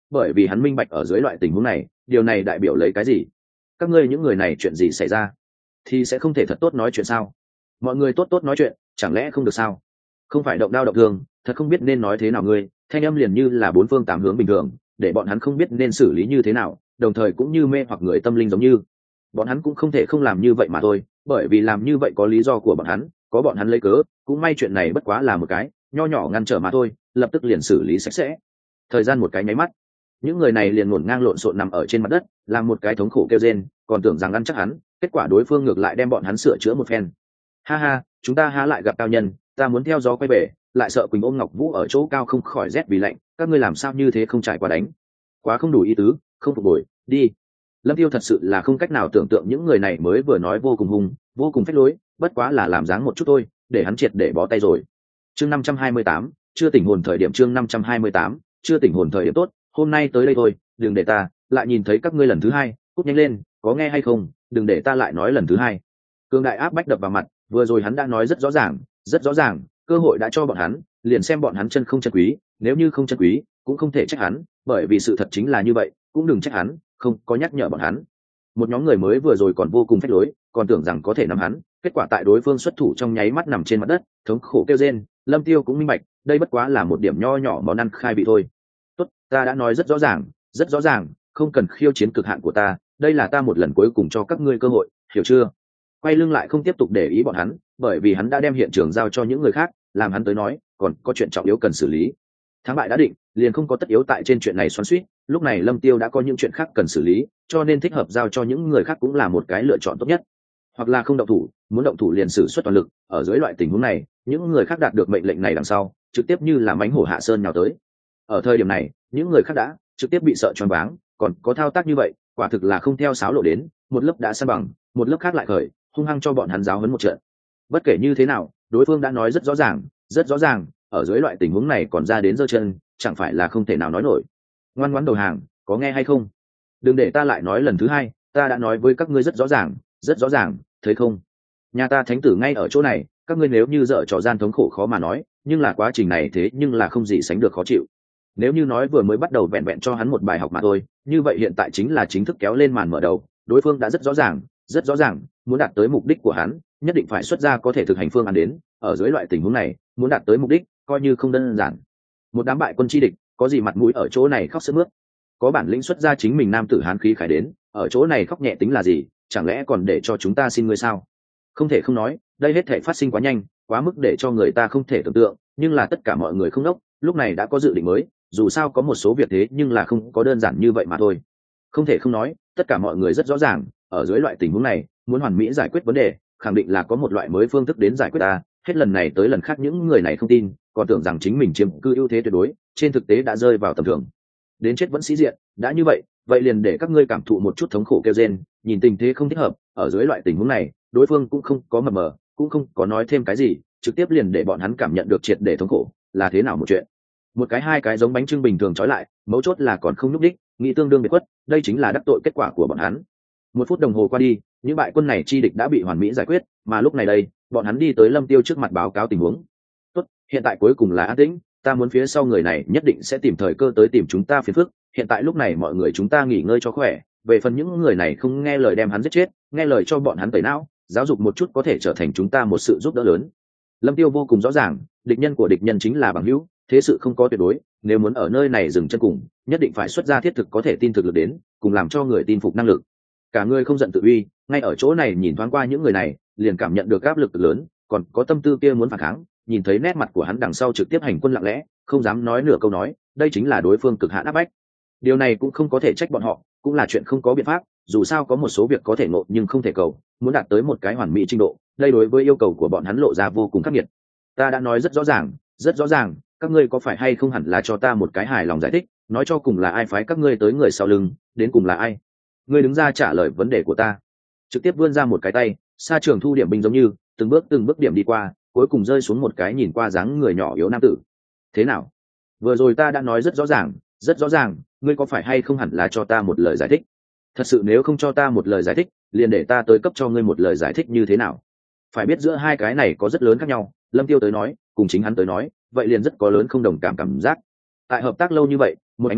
Speaker 1: bởi vì hắn minh bạch ở dưới loại tình huống này điều này đại biểu lấy cái gì. Các ngươi những người này chuyện gì xảy ra thì sẽ không thể thật tốt nói chuyện sao? Mọi người tốt tốt nói chuyện chẳng lẽ không được sao? Không phải động đao động thương, thật không biết nên nói thế nào. Ngươi thanh âm liền như là bốn phương tám hướng bình thường, để bọn hắn không biết nên xử lý như thế nào, đồng thời cũng như mê hoặc người tâm linh giống như bọn hắn cũng không thể không làm như vậy mà thôi, bởi vì làm như vậy có lý do của bọn hắn, có bọn hắn lấy cớ. Cũng may chuyện này bất quá là một cái nho nhỏ ngăn trở mà thôi, lập tức liền xử lý sạch sẽ. Thời gian một cái nháy mắt, những người này liền ngổn ngang lộn xộn nằm ở trên mặt đất, làm một cái thống khổ kêu rên, còn tưởng rằng ăn chắc hắn, kết quả đối phương ngược lại đem bọn hắn sửa chữa một phen. Ha ha, chúng ta há lại gặp cao nhân, ta muốn theo gió quay về, lại sợ Quỳnh ôm Ngọc Vũ ở chỗ cao không khỏi rét vì lạnh, các ngươi làm sao như thế không trải qua đánh, quá không đủ ý tứ, không phục bồi, đi. Lâm Tiêu thật sự là không cách nào tưởng tượng những người này mới vừa nói vô cùng hung, vô cùng phách lối, bất quá là làm dáng một chút thôi, để hắn triệt để bó tay rồi. Chương 528, chưa tỉnh hồn thời điểm. Chương 528, chưa tỉnh hồn thời điểm. Tốt, hôm nay tới đây thôi, đừng để ta lại nhìn thấy các ngươi lần thứ hai, cút nhanh lên, có nghe hay không, đừng để ta lại nói lần thứ hai. Cương đại áp bách đập vào mặt, vừa rồi hắn đã nói rất rõ ràng, cơ hội đã cho bọn hắn, liền xem bọn hắn chân không chân quý, nếu như không chân quý, cũng không thể trách hắn, bởi vì sự thật chính là như vậy, cũng đừng trách hắn, không có nhắc nhở bọn hắn. Một nhóm người mới vừa rồi còn vô cùng phách lối, còn tưởng rằng có thể nắm hắn, kết quả tại đối phương xuất thủ trong nháy mắt nằm trên mặt đất, thống khổ kêu rên. Lâm Tiêu cũng minh bạch, đây bất quá là một điểm nho nhỏ món ăn khai vị thôi. Tốt, ta đã nói rất rõ ràng, không cần khiêu chiến cực hạn của ta, đây là ta một lần cuối cùng cho các ngươi cơ hội, hiểu chưa? Quay lưng lại không tiếp tục để ý bọn hắn, bởi vì hắn đã đem hiện trường giao cho những người khác, làm hắn tới nói, còn có chuyện trọng yếu cần xử lý. Thắng bại đã định, liền không có tất yếu tại trên chuyện này xoắn xuýt. Lúc này Lâm Tiêu đã có những chuyện khác cần xử lý, cho nên thích hợp giao cho những người khác cũng là một cái lựa chọn tốt nhất. Hoặc là không động thủ, muốn động thủ liền sử xuất toàn lực. Ở dưới loại tình huống này, những người khác đạt được mệnh lệnh này đằng sau, trực tiếp như là mãnh hổ hạ sơn nhào tới. Ở thời điểm này, những người khác đã trực tiếp bị sợ choáng váng, còn có thao tác như vậy, quả thực là không theo sáo lộ đến, một lớp đã san bằng, một lớp khác lại khởi, hung hăng cho bọn hắn giáo huấn một trận. Bất kể như thế nào, đối phương đã nói rất rõ ràng, ở dưới loại tình huống này còn ra đến giơ chân, chẳng phải là không thể nào nói nổi. Ngoan ngoãn đầu hàng, có nghe hay không? Đừng để ta lại nói lần thứ hai, ta đã nói với các ngươi rất rõ ràng, thấy không? Nhà ta thánh tử ngay ở chỗ này, các ngươi nếu như dở trò gian thống khổ khó mà nói, nhưng là quá trình này thế nhưng là không gì sánh được khó chịu. Nếu như nói vừa mới bắt đầu vẹn vẹn cho hắn một bài học mà thôi, như vậy hiện tại chính là chính thức kéo lên màn mở đầu. Đối phương đã rất rõ ràng, muốn đạt tới mục đích của hắn, nhất định phải xuất ra có thể thực hành phương án đến. Ở dưới loại tình huống này, muốn đạt tới mục đích, coi như không đơn giản. Một đám bại quân chi địch, có gì mặt mũi ở chỗ này khóc sướt mướt? Có bản lĩnh xuất ra chính mình nam tử hán khí khải đến, ở chỗ này khóc nhẹ tính là gì? Chẳng lẽ còn để cho chúng ta xin ngươi sao? Không thể không nói, đây hết thể phát sinh quá nhanh, quá mức để cho người ta không thể tưởng tượng. Nhưng là tất cả mọi người không đốc, lúc này đã có dự định mới. Dù sao có một số việc thế nhưng là không có đơn giản như vậy mà thôi. Không thể không nói, tất cả mọi người rất rõ ràng, ở dưới loại tình huống này, muốn hoàn mỹ giải quyết vấn đề, khẳng định là có một loại mới phương thức đến giải quyết ta. Hết lần này tới lần khác những người này không tin, còn tưởng rằng chính mình chiếm cư ưu thế tuyệt đối, trên thực tế đã rơi vào tầm thường. Đến chết vẫn sĩ diện, đã như vậy, vậy liền để các ngươi cảm thụ một chút thống khổ kêu rên. Nhìn tình thế không thích hợp, ở dưới loại tình huống này, đối phương cũng không có mập mờ, cũng không có nói thêm cái gì, trực tiếp liền để bọn hắn cảm nhận được triệt để thống khổ là thế nào một chuyện. Một cái hai cái giống bánh trưng bình thường trói lại, mấu chốt là còn không nhúc đích, nghĩ tương đương biệt khuất, đây chính là đắc tội kết quả của bọn hắn. Một phút đồng hồ qua đi, những bại quân này chi địch đã bị hoàn mỹ giải quyết, mà lúc này đây, bọn hắn đi tới Lâm Tiêu trước mặt báo cáo tình huống. Tốt, hiện tại cuối cùng là an tĩnh, ta muốn phía sau người này nhất định sẽ tìm thời cơ tới tìm chúng ta phiền phức. Hiện tại lúc này mọi người chúng ta nghỉ ngơi cho khỏe, về phần những người này không nghe lời đem hắn giết chết, nghe lời cho bọn hắn tẩy não, giáo dục một chút có thể trở thành chúng ta một sự giúp đỡ lớn. Lâm Tiêu vô cùng rõ ràng, địch nhân của địch nhân chính là bằng hữu, thế sự không có tuyệt đối, nếu muốn ở nơi này dừng chân cùng, nhất định phải xuất ra thiết thực có thể tin thực lực đến, cùng làm cho người tin phục năng lực. Cả người không giận tự uy, ngay ở chỗ này nhìn thoáng qua những người này, liền cảm nhận được áp lực lớn, còn có tâm tư kia muốn phản kháng, nhìn thấy nét mặt của hắn đằng sau trực tiếp hành quân lặng lẽ, không dám nói nửa câu nói, đây chính là đối phương cực hạn áp bách. Điều này cũng không có thể trách bọn họ, cũng là chuyện không có biện pháp, dù sao có một số việc có thể ngộ nhưng không thể cầu, muốn đạt tới một cái hoàn mỹ trình độ, đây đối với yêu cầu của bọn hắn lộ ra vô cùng khắc nghiệt. Ta đã nói rất rõ ràng, các ngươi có phải hay không hẳn là cho ta một cái hài lòng giải thích, nói cho cùng là ai phái các ngươi tới người sau lưng, đến cùng là ai? Ngươi đứng ra trả lời vấn đề của ta. Trực tiếp vươn ra một cái tay, Sa Trường Thu điểm binh giống như từng bước điểm đi qua, cuối cùng rơi xuống một cái nhìn qua dáng người nhỏ yếu nam tử. Thế nào? Vừa rồi ta đã nói rất rõ ràng, ngươi có phải hay không hẳn là cho ta một lời giải thích? Thật sự nếu không cho ta một lời giải thích, liền để ta tới cấp cho ngươi một lời giải thích như thế nào? Phải biết giữa hai cái này có rất lớn khác nhau, Lâm Tiêu tới nói, cùng chính hắn tới nói, vậy liền rất có lớn không đồng cảm giác. Tại hợp tác lâu như vậy, một ánh mắt,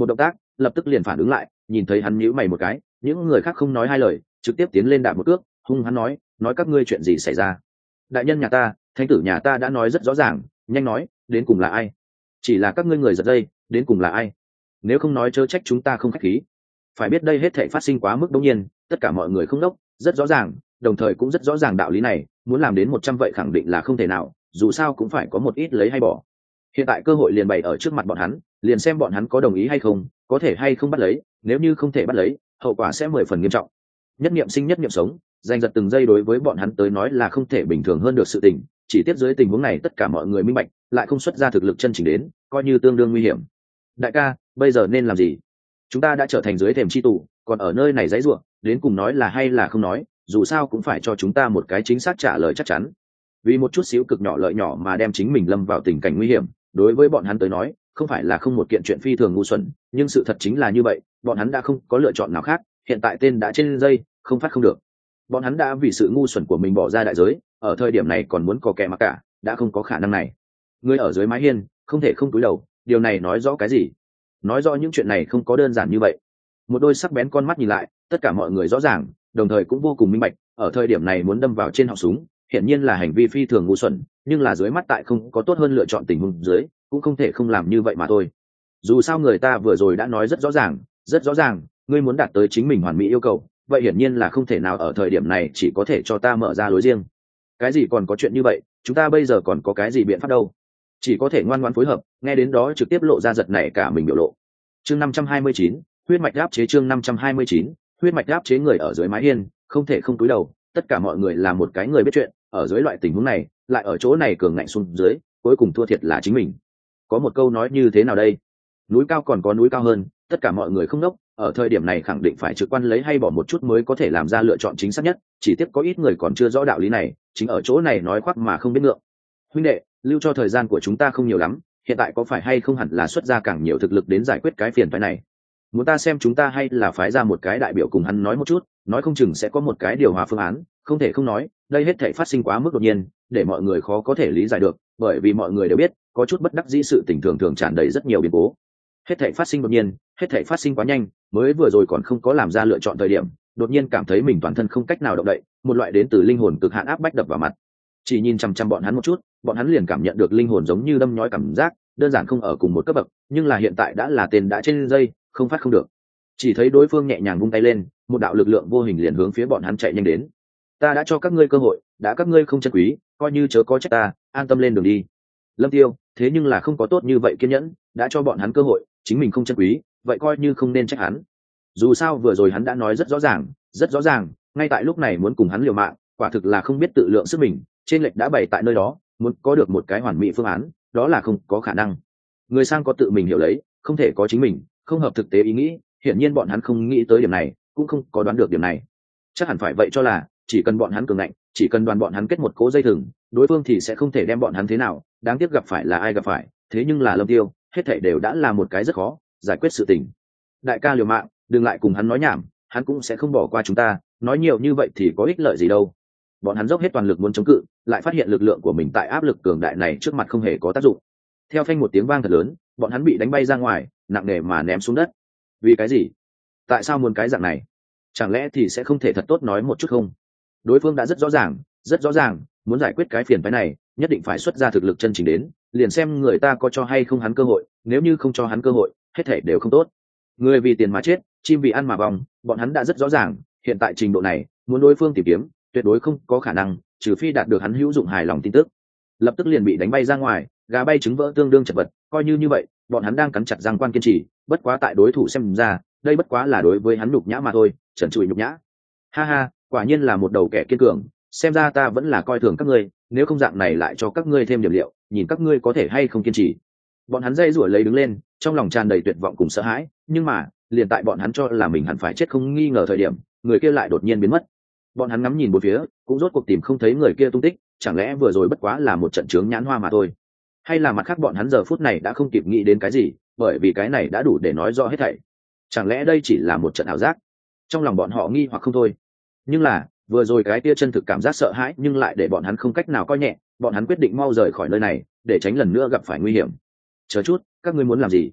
Speaker 1: một động tác lập tức liền phản ứng lại, nhìn thấy hắn nhíu mày một cái, những người khác không nói hai lời, trực tiếp tiến lên đạp một cước, hung hắn nói các ngươi chuyện gì xảy ra? Đại nhân nhà ta, thánh tử nhà ta đã nói rất rõ ràng, nhanh nói, đến cùng là ai? Chỉ là các ngươi người giật dây, đến cùng là ai? Nếu không nói chớ trách chúng ta không khách khí. Phải biết đây hết thảy phát sinh quá mức đột nhiên, tất cả mọi người không đốc, rất rõ ràng, đồng thời cũng rất rõ ràng đạo lý này, muốn làm đến 100 vậy khẳng định là không thể nào, dù sao cũng phải có một ít lấy hay bỏ. Hiện tại cơ hội liền bày ở trước mặt bọn hắn, liền xem bọn hắn có đồng ý hay không, có thể hay không bắt lấy, nếu như không thể bắt lấy, hậu quả sẽ 10 phần nghiêm trọng. Nhất niệm sinh nhất niệm sống, giành giật từng giây đối với bọn hắn tới nói là không thể bình thường hơn được sự tình, chỉ tiếp dưới tình huống này tất cả mọi người minh bạch, lại không xuất ra thực lực chân chính đến, coi như tương đương nguy hiểm. Đại ca, bây giờ nên làm gì? Chúng ta đã trở thành dưới thềm chi tù, còn ở nơi này giãy giụa, đến cùng nói là hay là không nói, dù sao cũng phải cho chúng ta một cái chính xác trả lời chắc chắn. Vì một chút xíu cực nhỏ lợi nhỏ mà đem chính mình lâm vào tình cảnh nguy hiểm, đối với bọn hắn tới nói, không phải là không một kiện chuyện phi thường ngu xuẩn, nhưng sự thật chính là như vậy, bọn hắn đã không có lựa chọn nào khác, hiện tại tên đã trên dây, không phát không được. Bọn hắn đã vì sự ngu xuẩn của mình bỏ ra đại giới, ở thời điểm này còn muốn có kẻ mặc cả, đã không có khả năng này. Người ở dưới mái hiên, không thể không cúi đầu, điều này nói rõ cái gì? Nói rõ những chuyện này không có đơn giản như vậy. Một đôi sắc bén con mắt nhìn lại, tất cả mọi người rõ ràng, đồng thời cũng vô cùng minh bạch, ở thời điểm này muốn đâm vào trên họng súng, hiển nhiên là hành vi phi thường ngu xuẩn, nhưng là dưới mắt tại không có tốt hơn lựa chọn tình huống dưới, cũng không thể không làm như vậy mà thôi. Dù sao người ta vừa rồi đã nói rất rõ ràng, ngươi muốn đạt tới chính mình hoàn mỹ yêu cầu, vậy hiển nhiên là không thể nào ở thời điểm này chỉ có thể cho ta mở ra lối riêng. Cái gì còn có chuyện như vậy, chúng ta bây giờ còn có cái gì biện pháp đâu? Chỉ có thể ngoan ngoãn phối hợp, nghe đến đó trực tiếp lộ ra giật này cả mình biểu lộ. Chương 529, huyết mạch áp chế. Chương 529, huyết mạch áp chế. Người ở dưới mái hiên không thể không cúi đầu, tất cả mọi người là một cái người biết chuyện, ở dưới loại tình huống này, lại ở chỗ này cường ngạnh xuống dưới, cuối cùng thua thiệt là chính mình. Có một câu nói như thế nào đây? Núi cao còn có núi cao hơn, tất cả mọi người không đốc, ở thời điểm này khẳng định phải trực quan lấy hay bỏ một chút mới có thể làm ra lựa chọn chính xác nhất, chỉ tiếc có ít người còn chưa rõ đạo lý này, chính ở chỗ này nói khoác mà không biết ngượng. Huynh đệ, lưu cho thời gian của chúng ta không nhiều lắm, hiện tại có phải hay không hẳn là xuất ra càng nhiều thực lực đến giải quyết cái phiền phức này. Muốn ta xem chúng ta hay là phái ra một cái đại biểu cùng hắn nói một chút, nói không chừng sẽ có một cái điều hòa phương án, không thể không nói, đây hết thảy phát sinh quá mức đột nhiên, để mọi người khó có thể lý giải được, bởi vì mọi người đều biết, có chút bất đắc dĩ sự tình thường thường tràn đầy rất nhiều biến cố. Hết thảy phát sinh đột nhiên, hết thảy phát sinh quá nhanh, mới vừa rồi còn không có làm ra lựa chọn thời điểm, đột nhiên cảm thấy mình toàn thân không cách nào động đậy, một loại đến từ linh hồn cực hạn áp bách đập vào mặt. Chỉ nhìn chăm chăm bọn hắn một chút, bọn hắn liền cảm nhận được linh hồn giống như đâm nhói cảm giác, đơn giản không ở cùng một cấp bậc, nhưng là hiện tại đã là tên đã trên dây, không phát không được. Chỉ thấy đối phương nhẹ nhàng vung tay lên, một đạo lực lượng vô hình liền hướng phía bọn hắn chạy nhanh đến. Ta đã cho các ngươi cơ hội, đã các ngươi không trân quý, coi như chớ có trách ta, an tâm lên đường đi. Lâm Tiêu, thế nhưng là không có tốt như vậy kiên nhẫn, đã cho bọn hắn cơ hội, chính mình không trân quý, vậy coi như không nên trách hắn. Dù sao vừa rồi hắn đã nói rất rõ ràng, ngay tại lúc này muốn cùng hắn liều mạng, quả thực là không biết tự lượng sức mình, trên lệch đã bày tại nơi đó, muốn có được một cái hoàn mỹ phương án, đó là không có khả năng. Người sang có tự mình hiểu lấy, không thể có chính mình, không hợp thực tế ý nghĩ, hiển nhiên bọn hắn không nghĩ tới điểm này, cũng không có đoán được điểm này. Chắc hẳn phải vậy cho là, chỉ cần bọn hắn cường ngạnh, chỉ cần đoàn bọn hắn kết một cố dây thừng, đối phương thì sẽ không thể đem bọn hắn thế nào, đáng tiếc gặp phải là ai gặp phải, thế nhưng là Lâm Tiêu, hết thảy đều đã là một cái rất khó giải quyết sự tình. Đại ca liều mạng, đừng lại cùng hắn nói nhảm, hắn cũng sẽ không bỏ qua chúng ta, nói nhiều như vậy thì có ích lợi gì đâu. Bọn hắn dốc hết toàn lực muốn chống cự, lại phát hiện lực lượng của mình tại áp lực cường đại này trước mặt không hề có tác dụng. Theo phanh một tiếng vang thật lớn, bọn hắn bị đánh bay ra ngoài, nặng nề mà ném xuống đất. Vì cái gì? Tại sao muốn cái dạng này? Chẳng lẽ thì sẽ không thể thật tốt nói một chút không? Đối phương đã rất rõ ràng, muốn giải quyết cái phiền phức này, nhất định phải xuất ra thực lực chân chính đến, liền xem người ta có cho hay không hắn cơ hội, nếu như không cho hắn cơ hội, hết thảy đều không tốt. Người vì tiền mà chết, chim vì ăn mà vong, bọn hắn đã rất rõ ràng, hiện tại trình độ này, muốn đối phương tìm kiếm, tuyệt đối không có khả năng, trừ phi đạt được hắn hữu dụng hài lòng tin tức. Lập tức liền bị đánh bay ra ngoài, gà bay trứng vỡ tương đương chật vật, coi như vậy, bọn hắn đang cắn chặt răng quan kiên trì, bất quá tại đối thủ xem ra, đây bất quá là đối với hắn nhục nhã mà thôi, trần trụi nhục nhã. Ha ha, quả nhiên là một đầu kẻ kiên cường, xem ra ta vẫn là coi thường các ngươi, nếu không dạng này lại cho các ngươi thêm điểm liệu, nhìn các ngươi có thể hay không kiên trì. Bọn hắn dây rủa lấy đứng lên, trong lòng tràn đầy tuyệt vọng cùng sợ hãi, nhưng mà, liền tại bọn hắn cho là mình hẳn phải chết không nghi ngờ thời điểm, người kia lại đột nhiên biến mất. Bọn hắn ngắm nhìn bốn phía, cũng rốt cuộc tìm không thấy người kia tung tích, chẳng lẽ vừa rồi bất quá là một trận chướng nhãn hoa mà thôi, hay là mặt khác bọn hắn giờ phút này đã không kịp nghĩ đến cái gì, bởi vì cái này đã đủ để nói rõ hết thảy. Chẳng lẽ đây chỉ là một trận ảo giác? Trong lòng bọn họ nghi hoặc không thôi. Nhưng là vừa rồi cái kia chân thực cảm giác sợ hãi nhưng lại để bọn hắn không cách nào coi nhẹ, bọn hắn quyết định mau rời khỏi nơi này để tránh lần nữa gặp phải nguy hiểm. Chờ chút, các ngươi muốn làm gì?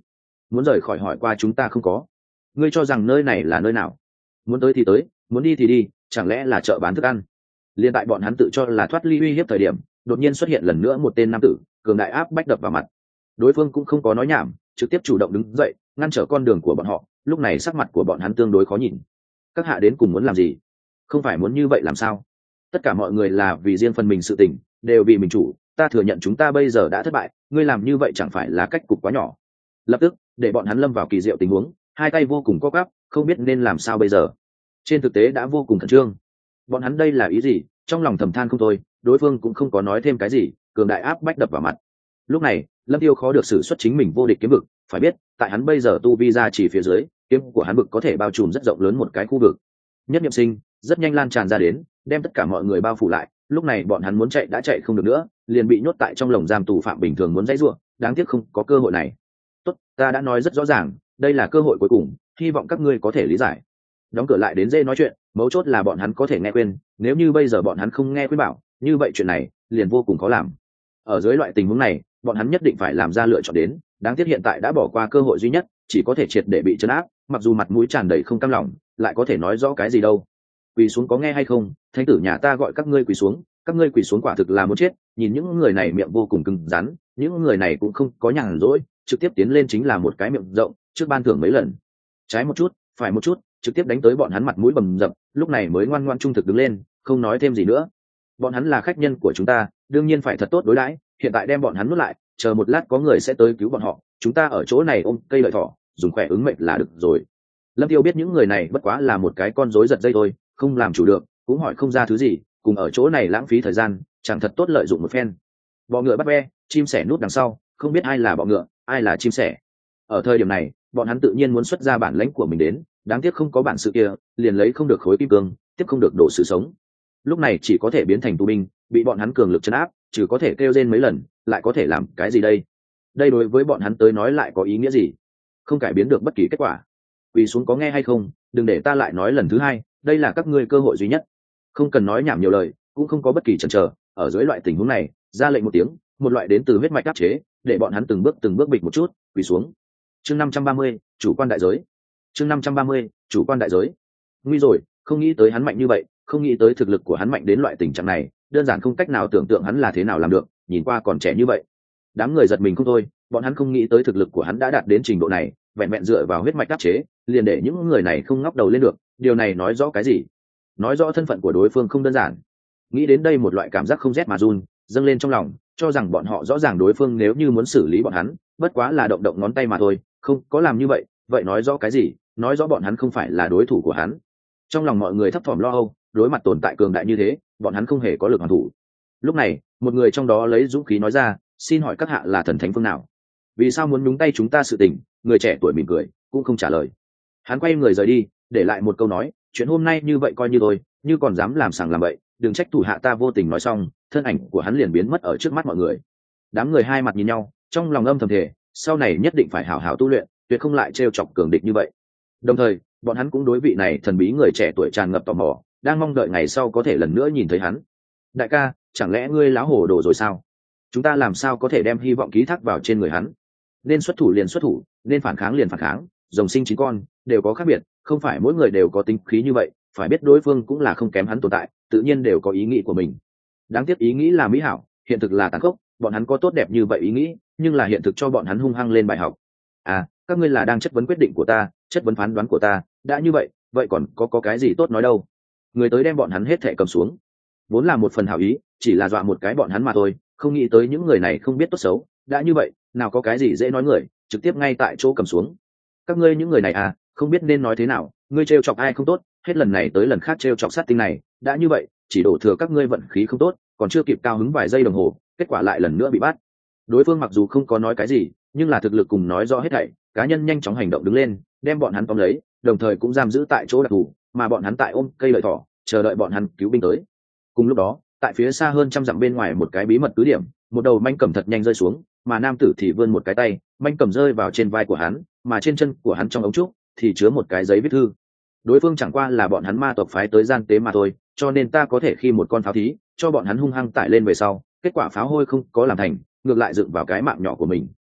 Speaker 1: muốn rời khỏi hỏi qua chúng ta không có. Ngươi cho rằng nơi này là nơi nào? Muốn tới thì tới, muốn đi thì đi, chẳng lẽ là chợ bán thức ăn? Liên tại bọn hắn tự cho là thoát ly uy hiếp thời điểm, đột nhiên xuất hiện lần nữa một tên nam tử cường đại áp bách đập vào mặt. Đối phương cũng không có nói nhảm, trực tiếp chủ động đứng dậy ngăn trở con đường của bọn họ. Lúc này sắc mặt của bọn hắn tương đối khó nhìn. Các hạ đến cùng muốn làm gì? Không phải muốn như vậy làm sao? Tất cả mọi người là vì riêng phần mình sự tình, đều vì mình chủ. Ta thừa nhận chúng ta bây giờ đã thất bại, ngươi làm như vậy chẳng phải là cách cục quá nhỏ. Lập tức để bọn hắn lâm vào kỳ diệu tình huống, hai tay vô cùng co quắp, không biết nên làm sao bây giờ. Trên thực tế đã vô cùng khẩn trương. Bọn hắn đây là ý gì? Trong lòng thầm than không thôi. Đối phương cũng không có nói thêm cái gì, cường đại áp bách đập vào mặt. Lúc này Lâm Tiêu khó được sử xuất chính mình vô địch kiếm vực. Phải biết tại hắn bây giờ tu vi ra chỉ phía dưới, kiếm của hắn vực có thể bao trùm rất rộng lớn một cái khu vực. Nhất niệm sinh rất nhanh lan tràn ra đến, đem tất cả mọi người bao phủ lại. Lúc này bọn hắn muốn chạy đã chạy không được nữa, liền bị nhốt tại trong lồng giam tù phạm bình thường muốn dãy rủa, đáng tiếc không có cơ hội này. Tốt, ta đã nói rất rõ ràng, đây là cơ hội cuối cùng, hy vọng các ngươi có thể lý giải. Đóng cửa lại đến dễ nói chuyện, mấu chốt là bọn hắn có thể nghe khuyên, nếu như bây giờ bọn hắn không nghe khuyên bảo, như vậy chuyện này liền vô cùng khó làm. Ở dưới loại tình huống này, bọn hắn nhất định phải làm ra lựa chọn đến, đáng tiếc hiện tại đã bỏ qua cơ hội duy nhất, chỉ có thể triệt để bị trấn áp, mặc dù mặt mũi tràn đầy không cam lòng, lại có thể nói rõ cái gì đâu. Quỳ xuống có nghe hay không? Thánh tử nhà ta gọi các ngươi quỳ xuống, các ngươi quỳ xuống quả thực là muốn chết. Nhìn những người này miệng vô cùng cứng rắn, những người này cũng không có nhàn rỗi, trực tiếp tiến lên chính là một cái miệng rộng, trước ban thưởng mấy lần, trái một chút, phải một chút, trực tiếp đánh tới bọn hắn mặt mũi bầm dập. Lúc này mới ngoan ngoãn trung thực đứng lên, không nói thêm gì nữa. Bọn hắn là khách nhân của chúng ta, đương nhiên phải thật tốt đối đãi. Hiện tại đem bọn hắn nuốt lại, chờ một lát có người sẽ tới cứu bọn họ, chúng ta ở chỗ này ôm cây lợi thỏ, dùng khỏe ứng mệnh là được rồi. Lâm Tiêu biết những người này bất quá là một cái con rối giật dây thôi, không làm chủ được, cũng hỏi không ra thứ gì, cùng ở chỗ này lãng phí thời gian, chẳng thật tốt lợi dụng một phen. Bọ ngựa bắt ve, chim sẻ núp đằng sau, không biết ai là bọ ngựa, ai là chim sẻ. Ở thời điểm này, bọn hắn tự nhiên muốn xuất ra bản lãnh của mình đến, đáng tiếc không có bản sự kia, liền lấy không được khối kim cương, tiếp không được độ sự sống. Lúc này chỉ có thể biến thành tù binh, bị bọn hắn cường lực trấn áp, trừ có thể kêu rên mấy lần, lại có thể làm cái gì đây? Đây đối với bọn hắn tới nói lại có ý nghĩa gì? Không cải biến được bất kỳ kết quả. Quỳ xuống có nghe hay không? Đừng để ta lại nói lần thứ hai, đây là các ngươi cơ hội duy nhất. Không cần nói nhảm nhiều lời, cũng không có bất kỳ chần chờ. Ở dưới loại tình huống này, ra lệnh một tiếng, một loại đến từ huyết mạch áp chế, để bọn hắn từng bước bịch một chút, quỳ xuống. Chương 530, chủ quan đại giới. Chương 530, chủ quan đại giới. Nguy rồi, không nghĩ tới hắn mạnh như vậy, không nghĩ tới thực lực của hắn mạnh đến loại tình trạng này, đơn giản không cách nào tưởng tượng hắn là thế nào làm được, nhìn qua còn trẻ như vậy. Đám người giật mình không thôi, bọn hắn không nghĩ tới thực lực của hắn đã đạt đến trình độ này, vẹn vẹn dựa vào huyết mạch áp chế, liền để những người này không ngóc đầu lên được, điều này nói rõ cái gì? Nói rõ thân phận của đối phương không đơn giản. Nghĩ đến đây một loại cảm giác không rét mà run dâng lên trong lòng, cho rằng bọn họ rõ ràng đối phương nếu như muốn xử lý bọn hắn, bất quá là động động ngón tay mà thôi, không có làm như vậy, vậy nói rõ cái gì? Nói rõ bọn hắn không phải là đối thủ của hắn. Trong lòng mọi người thấp thỏm lo âu, đối mặt tồn tại cường đại như thế, bọn hắn không hề có lực hoàn thủ. Lúc này, một người trong đó lấy dũng khí nói ra, xin hỏi các hạ là thần thánh phương nào? Vì sao muốn nhúng tay chúng ta sự tình? Người trẻ tuổi mỉm cười, cũng không trả lời. Hắn quay người rời đi, để lại một câu nói, chuyện hôm nay như vậy coi như thôi, như còn dám làm sằng làm bậy, đừng trách thủ hạ ta vô tình. Nói xong, thân ảnh của hắn liền biến mất ở trước mắt mọi người. Đám người hai mặt nhìn nhau, trong lòng âm thầm thề, sau này nhất định phải hảo hảo tu luyện, tuyệt không lại trêu chọc cường địch như vậy. Đồng thời, bọn hắn cũng đối vị này thần bí người trẻ tuổi tràn ngập tò mò, đang mong đợi ngày sau có thể lần nữa nhìn thấy hắn. Đại ca, chẳng lẽ ngươi láo hồ đồ rồi sao? Chúng ta làm sao có thể đem hy vọng ký thác vào trên người hắn? Nên xuất thủ liền xuất thủ, nên phản kháng liền phản kháng, rồng sinh chín con đều có khác biệt, không phải mỗi người đều có tính khí như vậy, phải biết đối phương cũng là không kém hắn tồn tại, tự nhiên đều có ý nghĩ của mình. Đáng tiếc ý nghĩ là mỹ hảo, hiện thực là tàn khốc, bọn hắn có tốt đẹp như vậy ý nghĩ, nhưng là hiện thực cho bọn hắn hung hăng lên bài học. À, các ngươi là đang chất vấn quyết định của ta, chất vấn phán đoán của ta, đã như vậy, vậy còn có cái gì tốt nói đâu? Người tới đem bọn hắn hết thảy cầm xuống, vốn là một phần hảo ý, chỉ là dọa một cái bọn hắn mà thôi, không nghĩ tới những người này không biết tốt xấu, đã như vậy, nào có cái gì dễ nói người, trực tiếp ngay tại chỗ cầm xuống. Các ngươi những người này à, không biết nên nói thế nào, ngươi trêu chọc ai không tốt, hết lần này tới lần khác trêu chọc sát tinh này, đã như vậy, chỉ đổ thừa các ngươi vận khí không tốt, còn chưa kịp cao hứng vài giây đồng hồ, kết quả lại lần nữa bị bắt. Đối phương mặc dù không có nói cái gì, nhưng là thực lực cùng nói rõ hết thảy, cá nhân nhanh chóng hành động đứng lên, đem bọn hắn tóm lấy, đồng thời cũng giam giữ tại chỗ đặc thù, mà bọn hắn tại ôm cây lợi thỏ, chờ đợi bọn hắn cứu binh tới. Cùng lúc đó, tại phía xa hơn trăm dặm bên ngoài một cái bí mật cứ điểm, một đầu manh cầm thật nhanh rơi xuống, mà nam tử thì vươn một cái tay, manh cầm rơi vào trên vai của hắn, mà trên chân của hắn trong ống trúc thì chứa một cái giấy viết thư. Đối phương chẳng qua là bọn hắn ma tộc phái tới gian tế mà thôi, cho nên ta có thể khi một con pháo thí, cho bọn hắn hung hăng tải lên về sau, kết quả pháo hôi không có làm thành, ngược lại dựng vào cái mạng nhỏ của mình.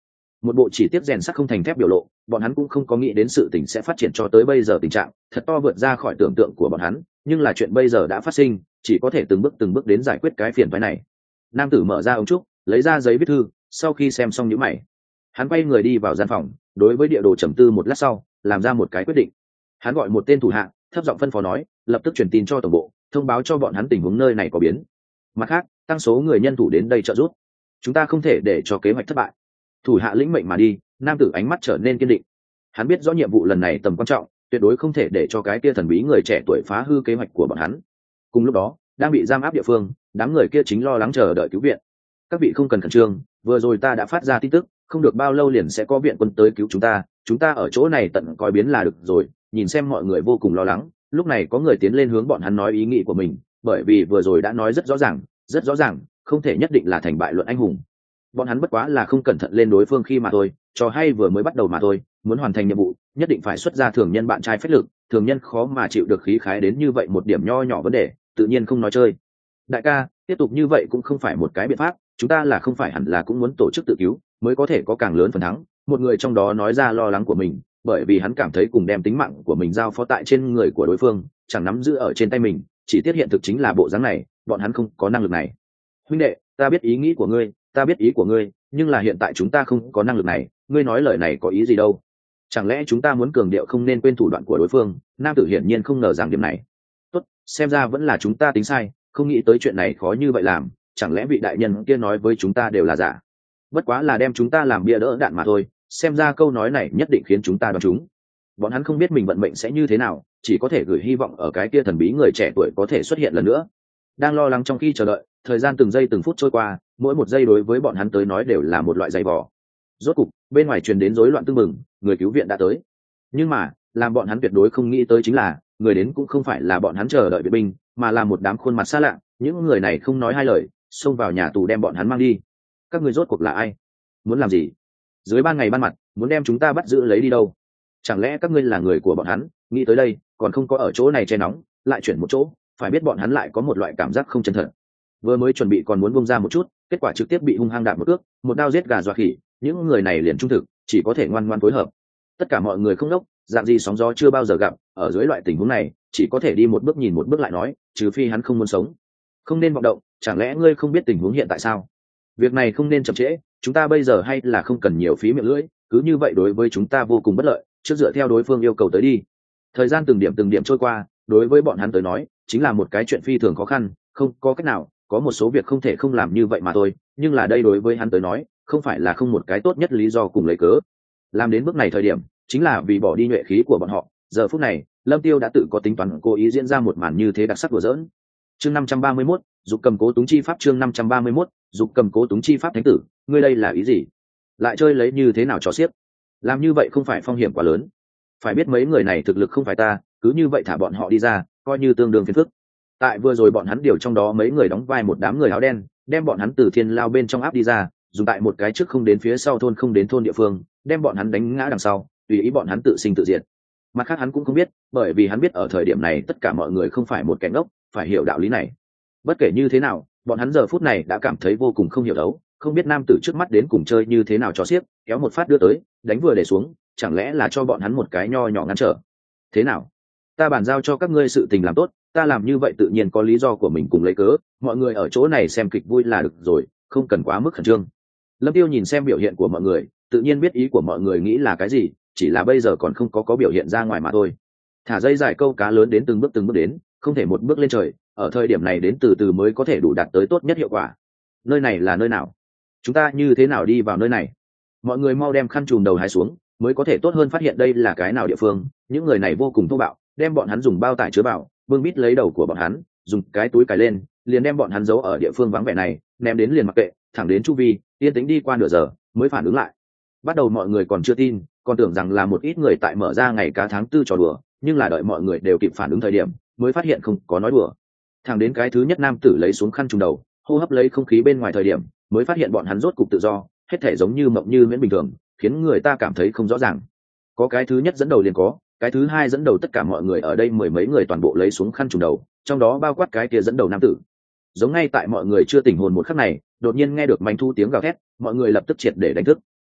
Speaker 1: một bộ chỉ tiếp rèn sắt không thành thép biểu lộ. Bọn hắn cũng không có nghĩ đến sự tình sẽ phát triển cho tới bây giờ tình trạng thật to vượt ra khỏi tưởng tượng của bọn hắn, nhưng là chuyện bây giờ đã phát sinh, chỉ có thể từng bước đến giải quyết cái phiền phái này. Nam tử mở ra ống trúc, lấy ra giấy viết thư, sau khi xem xong nhíu mày, hắn quay người đi vào gian phòng, đối với địa đồ trầm tư một lát sau, làm ra một cái quyết định. Hắn gọi một tên thủ hạ, thấp giọng phân phó nói, lập tức truyền tin cho tổng bộ, thông báo cho bọn hắn tình huống nơi này có biến. Mặt khác, tăng số người nhân thủ đến đây trợ giúp. Chúng ta không thể để cho kế hoạch thất bại. Thủ hạ lĩnh mệnh mà đi. Nam tử ánh mắt trở nên kiên định. Hắn biết rõ nhiệm vụ lần này tầm quan trọng, tuyệt đối không thể để cho cái kia thần bí người trẻ tuổi phá hư kế hoạch của bọn hắn. Cùng lúc đó, đang bị giam áp địa phương, đám người kia chính lo lắng chờ đợi cứu viện. Các vị không cần khẩn trương, vừa rồi ta đã phát ra tin tức, không được bao lâu liền sẽ có viện quân tới cứu chúng ta ở chỗ này tận coi biến là được rồi. Nhìn xem mọi người vô cùng lo lắng, lúc này có người tiến lên hướng bọn hắn nói ý nghĩ của mình, bởi vì vừa rồi đã nói rất rõ ràng, không thể nhất định là thành bại luận anh hùng. Bọn hắn bất quá là không cẩn thận lên đối phương khi mà thôi, trò hay vừa mới bắt đầu mà thôi. Muốn hoàn thành nhiệm vụ, nhất định phải xuất ra thường nhân bạn trai phách lực, thường nhân khó mà chịu được khí khái đến như vậy một điểm nho nhỏ vấn đề, tự nhiên không nói chơi. Đại ca, tiếp tục như vậy cũng không phải một cái biện pháp, chúng ta là không phải hẳn là cũng muốn tổ chức tự cứu, mới có thể có càng lớn phần thắng. Một người trong đó nói ra lo lắng của mình, bởi vì hắn cảm thấy cùng đem tính mạng của mình giao phó tại trên người của đối phương, chẳng nắm giữ ở trên tay mình, chỉ tiết hiện thực chính là bộ dáng này, bọn hắn không có năng lực này. Huynh đệ, ta biết ý nghĩ của ngươi, ta biết ý của ngươi, nhưng là hiện tại chúng ta không có năng lực này, ngươi nói lời này có ý gì đâu? Chẳng lẽ chúng ta muốn cường điệu không nên quên thủ đoạn của đối phương? Nam tử hiển nhiên không ngờ rằng điểm này. Tốt, xem ra vẫn là chúng ta tính sai, không nghĩ tới chuyện này khó như vậy làm, chẳng lẽ vị đại nhân kia nói với chúng ta đều là giả? Bất quá là đem chúng ta làm bia đỡ đạn mà thôi, xem ra câu nói này nhất định khiến chúng ta đoán chúng. Bọn hắn không biết mình vận mệnh sẽ như thế nào, chỉ có thể gửi hy vọng ở cái kia thần bí người trẻ tuổi có thể xuất hiện lần nữa. Đang lo lắng trong khi chờ đợi, thời gian từng giây từng phút trôi qua, mỗi một giây đối với bọn hắn tới nói đều là một loại dày vò. Rốt cục, bên ngoài truyền đến rối loạn tưng bừng, người cứu viện đã tới. Nhưng mà, làm bọn hắn tuyệt đối không nghĩ tới chính là, người đến cũng không phải là bọn hắn chờ đợi viện binh, mà là một đám khuôn mặt xa lạ. Những người này không nói hai lời, xông vào nhà tù đem bọn hắn mang đi. Các người rốt cuộc là ai? Muốn làm gì? Dưới ban ngày ban mặt, muốn đem chúng ta bắt giữ lấy đi đâu? Chẳng lẽ các ngươi là người của bọn hắn? Nghĩ tới đây, còn không có ở chỗ này che nóng, lại chuyển một chỗ, phải biết bọn hắn lại có một loại cảm giác không chân thật. Vừa mới chuẩn bị còn muốn bung ra một chút, kết quả trực tiếp bị hung hăng đạp một cước, một đao giết gà dọa khỉ. Những người này liền trung thực, chỉ có thể ngoan ngoãn phối hợp. Tất cả mọi người không đốc, dạng gì sóng gió chưa bao giờ gặp, ở dưới loại tình huống này, chỉ có thể đi một bước nhìn một bước lại nói, trừ phi hắn không muốn sống. Không nên vọng động, chẳng lẽ ngươi không biết tình huống hiện tại sao? Việc này không nên chậm trễ, chúng ta bây giờ hay là không cần nhiều phí miệng lưỡi, cứ như vậy đối với chúng ta vô cùng bất lợi, trước dựa theo đối phương yêu cầu tới đi. Thời gian từng điểm trôi qua, đối với bọn hắn tới nói, chính là một cái chuyện phi thường khó khăn, không có cách nào, có một số việc không thể không làm như vậy mà thôi, nhưng là đây đối với hắn tới nói, không phải là không một cái tốt nhất lý do cùng lấy cớ. Làm đến bước này thời điểm, chính là vì bỏ đi nhuệ khí của bọn họ. Giờ phút này, Lâm Tiêu đã tự có tính toán cố ý diễn ra một màn như thế đặc sắc đùa giỡn. Chương 531, dục cầm cố túng chi pháp. Chương 531, dục cầm cố túng chi pháp. Thánh tử, ngươi đây là ý gì? Lại chơi lấy như thế nào trò xiếc? Làm như vậy không phải phong hiểm quá lớn? Phải biết mấy người này thực lực không phải ta, cứ như vậy thả bọn họ đi ra, coi như tương đương phiền phức. Tại vừa rồi bọn hắn điều trong đó mấy người đóng vai một đám người áo đen, đem bọn hắn từ thiên lao bên trong áp đi ra, dùng tại một cái trước không đến phía sau thôn không đến thôn địa phương, đem bọn hắn đánh ngã đằng sau, tùy ý bọn hắn tự sinh tự diệt. Mặt khác hắn cũng không biết, bởi vì hắn biết ở thời điểm này tất cả mọi người không phải một kẻ ngốc, phải hiểu đạo lý này. Bất kể như thế nào, bọn hắn giờ phút này đã cảm thấy vô cùng không hiểu đấu, không biết nam tử trước mắt đến cùng chơi như thế nào cho xiếc, kéo một phát đưa tới, đánh vừa để xuống, chẳng lẽ là cho bọn hắn một cái nho nhỏ ngăn trở? Thế nào? Ta bàn giao cho các ngươi sự tình làm tốt, ta làm như vậy tự nhiên có lý do của mình cùng lấy cớ, mọi người ở chỗ này xem kịch vui là được rồi, không cần quá mức khẩn trương. Lâm Tiêu nhìn xem biểu hiện của mọi người, tự nhiên biết ý của mọi người nghĩ là cái gì, chỉ là bây giờ còn không có biểu hiện ra ngoài mà thôi. Thả dây dài câu cá lớn đến từng bước đến, không thể một bước lên trời, ở thời điểm này đến từ từ mới có thể đủ đạt tới tốt nhất hiệu quả. Nơi này là nơi nào? Chúng ta như thế nào đi vào nơi này? Mọi người mau đem khăn trùm đầu hái xuống, mới có thể tốt hơn phát hiện đây là cái nào địa phương. Những người này vô cùng thô bạo, đem bọn hắn dùng bao tải chứa vào, bưng bít lấy đầu của bọn hắn, dùng cái túi cài lên, liền đem bọn hắn giấu ở địa phương vắng vẻ này, ném đến liền mặc kệ, thẳng đến chu vi, yên tĩnh đi qua nửa giờ, mới phản ứng lại. Bắt đầu mọi người còn chưa tin, còn tưởng rằng là một ít người tại mở ra ngày cá tháng tư trò đùa, nhưng là đợi mọi người đều kịp phản ứng thời điểm, mới phát hiện không có nói đùa. Thẳng đến cái thứ nhất nam tử lấy xuống khăn trùm đầu, hô hấp lấy không khí bên ngoài thời điểm, mới phát hiện bọn hắn rốt cục tự do, hết thể giống như mộng như miễn bình thường, khiến người ta cảm thấy không rõ ràng. Có cái thứ nhất dẫn đầu liền có, cái thứ hai dẫn đầu, tất cả mọi người ở đây mười mấy người toàn bộ lấy xuống khăn trùm đầu, trong đó bao quát cái kia dẫn đầu nam tử. Giống ngay tại mọi người chưa tỉnh hồn một khắc này, đột nhiên nghe được manh thu tiếng gào thét, mọi người lập tức triệt để đánh thức.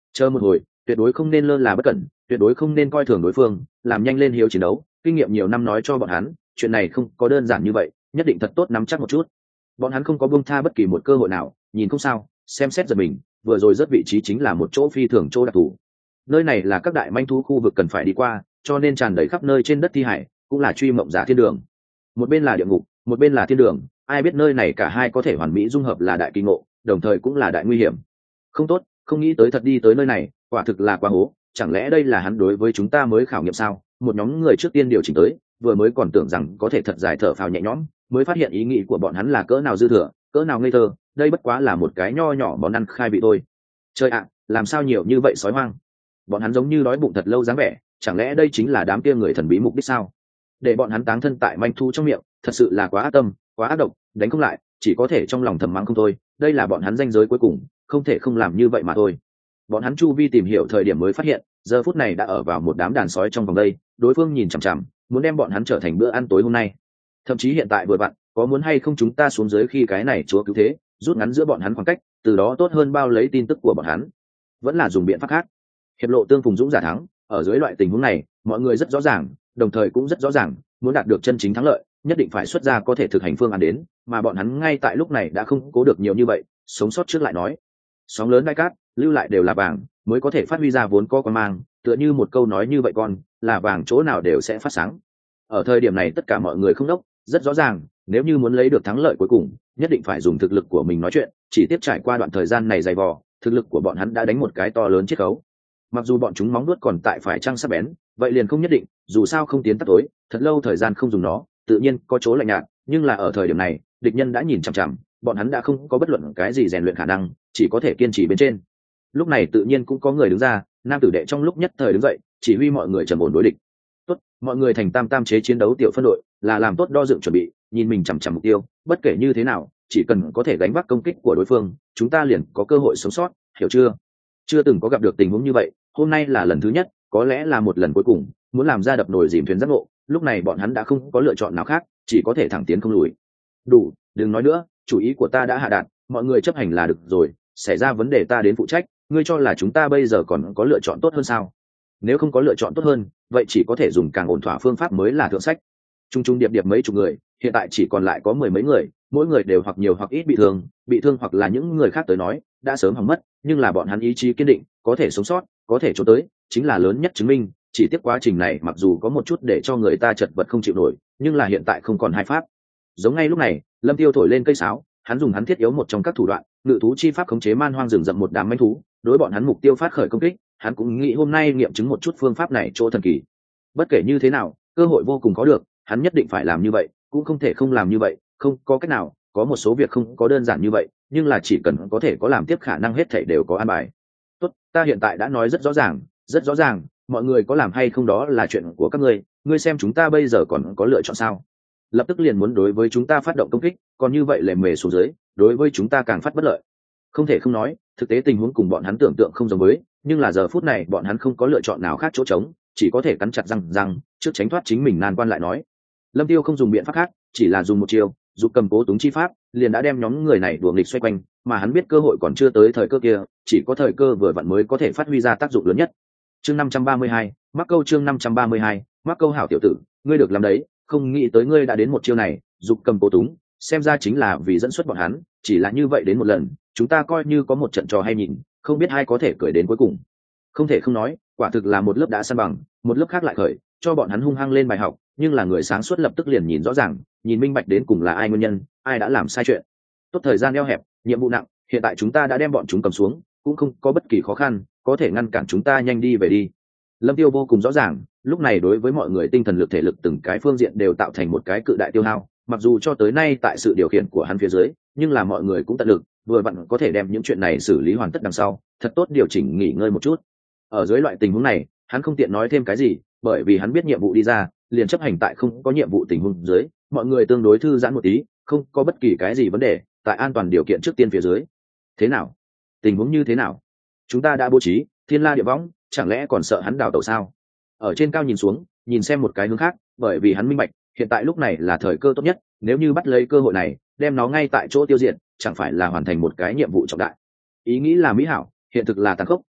Speaker 1: Chờ một hồi, tuyệt đối không nên lơ là bất cẩn, tuyệt đối không nên coi thường đối phương, làm nhanh lên hiếu chiến đấu. Kinh nghiệm nhiều năm nói cho bọn hắn, chuyện này không có đơn giản như vậy, nhất định thật tốt nắm chắc một chút. Bọn hắn không có buông tha bất kỳ một cơ hội nào, nhìn không sao, xem xét giật mình, vừa rồi rất vị trí chính là một chỗ phi thường chỗ đặc thù. Nơi này là các đại manh thú khu vực cần phải đi qua, cho nên tràn đầy khắp nơi trên đất thi hải, cũng là truy mộng giả thiên đường. Một bên là địa ngục, một bên là thiên đường, ai biết nơi này cả hai có thể hoàn mỹ dung hợp là đại kỳ ngộ, đồng thời cũng là đại nguy hiểm. Không tốt, không nghĩ tới thật đi tới nơi này, quả thực là quá hố. Chẳng lẽ đây là hắn đối với chúng ta mới khảo nghiệm sao? Một nhóm người trước tiên điều chỉnh tới, vừa mới còn tưởng rằng có thể thật dài thở phào nhẹ nhõm, mới phát hiện ý nghĩ của bọn hắn là cỡ nào dư thừa, cỡ nào ngây thơ. Đây bất quá là một cái nho nhỏ món ăn khai vị thôi. Trời ạ, làm sao nhiều như vậy sói hoang? Bọn hắn giống như đói bụng thật lâu dáng vẻ, chẳng lẽ đây chính là đám kia người thần bí mục đích sao? Để bọn hắn táng thân tại manh thu trong miệng, thật sự là quá ác tâm, quá ác độc, đánh không lại, chỉ có thể trong lòng thầm mắng không thôi. Đây là bọn hắn ranh giới cuối cùng, không thể không làm như vậy mà thôi. Bọn hắn chu vi tìm hiểu thời điểm mới phát hiện, giờ phút này đã ở vào một đám đàn sói trong vòng đây, đối phương nhìn chằm chằm, muốn đem bọn hắn trở thành bữa ăn tối hôm nay. Thậm chí hiện tại vừa vặn, có muốn hay không chúng ta xuống dưới khi cái này chúa cứu thế, rút ngắn giữa bọn hắn khoảng cách, từ đó tốt hơn bao lấy tin tức của bọn hắn. Vẫn là dùng biện pháp khác. Hiệp lộ tương phùng dũng giả thắng, ở dưới loại tình huống này, mọi người rất rõ ràng, đồng thời cũng rất rõ ràng, muốn đạt được chân chính thắng lợi, nhất định phải xuất ra có thể thực hành phương án đến, mà bọn hắn ngay tại lúc này đã không cố được nhiều như vậy, sống sót trước lại nói. Sóng lớn đại cát, lưu lại đều là vàng, mới có thể phát huy ra vốn có quan mang, tựa như một câu nói như vậy con, là vàng chỗ nào đều sẽ phát sáng. Ở thời điểm này tất cả mọi người không đốc, rất rõ ràng, nếu như muốn lấy được thắng lợi cuối cùng, nhất định phải dùng thực lực của mình nói chuyện, chỉ tiếp trải qua đoạn thời gian này dày vò, thực lực của bọn hắn đã đánh một cái to lớn chiết khấu. Mặc dù bọn chúng móng nuốt còn tại phải trăng sắc bén, vậy liền không nhất định, dù sao không tiến tắt tối, thật lâu thời gian không dùng nó, tự nhiên có chỗ lạnh nhạt, nhưng là ở thời điểm này, địch nhân đã nhìn chằm chằm, bọn hắn đã không có bất luận cái gì rèn luyện khả năng, chỉ có thể kiên trì bên trên. Lúc này tự nhiên cũng có người đứng ra, nam tử đệ trong lúc nhất thời đứng dậy, chỉ huy mọi người trầm ổn đối địch. Tốt, mọi người thành tam tam chế chiến đấu tiểu phân đội, là làm tốt đo dựng chuẩn bị, nhìn mình chằm chằm mục tiêu, bất kể như thế nào, chỉ cần có thể gánh vác công kích của đối phương, chúng ta liền có cơ hội sống sót, hiểu chưa? Chưa từng có gặp được tình huống như vậy, hôm nay là lần thứ nhất, có lẽ là một lần cuối cùng, muốn làm ra đập nồi dìm thuyền giác ngộ, lúc này bọn hắn đã không có lựa chọn nào khác, chỉ có thể thẳng tiến không lùi. Đủ, đừng nói nữa, chủ ý của ta đã hạ đạt, mọi người chấp hành là được rồi, xảy ra vấn đề ta đến phụ trách, ngươi cho là chúng ta bây giờ còn có lựa chọn tốt hơn sao? Nếu không có lựa chọn tốt hơn, vậy chỉ có thể dùng càng ổn thỏa phương pháp mới là thượng sách. Trung trung điệp điệp mấy chục người, hiện tại chỉ còn lại có mười mấy người, mỗi người đều hoặc nhiều hoặc ít bị thương hoặc là những người khác tới nói, đã sớm hỏng mất, nhưng là bọn hắn ý chí kiên định, có thể sống sót, có thể trốn tới, chính là lớn nhất chứng minh. Chỉ tiếp quá trình này mặc dù có một chút để cho người ta chật vật không chịu nổi, nhưng là hiện tại không còn hai pháp. Giống ngay lúc này, Lâm Tiêu thổi lên cây sáo, hắn dùng hắn thiết yếu một trong các thủ đoạn, ngự thú chi pháp khống chế man hoang rừng rậm một đám manh thú, đối bọn hắn mục tiêu phát khởi công kích, hắn cũng nghĩ hôm nay nghiệm chứng một chút phương pháp này chỗ thần kỳ. Bất kể như thế nào, cơ hội vô cùng có được, hắn nhất định phải làm như vậy, cũng không thể không làm như vậy, không có cách nào, có một số việc không có đơn giản như vậy, nhưng là chỉ cần có thể có làm tiếp khả năng hết thảy đều có an bài. Tốt, ta hiện tại đã nói rất rõ ràng, mọi người có làm hay không đó là chuyện của các ngươi, ngươi xem chúng ta bây giờ còn có lựa chọn sao? Lập tức liền muốn đối với chúng ta phát động công kích, còn như vậy lề mề xuống dưới, đối với chúng ta càng phát bất lợi. Không thể không nói, thực tế tình huống cùng bọn hắn tưởng tượng không giống với, nhưng là giờ phút này bọn hắn không có lựa chọn nào khác chỗ trống, chỉ có thể cắn chặt răng trước tránh thoát chính mình nan quan lại nói. Lâm Tiêu không dùng biện pháp khác, chỉ là dùng một chiều, giúp cầm cố túng chi pháp, liền đã đem nhóm người này đuổi nghịch xoay quanh, mà hắn biết cơ hội còn chưa tới thời cơ kia, chỉ có thời cơ vừa vặn mới có thể phát huy ra tác dụng lớn nhất. Chương 532, mắc câu chương 532, mắc câu hảo tiểu tử, ngươi được làm đấy, không nghĩ tới ngươi đã đến một chiêu này, giúp cầm cố túng, xem ra chính là vì dẫn xuất bọn hắn, chỉ là như vậy đến một lần, chúng ta coi như có một trận trò hay nhìn, không biết ai có thể cười đến cuối cùng. Không thể không nói, quả thực là một lớp đã san bằng, một lớp khác lại khởi, cho bọn hắn hung hăng lên bài học, nhưng là người sáng suốt lập tức liền nhìn rõ ràng, nhìn minh bạch đến cùng là ai nguyên nhân, ai đã làm sai chuyện. Tốt, thời gian eo hẹp, nhiệm vụ nặng, hiện tại chúng ta đã đem bọn chúng cầm xuống, cũng không có bất kỳ khó khăn, có thể ngăn cản chúng ta nhanh đi về đi. Lâm Tiêu vô cùng rõ ràng, lúc này đối với mọi người tinh thần lực thể lực từng cái phương diện đều tạo thành một cái cự đại tiêu hao, mặc dù cho tới nay tại sự điều khiển của hắn phía dưới, nhưng là mọi người cũng tận lực, vừa vặn có thể đem những chuyện này xử lý hoàn tất đằng sau, thật tốt điều chỉnh nghỉ ngơi một chút. Ở dưới loại tình huống này, hắn không tiện nói thêm cái gì, bởi vì hắn biết nhiệm vụ đi ra, liền chấp hành tại không có nhiệm vụ tình huống dưới, mọi người tương đối thư giãn một tí, không có bất kỳ cái gì vấn đề, tại an toàn điều kiện trước tiên phía dưới. Thế nào? Tình huống như thế nào? Chúng ta đã bố trí thiên la địa võng, chẳng lẽ còn sợ hắn đào tẩu sao? Ở trên cao nhìn xuống, nhìn xem một cái hướng khác, bởi vì hắn minh bạch, hiện tại lúc này là thời cơ tốt nhất, nếu như bắt lấy cơ hội này, đem nó ngay tại chỗ tiêu diệt, chẳng phải là hoàn thành một cái nhiệm vụ trọng đại. Ý nghĩ là mỹ hảo, hiện thực là tàn khốc,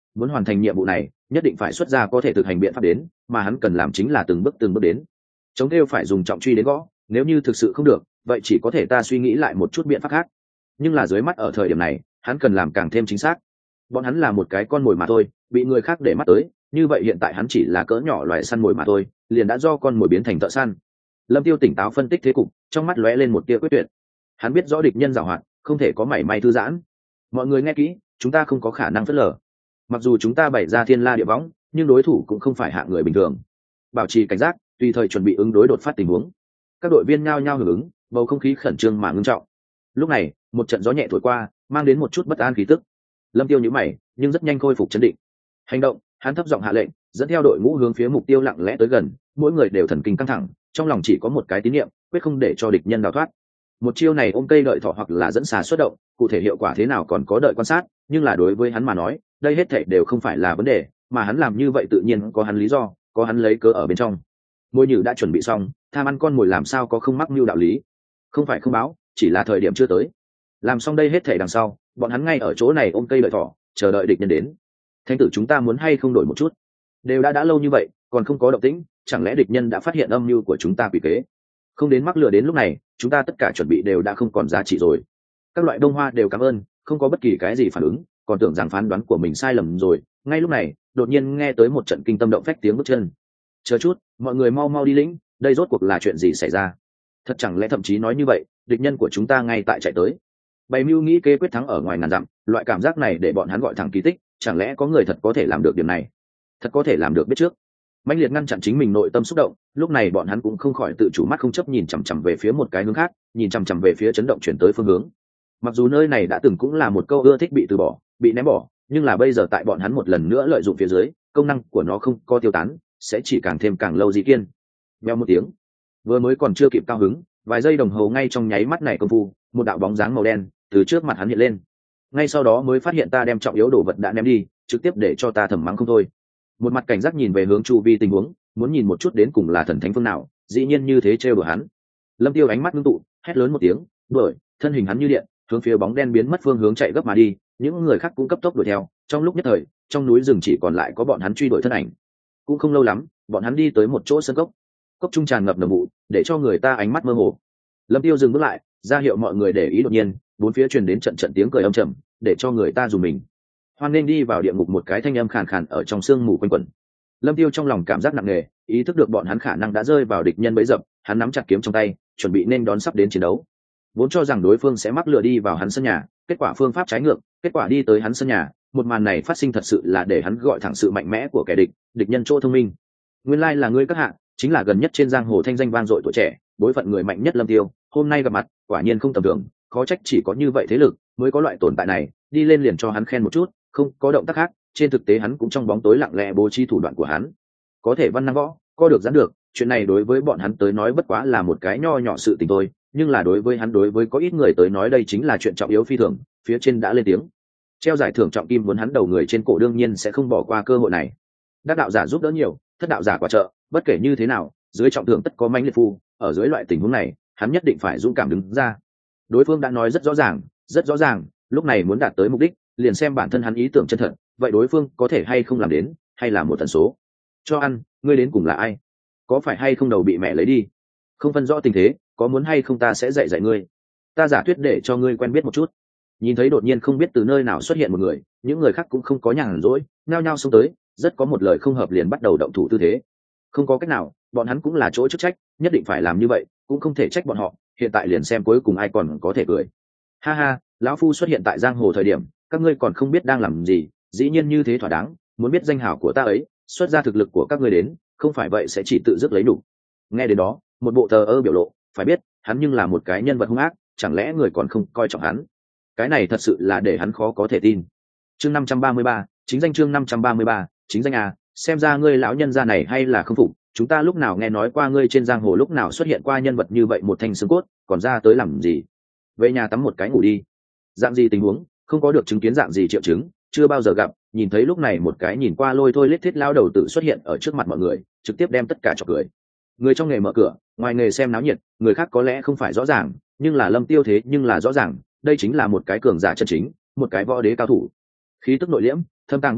Speaker 1: muốn hoàn thành nhiệm vụ này nhất định phải xuất ra có thể thực hành biện pháp đến, mà hắn cần làm chính là từng bước đến. Chống kêu phải dùng trọng truy đến gõ, nếu như thực sự không được vậy chỉ có thể ta suy nghĩ lại một chút biện pháp khác, nhưng là dưới mắt ở thời điểm này hắn cần làm càng thêm chính xác. Bọn hắn là một cái con mồi mà thôi, bị người khác để mắt tới, như vậy hiện tại hắn chỉ là cỡ nhỏ loài săn mồi mà thôi, liền đã do con mồi biến thành thợ săn. Lâm Tiêu tỉnh táo phân tích thế cục, trong mắt lóe lên một tia quyết tuyệt. Hắn biết rõ địch nhân giàu hoạt, không thể có mảy may thư giãn. Mọi người nghe kỹ, chúng ta không có khả năng phớt lờ. Mặc dù chúng ta bày ra thiên la địa võng, nhưng đối thủ cũng không phải hạng người bình thường. Bảo trì cảnh giác, tùy thời chuẩn bị ứng đối đột phát tình huống. Các đội viên nhao nhao hưởng ứng, bầu không khí khẩn trương mà ngưng trọng. Lúc này, một trận gió nhẹ thổi qua, mang đến một chút bất an khí tức. Lâm Tiêu nhíu mày, nhưng rất nhanh khôi phục trấn định. Hành động, hắn thấp giọng hạ lệnh, dẫn theo đội ngũ hướng phía mục tiêu lặng lẽ tới gần, mỗi người đều thần kinh căng thẳng, trong lòng chỉ có một cái tín niệm, quyết không để cho địch nhân đào thoát. Một chiêu này ôm cây đợi thỏ hoặc là dẫn xà xuất động, cụ thể hiệu quả thế nào còn có đợi quan sát, nhưng là đối với hắn mà nói, đây hết thảy đều không phải là vấn đề, mà hắn làm như vậy tự nhiên có hắn lý do, có hắn lấy cớ ở bên trong. Môi nhử đã chuẩn bị xong, tham ăn con mồi làm sao có không mắc mưu đạo lý. Không phải không báo, chỉ là thời điểm chưa tới. Làm xong đây hết thảy đằng sau, bọn hắn ngay ở chỗ này ôm cây đợi thỏ, chờ đợi địch nhân đến. Thánh tử chúng ta muốn hay không đổi một chút? Đều đã lâu như vậy, còn không có động tĩnh, chẳng lẽ địch nhân đã phát hiện âm mưu của chúng ta quỷ kế? Không đến mắc lừa đến lúc này, chúng ta tất cả chuẩn bị đều đã không còn giá trị rồi. Các loại đông hoa đều cảm ơn, không có bất kỳ cái gì phản ứng, còn tưởng rằng phán đoán của mình sai lầm rồi. Ngay lúc này, đột nhiên nghe tới một trận kinh tâm động phách tiếng bước chân. Chờ chút, mọi người mau mau đi lĩnh, đây rốt cuộc là chuyện gì xảy ra? Thật chẳng lẽ thậm chí nói như vậy, địch nhân của chúng ta ngay tại chạy tới. Bày mưu nghĩ kế quyết thắng ở ngoài ngàn dặm, loại cảm giác này để bọn hắn gọi thẳng kỳ tích, chẳng lẽ có người thật có thể làm được điểm này? Thật có thể làm được biết trước. Mãnh liệt ngăn chặn chính mình nội tâm xúc động, lúc này bọn hắn cũng không khỏi tự chủ mắt không chấp nhìn chằm chằm về phía một cái hướng khác, nhìn chằm chằm về phía chấn động chuyển tới phương hướng. Mặc dù nơi này đã từng cũng là một câu ưa thích bị từ bỏ, bị ném bỏ, nhưng là bây giờ tại bọn hắn một lần nữa lợi dụng phía dưới, công năng của nó không có tiêu tán, sẽ chỉ càng thêm càng lâu dị kiên. Vèo một tiếng, vừa mới còn chưa kịp cao hứng, vài giây đồng hồ ngay trong nháy mắt này công phu, một đạo bóng dáng màu đen từ trước mặt hắn hiện lên. Ngay sau đó mới phát hiện ta đem trọng yếu đồ vật đã ném đi, trực tiếp để cho ta thầm mắng không thôi. Một mặt cảnh giác nhìn về hướng chu vi tình huống, muốn nhìn một chút đến cùng là thần thánh phương nào, dĩ nhiên như thế trêu đùa hắn. Lâm Tiêu ánh mắt ngưng tụ, hét lớn một tiếng, đuổi, thân hình hắn như điện, hướng phía bóng đen biến mất phương hướng chạy gấp mà đi, những người khác cũng cấp tốc đuổi theo. Trong lúc nhất thời, trong núi rừng chỉ còn lại có bọn hắn truy đuổi thân ảnh. Cũng không lâu lắm, bọn hắn đi tới một chỗ sân cốc. Cốc trung tràn ngập nồng vụ, để cho người ta ánh mắt mơ hồ. Lâm Tiêu dừng bước lại, ra hiệu mọi người để ý. Đột nhiên, bốn phía truyền đến trận trận tiếng cười âm trầm, để cho người ta dùng mình. Hoan nên đi vào địa ngục, một cái thanh âm khàn khàn ở trong sương mù quanh quẩn. Lâm Tiêu trong lòng cảm giác nặng nề, ý thức được bọn hắn khả năng đã rơi vào địch nhân bẫy dập, hắn nắm chặt kiếm trong tay, chuẩn bị nên đón sắp đến chiến đấu. Vốn cho rằng đối phương sẽ mắc lừa đi vào hắn sân nhà, kết quả phương pháp trái ngược, kết quả đi tới hắn sân nhà, một màn này phát sinh thật sự là để hắn gọi thẳng sự mạnh mẽ của kẻ địch, địch nhân chỗ thông minh. Nguyên lai là ngươi các hạ, chính là gần nhất trên giang hồ thanh danh vang dội tuổi trẻ, bối phận người mạnh nhất Lâm Tiêu, hôm nay gặp mặt, quả nhiên không tầm thường, khó trách chỉ có như vậy thế lực mới có loại tồn tại này, đi lên liền cho hắn khen một chút, không có động tác khác, trên thực tế hắn cũng trong bóng tối lặng lẽ bố trí thủ đoạn của hắn. Có thể văn năng võ, có được giãn được, chuyện này đối với bọn hắn tới nói bất quá là một cái nho nhỏ sự tình thôi, nhưng là đối với hắn, đối với có ít người tới nói đây chính là chuyện trọng yếu phi thường. Phía trên đã lên tiếng treo giải thưởng trọng kim, muốn hắn đầu người trên cổ đương nhiên sẽ không bỏ qua cơ hội này. Đắc đạo giả giúp đỡ nhiều, thất đạo giả quả trợ, bất kể như thế nào, dưới trọng thưởng tất có mãnh liệt phu, ở dưới loại tình huống này, hắn nhất định phải dũng cảm đứng ra. Đối phương đã nói rất rõ ràng, lúc này muốn đạt tới mục đích, liền xem bản thân hắn ý tưởng chân thật, vậy đối phương có thể hay không làm đến, hay là một tần số. Cho ăn, ngươi đến cùng là ai? Có phải hay không đầu bị mẹ lấy đi? Không phân rõ tình thế, có muốn hay không ta sẽ dạy ngươi. Ta giả thuyết để cho ngươi quen biết một chút. Nhìn thấy đột nhiên không biết từ nơi nào xuất hiện một người, những người khác cũng không có nhàn rỗi, nhao nhao xông tới, rất có một lời không hợp liền bắt đầu động thủ tư thế. Không có cách nào, bọn hắn cũng là chỗ chức trách, nhất định phải làm như vậy, cũng không thể trách bọn họ, hiện tại liền xem cuối cùng ai còn có thể cười. Ha ha, lão phu xuất hiện tại giang hồ thời điểm, các ngươi còn không biết đang làm gì, dĩ nhiên như thế thỏa đáng, muốn biết danh hào của ta ấy, xuất ra thực lực của các ngươi đến, không phải vậy sẽ chỉ tự dứt lấy đủ. Nghe đến đó, một bộ thờ ơ biểu lộ, phải biết, hắn nhưng là một cái nhân vật hung ác, chẳng lẽ người còn không coi trọng hắn? Cái này thật sự là để hắn khó có thể tin. Chương 533, chính danh chương 533, chính danh à, xem ra ngươi lão nhân gia này hay là không phục, chúng ta lúc nào nghe nói qua ngươi trên giang hồ lúc nào xuất hiện qua nhân vật như vậy một thanh xương cốt, còn ra tới làm gì? Về nhà tắm một cái ngủ đi. Dạng gì tình huống, không có được chứng kiến dạng gì triệu chứng, chưa bao giờ gặp, nhìn thấy lúc này một cái nhìn qua lôi thôi lết thiết lao đầu tự xuất hiện ở trước mặt mọi người, trực tiếp đem tất cả chọc cười. Người trong nghề mở cửa, ngoài nghề xem náo nhiệt, người khác có lẽ không phải rõ ràng, nhưng là Lâm Tiêu thế nhưng là rõ ràng, đây chính là một cái cường giả chân chính, một cái võ đế cao thủ. Khí tức nội liễm, thâm tàng bất lộ,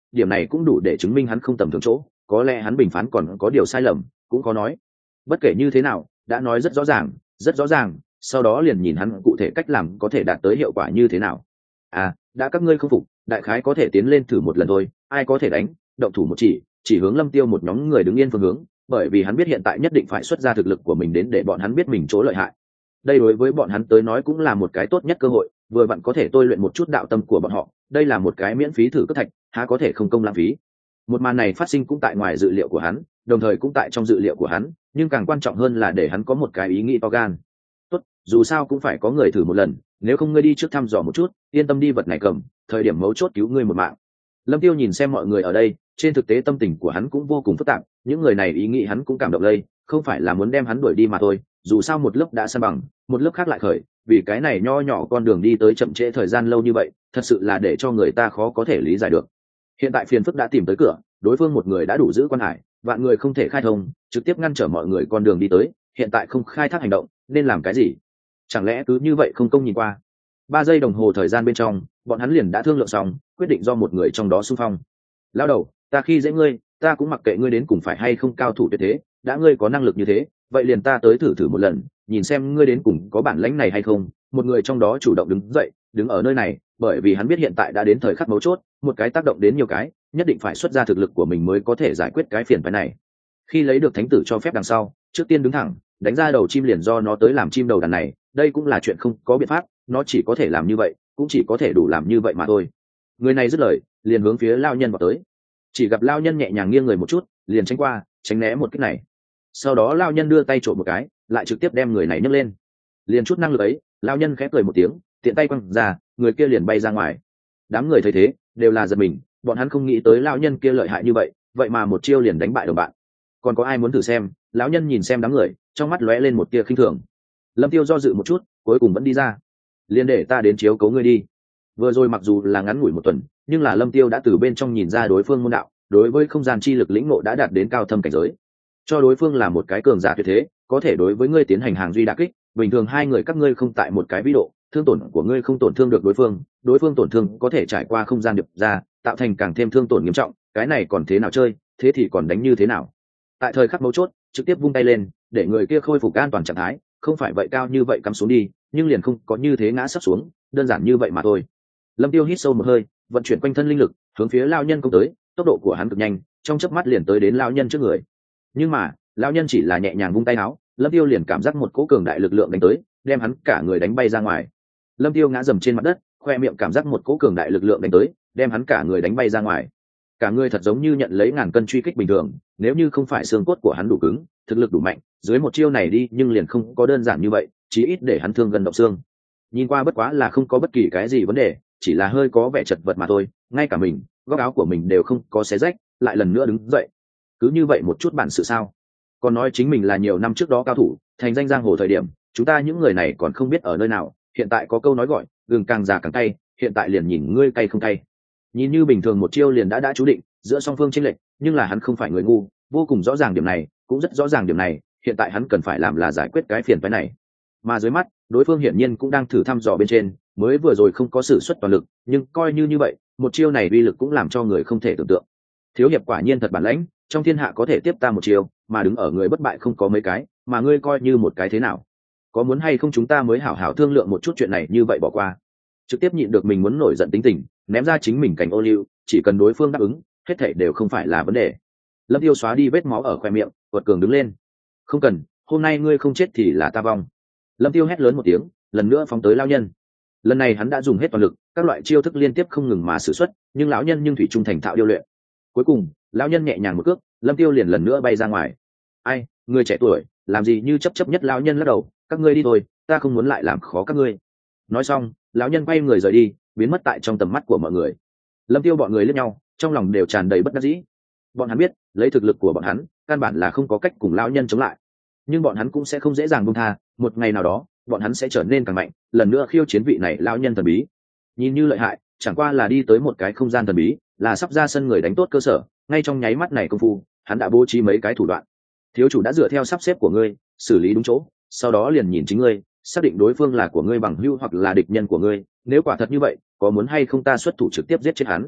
Speaker 1: điểm này cũng đủ để chứng minh hắn không tầm thường chỗ, có lẽ hắn bình phán còn có điều sai lầm cũng có nói. Bất kể như thế nào, đã nói rất rõ ràng, rất rõ ràng, sau đó liền nhìn hắn cụ thể cách làm có thể đạt tới hiệu quả như thế nào. Đã các ngươi không phục, đại khái có thể tiến lên thử một lần thôi, ai có thể đánh, động thủ một chỉ hướng Lâm Tiêu một nhóm người đứng yên phương hướng, bởi vì hắn biết hiện tại nhất định phải xuất ra thực lực của mình đến để bọn hắn biết mình chỗ lợi hại. Đây đối với bọn hắn tới nói cũng là một cái tốt nhất cơ hội, vừa vặn có thể tôi luyện một chút đạo tâm của bọn họ, đây là một cái miễn phí thử cất thạch, há có thể không công lãng phí. Một màn này phát sinh cũng tại ngoài dự liệu của hắn, đồng thời cũng tại trong dự liệu của hắn, nhưng càng quan trọng hơn là để hắn có một cái ý nghĩ to gan. Tốt, dù sao cũng phải có người thử một lần, nếu không ngươi đi trước thăm dò một chút, yên tâm đi, vật này cầm, thời điểm mấu chốt cứu ngươi một mạng. Lâm Tiêu nhìn xem mọi người ở đây, trên thực tế tâm tình của hắn cũng vô cùng phức tạp, những người này ý nghĩ hắn cũng cảm động lây, không phải là muốn đem hắn đuổi đi mà thôi, dù sao một lớp đã san bằng, một lớp khác lại khởi, vì cái này nho nhỏ con đường đi tới chậm trễ thời gian lâu như vậy, thật sự là để cho người ta khó có thể lý giải được. Hiện tại phiền phức đã tìm tới cửa, đối phương một người đã đủ giữ quan hải, vạn người không thể khai thông, trực tiếp ngăn trở mọi người con đường đi tới, hiện tại không khai thác hành động, nên làm cái gì? Chẳng lẽ cứ như vậy không công nhìn qua? 3 giây đồng hồ thời gian bên trong, bọn hắn liền đã thương lượng xong, quyết định do một người trong đó xung phong. Lao đầu, ta khi dễ ngươi, ta cũng mặc kệ ngươi đến cùng phải hay không cao thủ tuyệt thế, đã ngươi có năng lực như thế, vậy liền ta tới thử một lần, nhìn xem ngươi đến cùng có bản lĩnh này hay không. Một người trong đó chủ động đứng dậy, đứng ở nơi này, bởi vì hắn biết hiện tại đã đến thời khắc mấu chốt, một cái tác động đến nhiều cái, nhất định phải xuất ra thực lực của mình mới có thể giải quyết cái phiền phức này. Khi lấy được thánh tử cho phép đằng sau, trước tiên đứng thẳng, đánh ra đầu chim liền do nó tới làm chim đầu đàn này, đây cũng là chuyện không có biện pháp, nó chỉ có thể làm như vậy, cũng chỉ có thể đủ làm như vậy mà thôi. Người này dứt lời, liền hướng phía lao nhân vào tới. Chỉ gặp lao nhân nhẹ nhàng nghiêng người một chút, liền tránh qua, tránh né một kích này. Sau đó lao nhân đưa tay trộm một cái, lại trực tiếp đem người này nhấc lên. Liền chút năng lực ấy, lao nhân khẽ cười một tiếng, tiện tay quăng ra, người kia liền bay ra ngoài. Đám người thấy thế, đều là giật mình, bọn hắn không nghĩ tới lao nhân kia lợi hại như vậy, vậy mà một chiêu liền đánh bại đồng bạn. Còn có ai muốn thử xem? Lão nhân nhìn xem đám người, trong mắt lóe lên một tia khinh thường. Lâm Tiêu do dự một chút, cuối cùng vẫn đi ra. Liền để ta đến chiếu cố ngươi đi. Vừa rồi mặc dù là ngắn ngủi một tuần, nhưng là Lâm Tiêu đã từ bên trong nhìn ra đối phương môn đạo, đối với không gian chi lực lĩnh ngộ đã đạt đến cao thâm cảnh giới. Cho đối phương là một cái cường giả tuyệt thế, có thể đối với ngươi tiến hành hàng duy đả kích, bình thường hai người các ngươi không tại một cái vĩ độ, thương tổn của ngươi không tổn thương được đối phương tổn thương có thể trải qua không gian điệp ra, tạo thành càng thêm thương tổn nghiêm trọng, cái này còn thế nào chơi, thế thì còn đánh như thế nào? Tại thời khắc mấu chốt, trực tiếp vung tay lên, để người kia khôi phục an toàn trạng thái, không phải vậy cao như vậy cắm xuống đi, nhưng liền không có như thế ngã sấp xuống, đơn giản như vậy mà thôi. Lâm Tiêu hít sâu một hơi, vận chuyển quanh thân linh lực, hướng phía lão nhân công tới, tốc độ của hắn cực nhanh, trong chớp mắt liền tới đến lão nhân trước người. Nhưng mà, lão nhân chỉ là nhẹ nhàng vung tay áo, Lâm Tiêu liền cảm giác một cỗ cường đại lực lượng đánh tới, đem hắn cả người đánh bay ra ngoài. Lâm Tiêu ngã dầm trên mặt đất, khoe miệng cảm giác một cỗ cường đại lực lượng đánh tới, đem hắn cả người đánh bay ra ngoài. Cả người thật giống như nhận lấy ngàn cân truy kích bình thường, nếu như không phải xương cốt của hắn đủ cứng, thực lực đủ mạnh, dưới một chiêu này đi nhưng liền không có đơn giản như vậy, chí ít để hắn thương gần động xương. Nhìn qua bất quá là không có bất kỳ cái gì vấn đề, chỉ là hơi có vẻ chật vật mà thôi, ngay cả mình, góc áo của mình đều không có xé rách, lại lần nữa đứng dậy. Cứ như vậy một chút bản sự sao? Còn nói chính mình là nhiều năm trước đó cao thủ, thành danh giang hồ thời điểm, chúng ta những người này còn không biết ở nơi nào, hiện tại có câu nói gọi, gừng càng già càng cay, hiện tại liền nhìn ngươi cay không cay. Nhìn như bình thường một chiêu liền đã chú định giữa song phương chênh lệch, nhưng là hắn không phải người ngu, vô cùng rõ ràng điểm này, cũng rất rõ ràng điểm này, hiện tại hắn cần phải làm là giải quyết cái phiền phức này. Mà dưới mắt, đối phương hiển nhiên cũng đang thử thăm dò bên trên, mới vừa rồi không có sử xuất toàn lực, nhưng coi như vậy, một chiêu này uy lực cũng làm cho người không thể tưởng tượng. Thiếu hiệp quả nhiên thật bản lãnh, trong thiên hạ có thể tiếp ta một chiêu, mà đứng ở người bất bại không có mấy cái, mà ngươi coi như một cái thế nào? Có muốn hay không chúng ta mới hảo hảo thương lượng một chút chuyện này như vậy bỏ qua. Trực tiếp nhịn được mình muốn nổi giận tính tình, ném ra chính mình cảnh ô liu, chỉ cần đối phương đáp ứng, hết thảy đều không phải là vấn đề. Lâm Tiêu xóa đi vết máu ở khóe miệng, quật cường đứng lên. Không cần, hôm nay ngươi không chết thì là ta vong. Lâm Tiêu hét lớn một tiếng, lần nữa phóng tới lão nhân. Lần này hắn đã dùng hết toàn lực, các loại chiêu thức liên tiếp không ngừng mà sử xuất, nhưng lão nhân thủy chung thành thạo điêu luyện. Cuối cùng, lão nhân nhẹ nhàng một cước, Lâm Tiêu liền lần nữa bay ra ngoài. Ai, người trẻ tuổi, làm gì như chấp nhất? Lão nhân lắc đầu, các ngươi đi thôi, ta không muốn lại làm khó các ngươi. Nói xong, lão nhân quay người rời đi, biến mất tại trong tầm mắt của mọi người. Lâm Tiêu bọn người liếc nhau, trong lòng đều tràn đầy bất đắc dĩ. Bọn hắn biết, lấy thực lực của bọn hắn, căn bản là không có cách cùng lão nhân chống lại. Nhưng bọn hắn cũng sẽ không dễ dàng buông tha, một ngày nào đó, bọn hắn sẽ trở nên càng mạnh, lần nữa khiêu chiến vị này lão nhân thần bí. Nhìn như lợi hại, chẳng qua là đi tới một cái không gian thần bí, là sắp ra sân người đánh tốt cơ sở, ngay trong nháy mắt này công phu, hắn đã bố trí mấy cái thủ đoạn. Thiếu chủ đã dựa theo sắp xếp của ngươi, xử lý đúng chỗ, sau đó liền nhìn chính ngươi, xác định đối phương là của ngươi bằng hữu hoặc là địch nhân của ngươi, nếu quả thật như vậy, có muốn hay không ta xuất thủ trực tiếp giết chết hắn?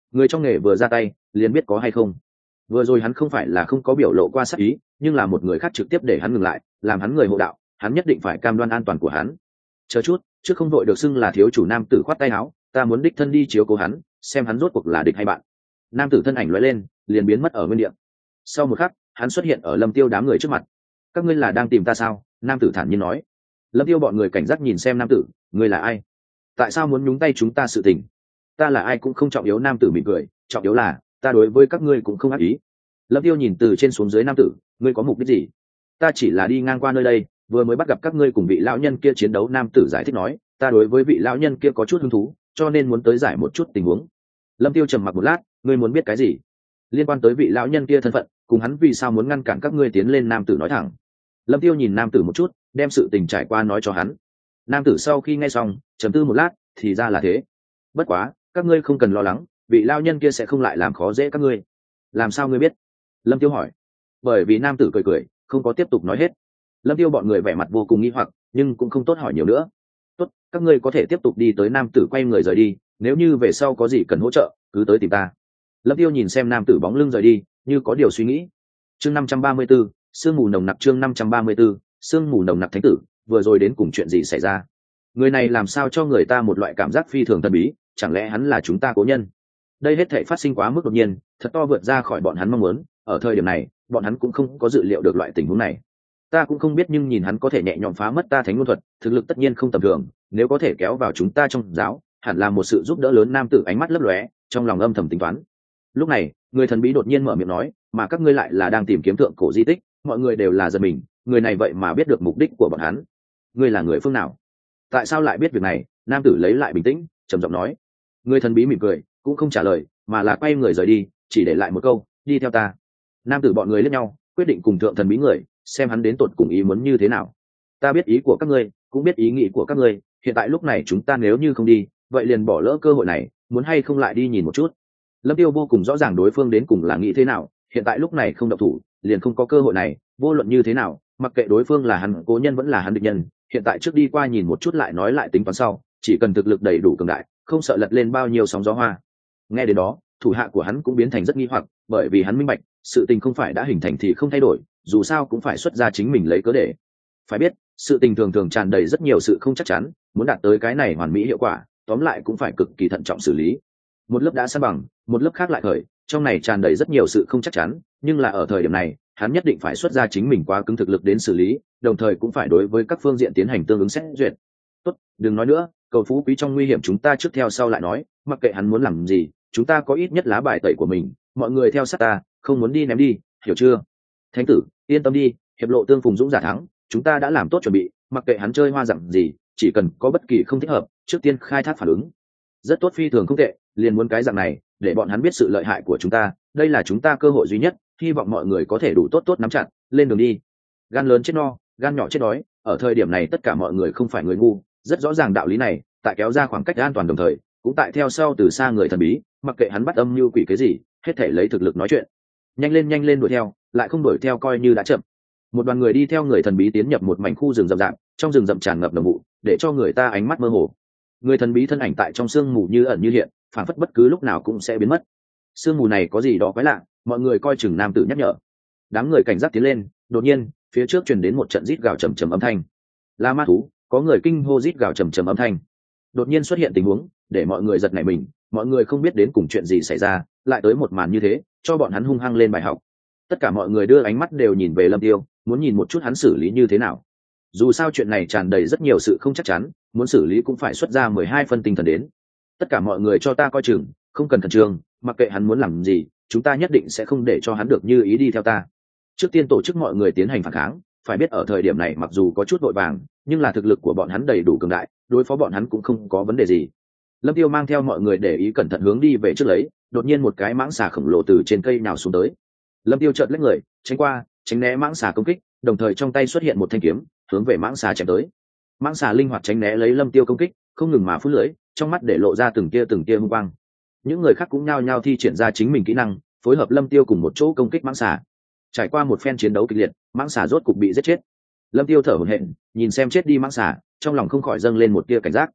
Speaker 1: người trong nghề vừa ra tay liền biết có hay không. Vừa rồi hắn không phải là không có biểu lộ qua sắc ý, nhưng là một người khác trực tiếp để hắn ngừng lại, làm hắn người hộ đạo, hắn nhất định phải cam đoan an toàn của hắn. Chờ chút, trước không đội được xưng là thiếu chủ nam tử khoát tay áo, ta muốn đích thân đi chiếu cố hắn, xem hắn rốt cuộc là địch hay bạn. Nam tử thân ảnh lóe lên, liền biến mất ở nguyên địa. Sau một khắc, hắn xuất hiện ở Lâm Tiêu đám người trước mặt. Các ngươi là đang tìm ta sao? Nam tử thản nhiên nói. Lâm Tiêu bọn người cảnh giác nhìn xem nam tử, ngươi là ai? Tại sao muốn nhúng tay chúng ta sự tình? Ta là ai cũng không trọng yếu. Nam tử mỉm cười, trọng yếu là ta đối với các ngươi cũng không ác ý. Lâm Tiêu nhìn từ trên xuống dưới nam tử, ngươi có mục đích gì? Ta chỉ là đi ngang qua nơi đây, vừa mới bắt gặp các ngươi cùng vị lão nhân kia chiến đấu. Nam tử giải thích nói, ta đối với vị lão nhân kia có chút hứng thú, cho nên muốn tới giải một chút tình huống. Lâm Tiêu trầm mặc một lát, ngươi muốn biết cái gì? Liên quan tới vị lão nhân kia thân phận, cùng hắn vì sao muốn ngăn cản các ngươi tiến lên. Nam tử nói thẳng. Lâm Tiêu nhìn nam tử một chút, đem sự tình trải qua nói cho hắn. Nam tử sau khi nghe xong, trầm tư một lát, thì ra là thế. Bất quá, các ngươi không cần lo lắng, vị lão nhân kia sẽ không lại làm khó dễ các ngươi. Làm sao ngươi biết? Lâm Tiêu hỏi. Bởi vì nam tử cười cười, không có tiếp tục nói hết. Lâm Tiêu bọn người vẻ mặt vô cùng nghi hoặc, nhưng cũng không tốt hỏi nhiều nữa. Tốt, các ngươi có thể tiếp tục đi tới. Nam tử quay người rời đi, nếu như về sau có gì cần hỗ trợ, cứ tới tìm ta. Lâm Tiêu nhìn xem nam tử bóng lưng rời đi, như có điều suy nghĩ. Chương 534, sương mù nồng nặc. Chương 534, sương mù nồng nặc. Thánh tử, vừa rồi đến cùng chuyện gì xảy ra? Người này làm sao cho người ta một loại cảm giác phi thường thần bí, chẳng lẽ hắn là chúng ta cố nhân? Đây hết thảy phát sinh quá mức đột nhiên, thật to vượt ra khỏi bọn hắn mong muốn, ở thời điểm này, bọn hắn cũng không có dự liệu được loại tình huống này. Ta cũng không biết, nhưng nhìn hắn có thể nhẹ nhõm phá mất ta thánh ngôn thuật, thực lực tất nhiên không tầm thường, nếu có thể kéo vào chúng ta trong giáo, hẳn là một sự giúp đỡ lớn. Nam tử ánh mắt lấp lóe, trong lòng âm thầm tính toán. Lúc này, người thần bí đột nhiên mở miệng nói, mà các ngươi lại là đang tìm kiếm thượng cổ di tích. Mọi người đều là giật mình, người này vậy mà biết được mục đích của bọn hắn. Ngươi là người phương nào? Tại sao lại biết việc này? Nam tử lấy lại bình tĩnh, trầm giọng nói. Người thần bí mỉm cười, cũng không trả lời, mà là quay người rời đi, chỉ để lại một câu, đi theo ta. Nam tử bọn người liếc nhau, quyết định cùng thượng thần bí người, xem hắn đến tột cùng ý muốn như thế nào. Ta biết ý của các ngươi, cũng biết ý nghĩ của các ngươi, hiện tại lúc này chúng ta nếu như không đi, vậy liền bỏ lỡ cơ hội này, muốn hay không lại đi nhìn một chút. Lâm Tiêu vô cùng rõ ràng đối phương đến cùng là nghĩ thế nào, hiện tại lúc này không động thủ, liền không có cơ hội này. Vô luận như thế nào, mặc kệ đối phương là hắn cố nhân vẫn là hắn địch nhân, hiện tại trước đi qua nhìn một chút lại nói lại tính toán sau, chỉ cần thực lực đầy đủ cường đại, không sợ lật lên bao nhiêu sóng gió hoa. Nghe đến đó, thủ hạ của hắn cũng biến thành rất nghi hoặc, bởi vì hắn minh bạch, sự tình không phải đã hình thành thì không thay đổi, dù sao cũng phải xuất ra chính mình lấy cớ để. Phải biết, sự tình thường thường tràn đầy rất nhiều sự không chắc chắn, muốn đạt tới cái này hoàn mỹ hiệu quả, tóm lại cũng phải cực kỳ thận trọng xử lý. Một lớp đã san bằng, một lớp khác lại khởi, trong này tràn đầy rất nhiều sự không chắc chắn, nhưng là ở thời điểm này, hắn nhất định phải xuất ra chính mình quá cứng thực lực đến xử lý, đồng thời cũng phải đối với các phương diện tiến hành tương ứng xét duyệt. Tốt, đừng nói nữa, cầu phú quý trong nguy hiểm chúng ta trước theo sau lại nói, mặc kệ hắn muốn làm gì, chúng ta có ít nhất lá bài tẩy của mình, mọi người theo sát ta, không muốn đi ném đi, hiểu chưa? Thánh tử, yên tâm đi, hiệp lộ tương phùng dũng giả thắng, chúng ta đã làm tốt chuẩn bị, mặc kệ hắn chơi hoa dặn gì, chỉ cần có bất kỳ không thích hợp, trước tiên khai thác phản ứng. Rất tốt, phi thường không tệ, liền muốn cái dạng này, để bọn hắn biết sự lợi hại của chúng ta, đây là chúng ta cơ hội duy nhất, hy vọng mọi người có thể đủ tốt tốt nắm chặt, lên đường đi. Gan lớn chết no, gan nhỏ chết đói, ở thời điểm này tất cả mọi người không phải người ngu, rất rõ ràng đạo lý này, tại kéo ra khoảng cách an toàn đồng thời, cũng tại theo sau từ xa người thần bí, mặc kệ hắn bắt âm mưu quỷ cái gì, hết thể lấy thực lực nói chuyện. Nhanh lên đuổi theo, lại không đuổi theo coi như đã chậm. Một đoàn người đi theo người thần bí tiến nhập một mảnh khu rừng rậm rạp, trong rừng rậm tràn ngập đồng vụ, để cho người ta ánh mắt mơ hồ. Người thần bí thân ảnh tại trong sương mù như ẩn như hiện, phản phất bất cứ lúc nào cũng sẽ biến mất. Sương mù này có gì đó quái lạ, mọi người coi chừng. Nam tử nhắc nhở. Đám người cảnh giác tiến lên, đột nhiên, phía trước truyền đến một trận rít gào trầm trầm âm thanh. Là ma thú, có người kinh hô rít gào trầm trầm âm thanh. Đột nhiên xuất hiện tình huống, để mọi người giật nảy mình, mọi người không biết đến cùng chuyện gì xảy ra, lại tới một màn như thế, cho bọn hắn hung hăng lên bài học. Tất cả mọi người đưa ánh mắt đều nhìn về Lâm Tiêu, muốn nhìn một chút hắn xử lý như thế nào. Dù sao chuyện này tràn đầy rất nhiều sự không chắc chắn, muốn xử lý cũng phải xuất ra 12 phân tinh thần đến. Tất cả mọi người cho ta coi chừng, không cần khẩn trương, mặc kệ hắn muốn làm gì, chúng ta nhất định sẽ không để cho hắn được như ý đi theo ta. Trước tiên tổ chức mọi người tiến hành phản kháng, phải biết ở thời điểm này mặc dù có chút vội vàng, nhưng là thực lực của bọn hắn đầy đủ cường đại, đối phó bọn hắn cũng không có vấn đề gì. Lâm Tiêu mang theo mọi người để ý cẩn thận hướng đi về trước lấy, đột nhiên một cái mãng xà khổng lồ từ trên cây nào xuống tới. Lâm Tiêu chợt lách người, tránh qua, tránh né mãng xà công kích, đồng thời trong tay xuất hiện một thanh kiếm, hướng về mãng xà chém tới. Mãng xà linh hoạt tránh né lấy Lâm Tiêu công kích, không ngừng mà phun lưỡi, trong mắt để lộ ra từng tia hung quang. Những người khác cũng nhao nhao thi triển ra chính mình kỹ năng, phối hợp Lâm Tiêu cùng một chỗ công kích mãng xà. Trải qua một phen chiến đấu kịch liệt, mãng xà rốt cục bị giết chết. Lâm Tiêu thở hổn hển, nhìn xem chết đi mãng xà, trong lòng không khỏi dâng lên một tia cảnh giác.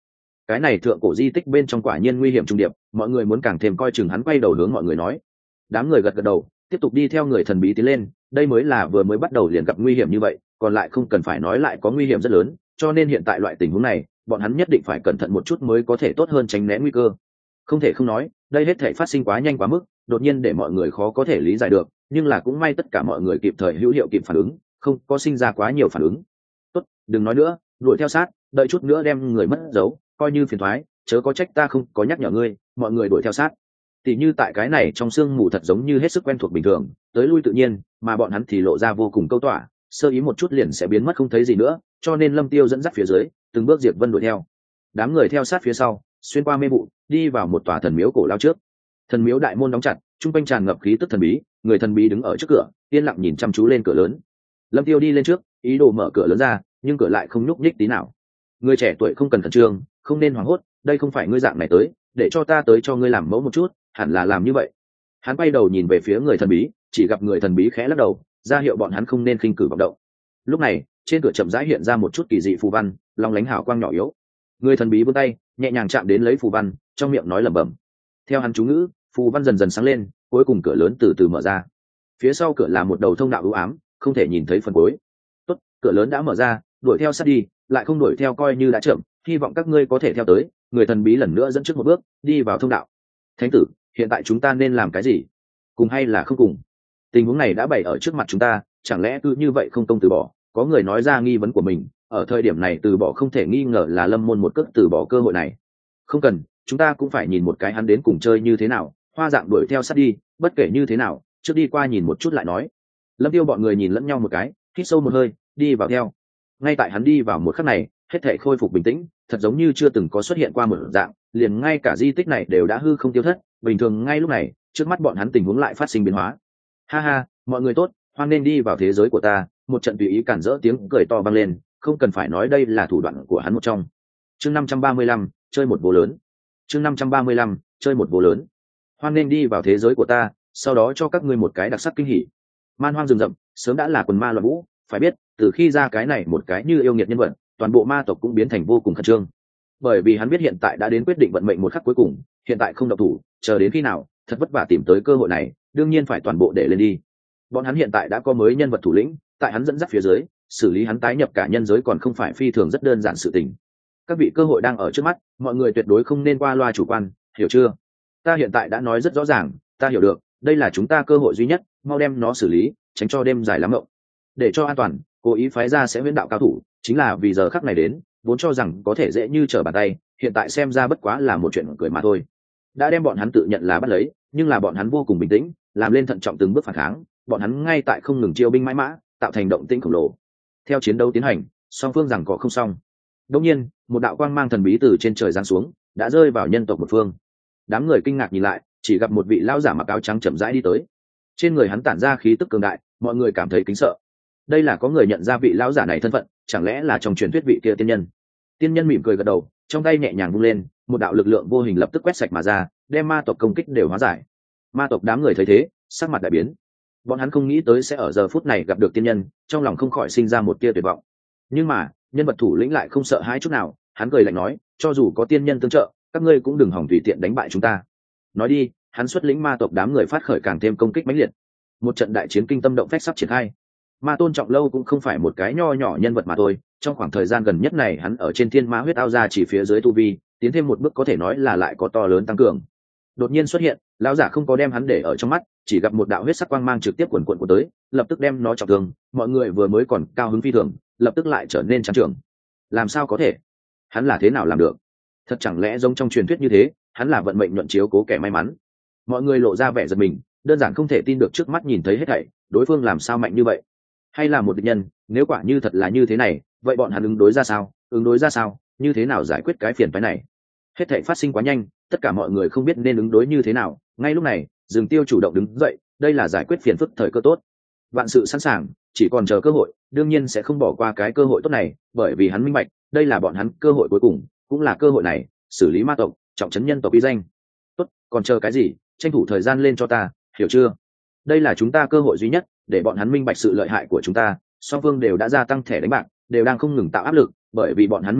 Speaker 1: cái này thượng cổ di tích bên trong quả nhiên nguy hiểm trung điệp, mọi người muốn càng thêm coi chừng. Hắn quay đầu hướng mọi người nói. Đám người gật gật đầu, tiếp tục đi theo người thần bí tiến lên. Đây mới là vừa mới bắt đầu liền gặp nguy hiểm như vậy, còn lại không cần phải nói lại có nguy hiểm rất lớn, cho nên hiện tại loại tình huống này bọn hắn nhất định phải cẩn thận một chút mới có thể tốt hơn tránh né nguy cơ. Không thể không nói, đây hết thể phát sinh quá nhanh quá mức, đột nhiên để mọi người khó có thể lý giải được, nhưng là cũng may tất cả mọi người kịp thời hữu hiệu kịp phản ứng, không có sinh ra quá nhiều phản ứng. Tốt, đừng nói nữa, đuổi theo sát, đợi chút nữa đem người mất dấu, coi như phiền toái, chớ có trách ta không có nhắc nhở ngươi. Mọi người đuổi theo sát. Tỉ như tại cái này trong sương mù thật giống như hết sức quen thuộc bình thường, tới lui tự nhiên, mà bọn hắn thì lộ ra vô cùng câu tỏa, sơ ý một chút liền sẽ biến mất không thấy gì nữa, cho nên Lâm Tiêu dẫn dắt phía dưới, từng bước Diệp Vân đuổi theo. Đám người theo sát phía sau, xuyên qua mê vụ, đi vào một tòa thần miếu cổ lao trước. Thần miếu đại môn đóng chặt, trung quanh tràn ngập khí tức thần bí, người thần bí đứng ở trước cửa, yên lặng nhìn chăm chú lên cửa lớn. Lâm Tiêu đi lên trước, ý đồ mở cửa lớn ra, nhưng cửa lại không nhúc nhích tí nào. Người trẻ tuổi không cần khẩn trương, không nên hoảng hốt, đây không phải ngươi dạng này tới, để cho ta tới cho ngươi làm mẫu một chút, hẳn là làm như vậy. Hắn quay đầu nhìn về phía người thần bí, chỉ gặp người thần bí khẽ lắc đầu, ra hiệu bọn hắn không nên khinh cử vọng động. Lúc này, trên cửa chậm rãi hiện ra một chút kỳ dị phù văn, long lánh hào quang nhỏ yếu. Người thần bí vươn tay, nhẹ nhàng chạm đến lấy phù văn, trong miệng nói lẩm bẩm. Theo hắn chú ngữ, phù văn dần dần sáng lên, cuối cùng cửa lớn từ từ mở ra. Phía sau cửa là một đầu thông đạo u ám, không thể nhìn thấy phần cuối. Tốt, cửa lớn đã mở ra, đuổi theo sát đi, lại không đuổi theo coi như đã chậm, hy vọng các ngươi có thể theo tới. Người thần bí lần nữa dẫn trước một bước, đi vào thông đạo. Thánh tử, hiện tại chúng ta nên làm cái gì? Cùng hay là không cùng? Tình huống này đã bày ở trước mặt chúng ta, chẳng lẽ cứ như vậy không công từ bỏ? Có người nói ra nghi vấn của mình, ở thời điểm này từ bỏ không thể nghi ngờ là Lâm Môn một cước từ bỏ cơ hội này. Không cần, chúng ta cũng phải nhìn một cái hắn đến cùng chơi như thế nào. Hoa Dạng đuổi theo sát đi, bất kể như thế nào, trước đi qua nhìn một chút lại nói. Lâm Tiêu bọn người nhìn lẫn nhau một cái, hít sâu một hơi, đi vào theo. Ngay tại hắn đi vào một khắc này, hết thảy khôi phục bình tĩnh, thật giống như chưa từng có xuất hiện qua một dạng, liền ngay cả di tích này đều đã hư không tiêu thất. Bình thường ngay lúc này, trước mắt bọn hắn tình huống lại phát sinh biến hóa. Ha ha, mọi người tốt, hoan nên đi vào thế giới của ta. Một trận tùy ý cản rỡ tiếng cười to vang lên, không cần phải nói đây là thủ đoạn của hắn một trong. Chương 535, chơi một bố lớn. Chương 535, chơi một bố lớn. Hoan nên đi vào thế giới của ta, sau đó cho các ngươi một cái đặc sắc kinh hỉ. Man hoang rừng rậm, sớm đã là quần ma loạn vũ, phải biết, từ khi ra cái này một cái như yêu nghiệt nhân vật, toàn bộ ma tộc cũng biến thành vô cùng khẩn trương. Bởi vì hắn biết hiện tại đã đến quyết định vận mệnh một khắc cuối cùng, hiện tại không động thủ, chờ đến khi nào, thật vất vả tìm tới cơ hội này, đương nhiên phải toàn bộ để lên đi. Bọn hắn hiện tại đã có mới nhân vật thủ lĩnh, tại hắn dẫn dắt phía dưới, xử lý hắn tái nhập cả nhân giới còn không phải phi thường rất đơn giản sự tình. Các vị cơ hội đang ở trước mắt, mọi người tuyệt đối không nên qua loa chủ quan, hiểu chưa? Ta hiện tại đã nói rất rõ ràng, ta hiểu được, đây là chúng ta cơ hội duy nhất, mau đem nó xử lý, tránh cho đêm dài lắm mộng. Để cho an toàn, cố ý phái ra sẽ huyễn đạo cao thủ, chính là vì giờ khắc này đến, vốn cho rằng có thể dễ như trở bàn tay, hiện tại xem ra bất quá là một chuyện cười mà thôi. Đã đem bọn hắn tự nhận là bắt lấy, nhưng là bọn hắn vô cùng bình tĩnh, làm lên thận trọng từng bước phản kháng, bọn hắn ngay tại không ngừng chiêu binh mãi mã, tạo thành động tĩnh khổng lồ. Theo chiến đấu tiến hành, song phương rằng có không xong. Đột nhiên, một đạo quang mang thần bí từ trên trời giáng xuống, đã rơi vào nhân tộc một phương. Đám người kinh ngạc nhìn lại, chỉ gặp một vị lão giả mặc áo trắng chậm rãi đi tới. Trên người hắn tản ra khí tức cường đại, mọi người cảm thấy kính sợ. Đây là có người nhận ra vị lão giả này thân phận, chẳng lẽ là trong truyền thuyết vị kia tiên nhân? Tiên nhân mỉm cười gật đầu, trong tay nhẹ nhàng vung lên, một đạo lực lượng vô hình lập tức quét sạch mà ra, đem ma tộc công kích đều hóa giải. Ma tộc đám người thấy thế, sắc mặt đại biến. Bọn hắn không nghĩ tới sẽ ở giờ phút này gặp được tiên nhân, trong lòng không khỏi sinh ra một tia tuyệt vọng. Nhưng mà, nhân vật thủ lĩnh lại không sợ hãi chút nào, hắn cười lạnh nói, cho dù có tiên nhân tương trợ, các ngươi cũng đừng hòng tùy tiện đánh bại chúng ta. Nói đi, hắn xuất lĩnh ma tộc đám người phát khởi càng thêm công kích mãnh liệt. Một trận đại chiến kinh tâm động phách sắp triển khai. Ma Tôn Trọng Lâu cũng không phải một cái nho nhỏ nhân vật mà thôi, trong khoảng thời gian gần nhất này hắn ở trên thiên ma huyết ao ra chỉ phía dưới tu vi, tiến thêm một bước có thể nói là lại có to lớn tăng cường. Đột nhiên xuất hiện, lão giả không có đem hắn để ở trong mắt, chỉ gặp một đạo huyết sắc quang mang trực tiếp quần quần của tới, lập tức đem nó trọng thương. Mọi người vừa mới còn cao hứng phi thường, lập tức lại trở nên chán trường. Làm sao có thể? Hắn là thế nào làm được? Thật chẳng lẽ giống trong truyền thuyết như thế, hắn là vận mệnh nhuận chiếu cố kẻ may mắn? Mọi người lộ ra vẻ giật mình, đơn giản không thể tin được trước mắt nhìn thấy hết thảy, đối phương làm sao mạnh như vậy? Hay là một địch nhân? Nếu quả như thật là như thế này, vậy bọn hắn ứng đối ra sao? Ứng đối ra sao? Như thế nào giải quyết cái phiền phức này? Hết thảy phát sinh quá nhanh, tất cả mọi người không biết nên ứng đối như thế nào. Ngay lúc này, Dương Tiêu chủ động đứng dậy, đây là giải quyết phiền phức thời cơ tốt. Vạn sự sẵn sàng, chỉ còn chờ cơ hội, đương nhiên sẽ không bỏ qua cái cơ hội tốt này, bởi vì hắn minh bạch, đây là bọn hắn cơ hội cuối cùng, cũng là cơ hội này, xử lý ma tộc, trọng trấn nhân tộc uy danh. Tốt, còn chờ cái gì, tranh thủ thời gian lên cho ta, hiểu chưa? Đây là chúng ta cơ hội duy nhất, để bọn hắn minh bạch sự lợi hại của chúng ta. Song phương đều đã gia tăng thẻ đánh bạc, đều đang không ngừng tạo áp lực, bởi vì bọn hắn minh bạch,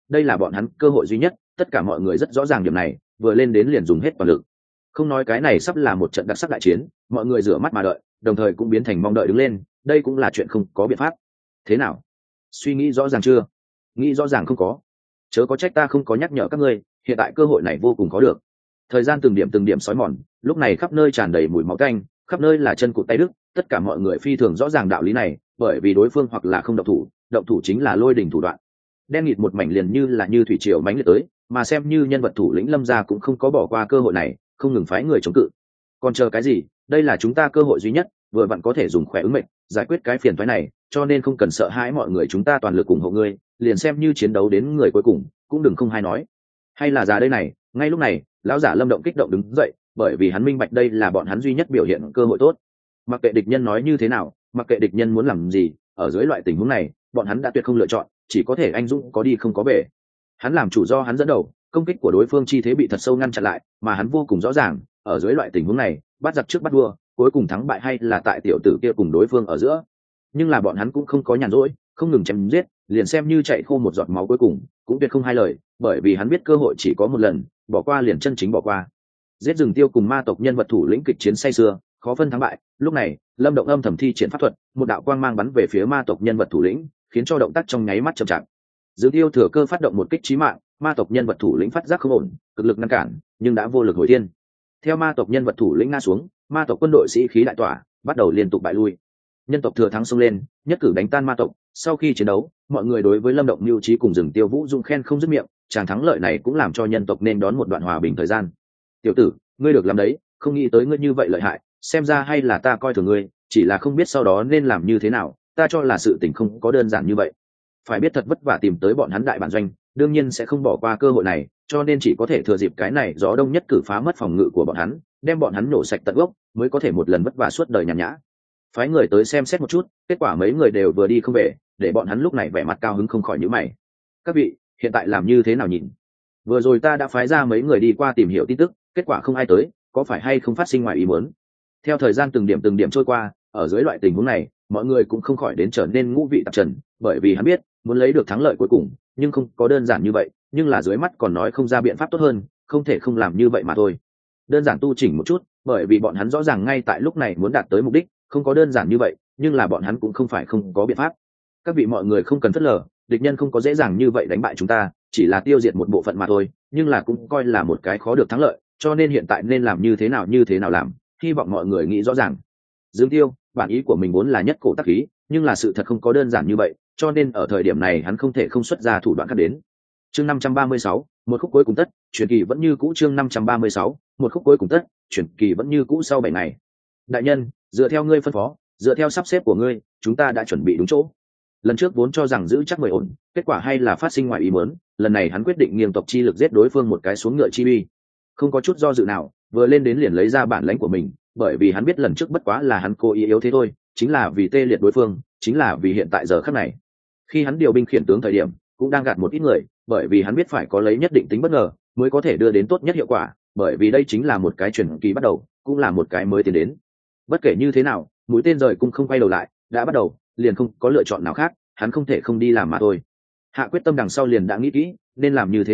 Speaker 1: đây là bọn hắn cơ hội duy nhất, tất cả mọi người rất rõ ràng điểm này, vừa lên đến liền dùng hết toàn lực. Không nói cái này sắp là một trận đặc sắc đại chiến, mọi người rửa mắt mà đợi, đồng thời cũng biến thành mong đợi đứng lên, đây cũng là chuyện không có biện pháp. Thế nào, suy nghĩ rõ ràng chưa? Nghĩ rõ ràng không có, chớ có trách ta không có nhắc nhở các ngươi, hiện tại cơ hội này vô cùng có được. Thời gian từng điểm xói mòn, lúc này khắp nơi tràn đầy mùi máu tanh, khắp nơi là chân cụt tay đứt, tất cả mọi người phi thường rõ ràng đạo lý này, bởi vì đối phương hoặc là không động thủ chính là lôi đỉnh thủ đoạn. Đen nghịt một mảnh liền như thủy triều mãnh liệt tới, mà xem như nhân vật thủ lĩnh Lâm gia cũng không có bỏ qua cơ hội này, không ngừng phái người chống cự. Còn chờ cái gì, đây là chúng ta cơ hội duy nhất, vừa vặn có thể dùng khỏe ứng mệnh giải quyết cái phiền toái này, cho nên không cần sợ hãi, mọi người chúng ta toàn lực ủng hộ ngươi, liền xem như chiến đấu đến người cuối cùng cũng đừng không hay nói. Hay là già đây này. Ngay lúc này lão giả Lâm Động kích động đứng dậy, bởi vì hắn minh bạch đây là bọn hắn duy nhất biểu hiện cơ hội tốt. Mặc kệ địch nhân nói như thế nào, mặc kệ địch nhân muốn làm gì, ở dưới loại tình huống này bọn hắn đã tuyệt không lựa chọn, chỉ có thể anh dũng có đi không có về. Hắn làm chủ do hắn dẫn đầu, công kích của đối phương chi thế bị thật sâu ngăn chặn lại, mà hắn vô cùng rõ ràng, ở dưới loại tình huống này bắt giặc trước bắt vua, cuối cùng thắng bại hay là tại tiểu tử kia cùng đối phương ở giữa. Nhưng là bọn hắn cũng không có nhàn rỗi, không ngừng chém giết, liền xem như chạy khô một giọt máu cuối cùng cũng tuyệt không hai lời, bởi vì hắn biết cơ hội chỉ có một lần, bỏ qua liền chân chính bỏ qua. Giết rừng tiêu cùng ma tộc nhân vật thủ lĩnh kịch chiến say sưa, khó phân thắng bại. Lúc này Lâm Động âm thầm thi triển pháp thuật, một đạo quang mang bắn về phía ma tộc nhân vật thủ lĩnh, khiến cho động tác trong nháy mắt chậm chạp. Rừng tiêu thừa cơ phát động một kích chí mạng, ma tộc nhân vật thủ lĩnh phát giác không ổn, cực lực ngăn cản nhưng đã vô lực hồi thiên. Theo ma tộc nhân vật thủ lĩnh ngã xuống, ma tộc quân đội sĩ khí đại tỏa, bắt đầu liên tục bại lui. Nhân tộc thừa thắng xông lên, nhất cử đánh tan ma tộc. Sau khi chiến đấu, mọi người đối với Lâm Động mưu trí cùng rừng tiêu vũ dung khen không dứt miệng, tràng thắng lợi này cũng làm cho nhân tộc nên đón một đoạn hòa bình thời gian. Tiểu tử, ngươi được làm đấy, không nghĩ tới ngươi như vậy lợi hại, xem ra hay là ta coi thường ngươi, chỉ là không biết sau đó nên làm như thế nào, ta cho là sự tình không có đơn giản như vậy. Phải biết thật vất vả tìm tới bọn hắn đại bản doanh, đương nhiên sẽ không bỏ qua cơ hội này, cho nên chỉ có thể thừa dịp cái này gió đông nhất cử phá mất phòng ngự của bọn hắn, đem bọn hắn nổ sạch tận gốc, mới có thể một lần vất vả suốt đời nhàn nhã. Phái người tới xem xét một chút, kết quả mấy người đều vừa đi không về, để bọn hắn lúc này vẻ mặt cao hứng không khỏi nhíu mày. Các vị, hiện tại làm như thế nào nhìn? Vừa rồi ta đã phái ra mấy người đi qua tìm hiểu tin tức, kết quả không ai tới, có phải hay không phát sinh ngoài ý muốn? Theo thời gian từng điểm trôi qua, ở dưới loại tình huống này, mọi người cũng không khỏi đến trở nên ngũ vị tạp trần, bởi vì hắn biết, muốn lấy được thắng lợi cuối cùng, nhưng không có đơn giản như vậy, nhưng là dưới mắt còn nói không ra biện pháp tốt hơn, không thể không làm như vậy mà thôi. Đơn giản tu chỉnh một chút, bởi vì bọn hắn rõ ràng ngay tại lúc này muốn đạt tới mục đích, không có đơn giản như vậy, nhưng là bọn hắn cũng không phải không có biện pháp. Các vị mọi người không cần phớt lờ, địch nhân không có dễ dàng như vậy đánh bại chúng ta, chỉ là tiêu diệt một bộ phận mà thôi, nhưng là cũng coi là một cái khó được thắng lợi, cho nên hiện tại nên làm như thế nào làm, hy vọng mọi người nghĩ rõ ràng. Dương Tiêu, bản ý của mình vốn là nhất cổ tác khí, nhưng là sự thật không có đơn giản như vậy, cho nên ở thời điểm này hắn không thể không xuất ra thủ đoạn khác đến. Chương 536, một khúc cuối cùng tất, truyền kỳ vẫn như cũ. Chương 536, một khúc cuối cùng tất, truyền kỳ vẫn như cũ. Sau 7 ngày, đại nhân, dựa theo ngươi phân phó, dựa theo sắp xếp của ngươi, chúng ta đã chuẩn bị đúng chỗ. Lần trước vốn cho rằng giữ chắc 10 ổn, kết quả hay là phát sinh ngoài ý muốn, lần này hắn quyết định nghiêng tộc chi lực giết đối phương một cái xuống ngựa chi uy. Không có chút do dự nào, vừa lên đến liền lấy ra bản lãnh của mình, bởi vì hắn biết lần trước bất quá là hắn cố ý yếu thế thôi, chính là vì tê liệt đối phương, chính là vì hiện tại giờ khắc này. Khi hắn điều binh khiển tướng thời điểm, cũng đang gạt một ít người, bởi vì hắn biết phải có lấy nhất định tính bất ngờ mới có thể đưa đến tốt nhất hiệu quả, bởi vì đây chính là một cái chuyển kỳ bắt đầu, cũng là một cái mới tiến đến. Bất kể như thế nào, mũi tên rời cũng không quay đầu lại, đã bắt đầu, liền không có lựa chọn nào khác, hắn không thể không đi làm mà thôi. Hạ quyết tâm đằng sau liền đã nghĩ kỹ, nên làm như thế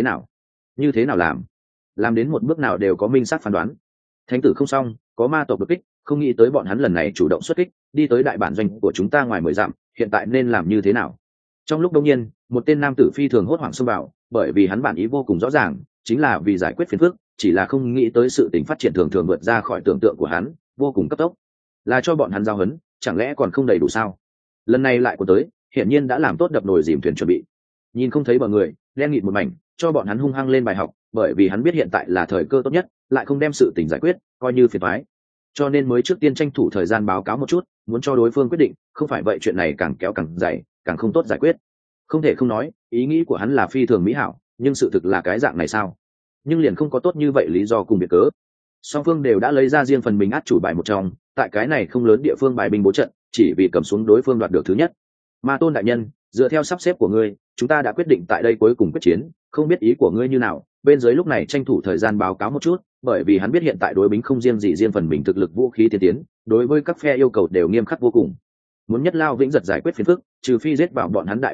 Speaker 1: nào làm đến một bước nào đều có minh xác phán đoán. Thánh tử không xong, có ma tộc đột kích, không nghĩ tới bọn hắn lần này chủ động xuất kích, đi tới đại bản doanh của chúng ta ngoài 10 dặm, hiện tại nên làm như thế nào? Trong lúc đông nhiên, một tên nam tử phi thường hốt hoảng xông vào, bởi vì hắn bản ý vô cùng rõ ràng, chính là vì giải quyết phiền phức, chỉ là không nghĩ tới sự tình phát triển thường vượt ra khỏi tưởng tượng của hắn, vô cùng cấp tốc. Là cho bọn hắn giao hấn, chẳng lẽ còn không đầy đủ sao? Lần này lại có tới, hiển nhiên đã làm tốt đập nồi dìm thuyền chuẩn bị. Nhìn không thấy bờ người, đen nghịt một mảnh, cho bọn hắn hung hăng lên bài học, bởi vì hắn biết hiện tại là thời cơ tốt nhất, lại không đem sự tình giải quyết, coi như phiền toái. Cho nên mới trước tiên tranh thủ thời gian báo cáo một chút, muốn cho đối phương quyết định, không phải vậy chuyện này càng kéo càng dày, càng không tốt giải quyết. Không thể không nói, ý nghĩ của hắn là phi thường mỹ hảo, nhưng sự thực là cái dạng này sao? Nhưng liền không có tốt như vậy lý do cùng biệt cớ. Song phương đều đã lấy ra riêng phần mình át chủ bài một trong, tại cái này không lớn địa phương bài binh bố trận, chỉ vì cầm xuống đối phương đoạt được thứ nhất. Ma Tôn đại nhân, dựa theo sắp xếp của ngươi, chúng ta đã quyết định tại đây cuối cùng quyết chiến, không biết ý của ngươi như nào? Bên dưới lúc này tranh thủ thời gian báo cáo một chút, bởi vì hắn biết hiện tại đối binh không riêng gì riêng phần mình thực lực vũ khí tiên tiến, đối với các phe yêu cầu đều nghiêm khắc vô cùng. Muốn nhất lao vĩnh giật giải quyết phiền phức, trừ phi giết vào bọn hắn đại bản doanh,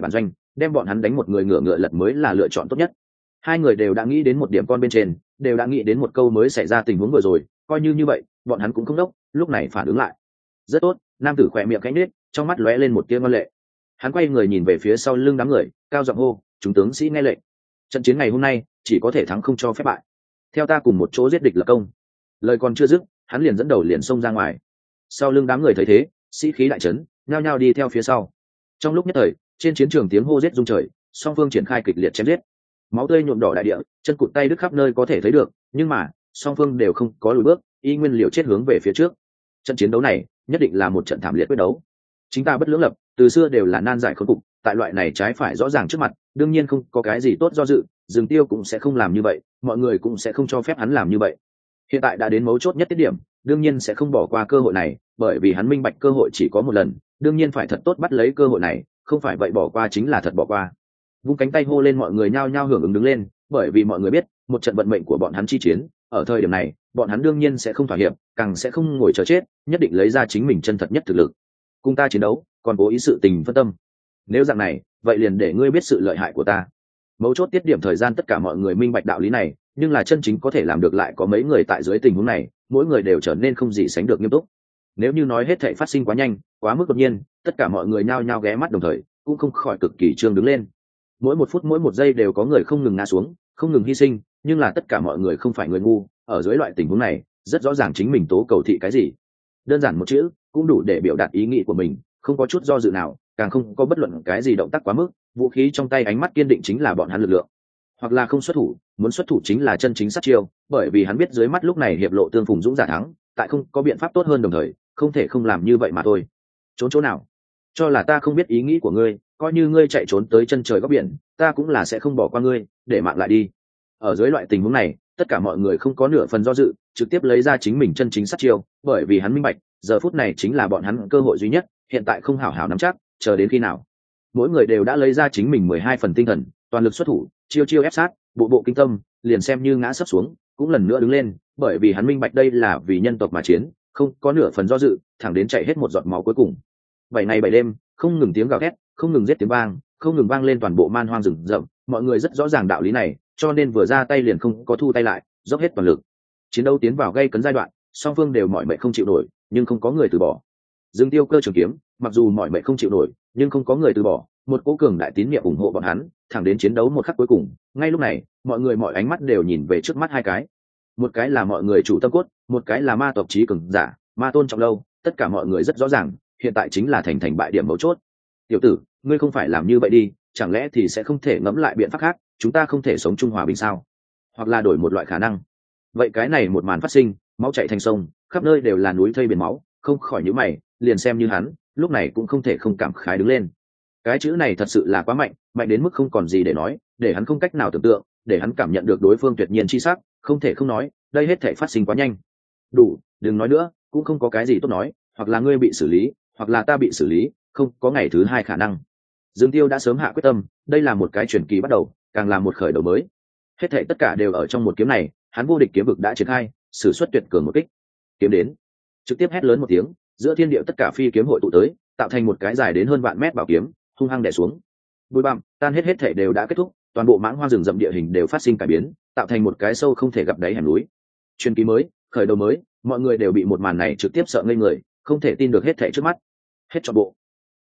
Speaker 1: đem bọn hắn đánh một người ngửa ngựa lật mới là lựa chọn tốt nhất. Hai người đều đã nghĩ đến một điểm con bên trên, đều đã nghĩ đến một câu mới xảy ra tình huống vừa rồi, coi như vậy bọn hắn cũng không đốc, lúc này phản ứng lại. Rất tốt. Nam tử khỏe miệng khẽ nhếch, trong mắt lóe lên một tia ngoan lệ. Hắn quay người nhìn về phía sau lưng đám người, cao giọng hô, chúng tướng sĩ nghe lệnh, trận chiến ngày hôm nay chỉ có thể thắng không cho phép bại, theo ta cùng một chỗ giết địch lập công. Lời còn chưa dứt, hắn liền dẫn đầu liền xông ra ngoài. Sau lưng đám người thấy thế, sĩ khí đại chấn, nhao nhao đi theo phía sau. Trong lúc nhất thời, trên chiến trường tiếng hô giết rung trời, song phương triển khai kịch liệt chém giết, máu tươi nhuộm đỏ đại địa, chân cụt tay đứt khắp nơi có thể thấy được, nhưng mà song phương đều không có lùi bước, y nguyên liều chết hướng về phía trước. Trận chiến đấu này nhất định là một trận thảm liệt quyết đấu. Chính ta bất lưỡng lập, từ xưa đều là nan giải khốn cục, tại loại này trái phải rõ ràng trước mặt, đương nhiên không có cái gì tốt do dự, Dương Tiêu cũng sẽ không làm như vậy, mọi người cũng sẽ không cho phép hắn làm như vậy. Hiện tại đã đến mấu chốt nhất tiết điểm, đương nhiên sẽ không bỏ qua cơ hội này, bởi vì hắn minh bạch cơ hội chỉ có một lần, đương nhiên phải thật tốt bắt lấy cơ hội này, không phải vậy bỏ qua chính là thật bỏ qua. Vung cánh tay hô lên, mọi người nhao nhao hưởng ứng đứng lên, bởi vì mọi người biết, một trận vận mệnh của bọn hắn chi chiến, ở thời điểm này, bọn hắn đương nhiên sẽ không thỏa hiệp, càng sẽ không ngồi chờ chết, nhất định lấy ra chính mình chân thật nhất thực lực. Cùng ta chiến đấu, còn cố ý sự tình phân tâm. Nếu dạng này, vậy liền để ngươi biết sự lợi hại của ta. Mấu chốt tiết điểm thời gian tất cả mọi người minh bạch đạo lý này, nhưng là chân chính có thể làm được lại có mấy người tại dưới tình huống này, mỗi người đều trở nên không gì sánh được nghiêm túc. Nếu như nói hết thảy phát sinh quá nhanh, quá mức đột nhiên, tất cả mọi người nhao nhao ghé mắt đồng thời, cũng không khỏi cực kỳ trương đứng lên. Mỗi một phút mỗi một giây đều có người không ngừng ngã xuống, không ngừng hy sinh, nhưng là tất cả mọi người không phải người ngu, ở dưới loại tình huống này, rất rõ ràng chính mình tố cầu thị cái gì. Đơn giản một chữ, cũng đủ để biểu đạt ý nghĩ của mình, không có chút do dự nào, càng không có bất luận cái gì động tác quá mức, vũ khí trong tay, ánh mắt kiên định chính là bọn hắn lực lượng. Hoặc là không xuất thủ, muốn xuất thủ chính là chân chính sát chiêu, bởi vì hắn biết dưới mắt lúc này hiệp lộ tương phùng dũng giả thắng, tại không có biện pháp tốt hơn, đồng thời không thể không làm như vậy mà thôi. Trốn chỗ nào? Cho là ta không biết ý nghĩ của ngươi, coi như ngươi chạy trốn tới chân trời góc biển, ta cũng là sẽ không bỏ qua ngươi, để mạng lại đi. Ở dưới loại tình huống này, tất cả mọi người không có nửa phần do dự, trực tiếp lấy ra chính mình chân chính sát chiêu, bởi vì hắn minh bạch, giờ phút này chính là bọn hắn cơ hội duy nhất, hiện tại không hảo hảo nắm chắc, chờ đến khi nào. Mỗi người đều đã lấy ra chính mình 12 phần tinh thần, toàn lực xuất thủ, chiêu chiêu ép sát, bộ bộ kinh tâm, liền xem như ngã sấp xuống, cũng lần nữa đứng lên, bởi vì hắn minh bạch đây là vì nhân tộc mà chiến, không có nửa phần do dự, thẳng đến chạy hết một giọt máu cuối cùng. 7 ngày 7 đêm, không ngừng tiếng gào thét, không ngừng giết tiếng vang, không ngừng vang lên toàn bộ man hoang rừng rậm, mọi người rất rõ ràng đạo lý này, cho nên vừa ra tay liền không có thu tay lại, dốc hết toàn lực. Chiến đấu tiến vào gay cấn giai đoạn, song phương đều mỏi mệt không chịu nổi, nhưng không có người từ bỏ. Dương Tiêu cơ trường kiếm, mặc dù mỏi mệt không chịu nổi, nhưng không có người từ bỏ, một cố cường đại tín niệm ủng hộ bọn hắn, thẳng đến chiến đấu một khắc cuối cùng. Ngay lúc này, mọi người mọi ánh mắt đều nhìn về trước mắt hai cái. Một cái là mọi người chủ tâm cốt, một cái là ma tộc chí cường giả, Ma Tôn Trọng Lâu, tất cả mọi người rất rõ ràng, hiện tại chính là thành bại điểm mấu chốt. Tiểu tử, ngươi không phải làm như vậy đi, chẳng lẽ thì sẽ không thể ngẫm lại biện pháp khác, chúng ta không thể sống chung hòa bình sao? Hoặc là đổi một loại khả năng. Vậy cái này một màn phát sinh, máu chảy thành sông, khắp nơi đều là núi thây biển máu, không khỏi nhíu mày, liền xem như hắn, lúc này cũng không thể không cảm khái đứng lên. Cái chữ này thật sự là quá mạnh, mạnh đến mức không còn gì để nói, để hắn không cách nào tưởng tượng, để hắn cảm nhận được đối phương tuyệt nhiên chi sắc, không thể không nói, đây hết thể phát sinh quá nhanh. Đủ, đừng nói nữa, cũng không có cái gì tốt nói, hoặc là ngươi bị xử lý, hoặc là ta bị xử lý, không có ngày thứ hai khả năng. Dương Tiêu đã sớm hạ quyết tâm, đây là một cái chuyển kỳ bắt đầu, càng là một khởi đầu mới. Hết thảy tất cả đều ở trong một kiếm này, hắn vô địch kiếm vực đã triển khai, sử xuất tuyệt cường một kích. Kiếm đến, trực tiếp hét lớn một tiếng, giữa thiên địa tất cả phi kiếm hội tụ tới, tạo thành một cái dài đến hơn vạn mét bảo kiếm, hung hăng đè xuống. Bụi bặm tan hết thảy đều đã kết thúc, toàn bộ mãng hoang rừng rậm địa hình đều phát sinh cải biến, tạo thành một cái sâu không thể gặp đáy hẻm núi. Truyền kỳ mới, khởi đầu mới, mọi người đều bị một màn này trực tiếp sợ ngây người, không thể tin được hết thảy trước mắt. Hết trọn bộ.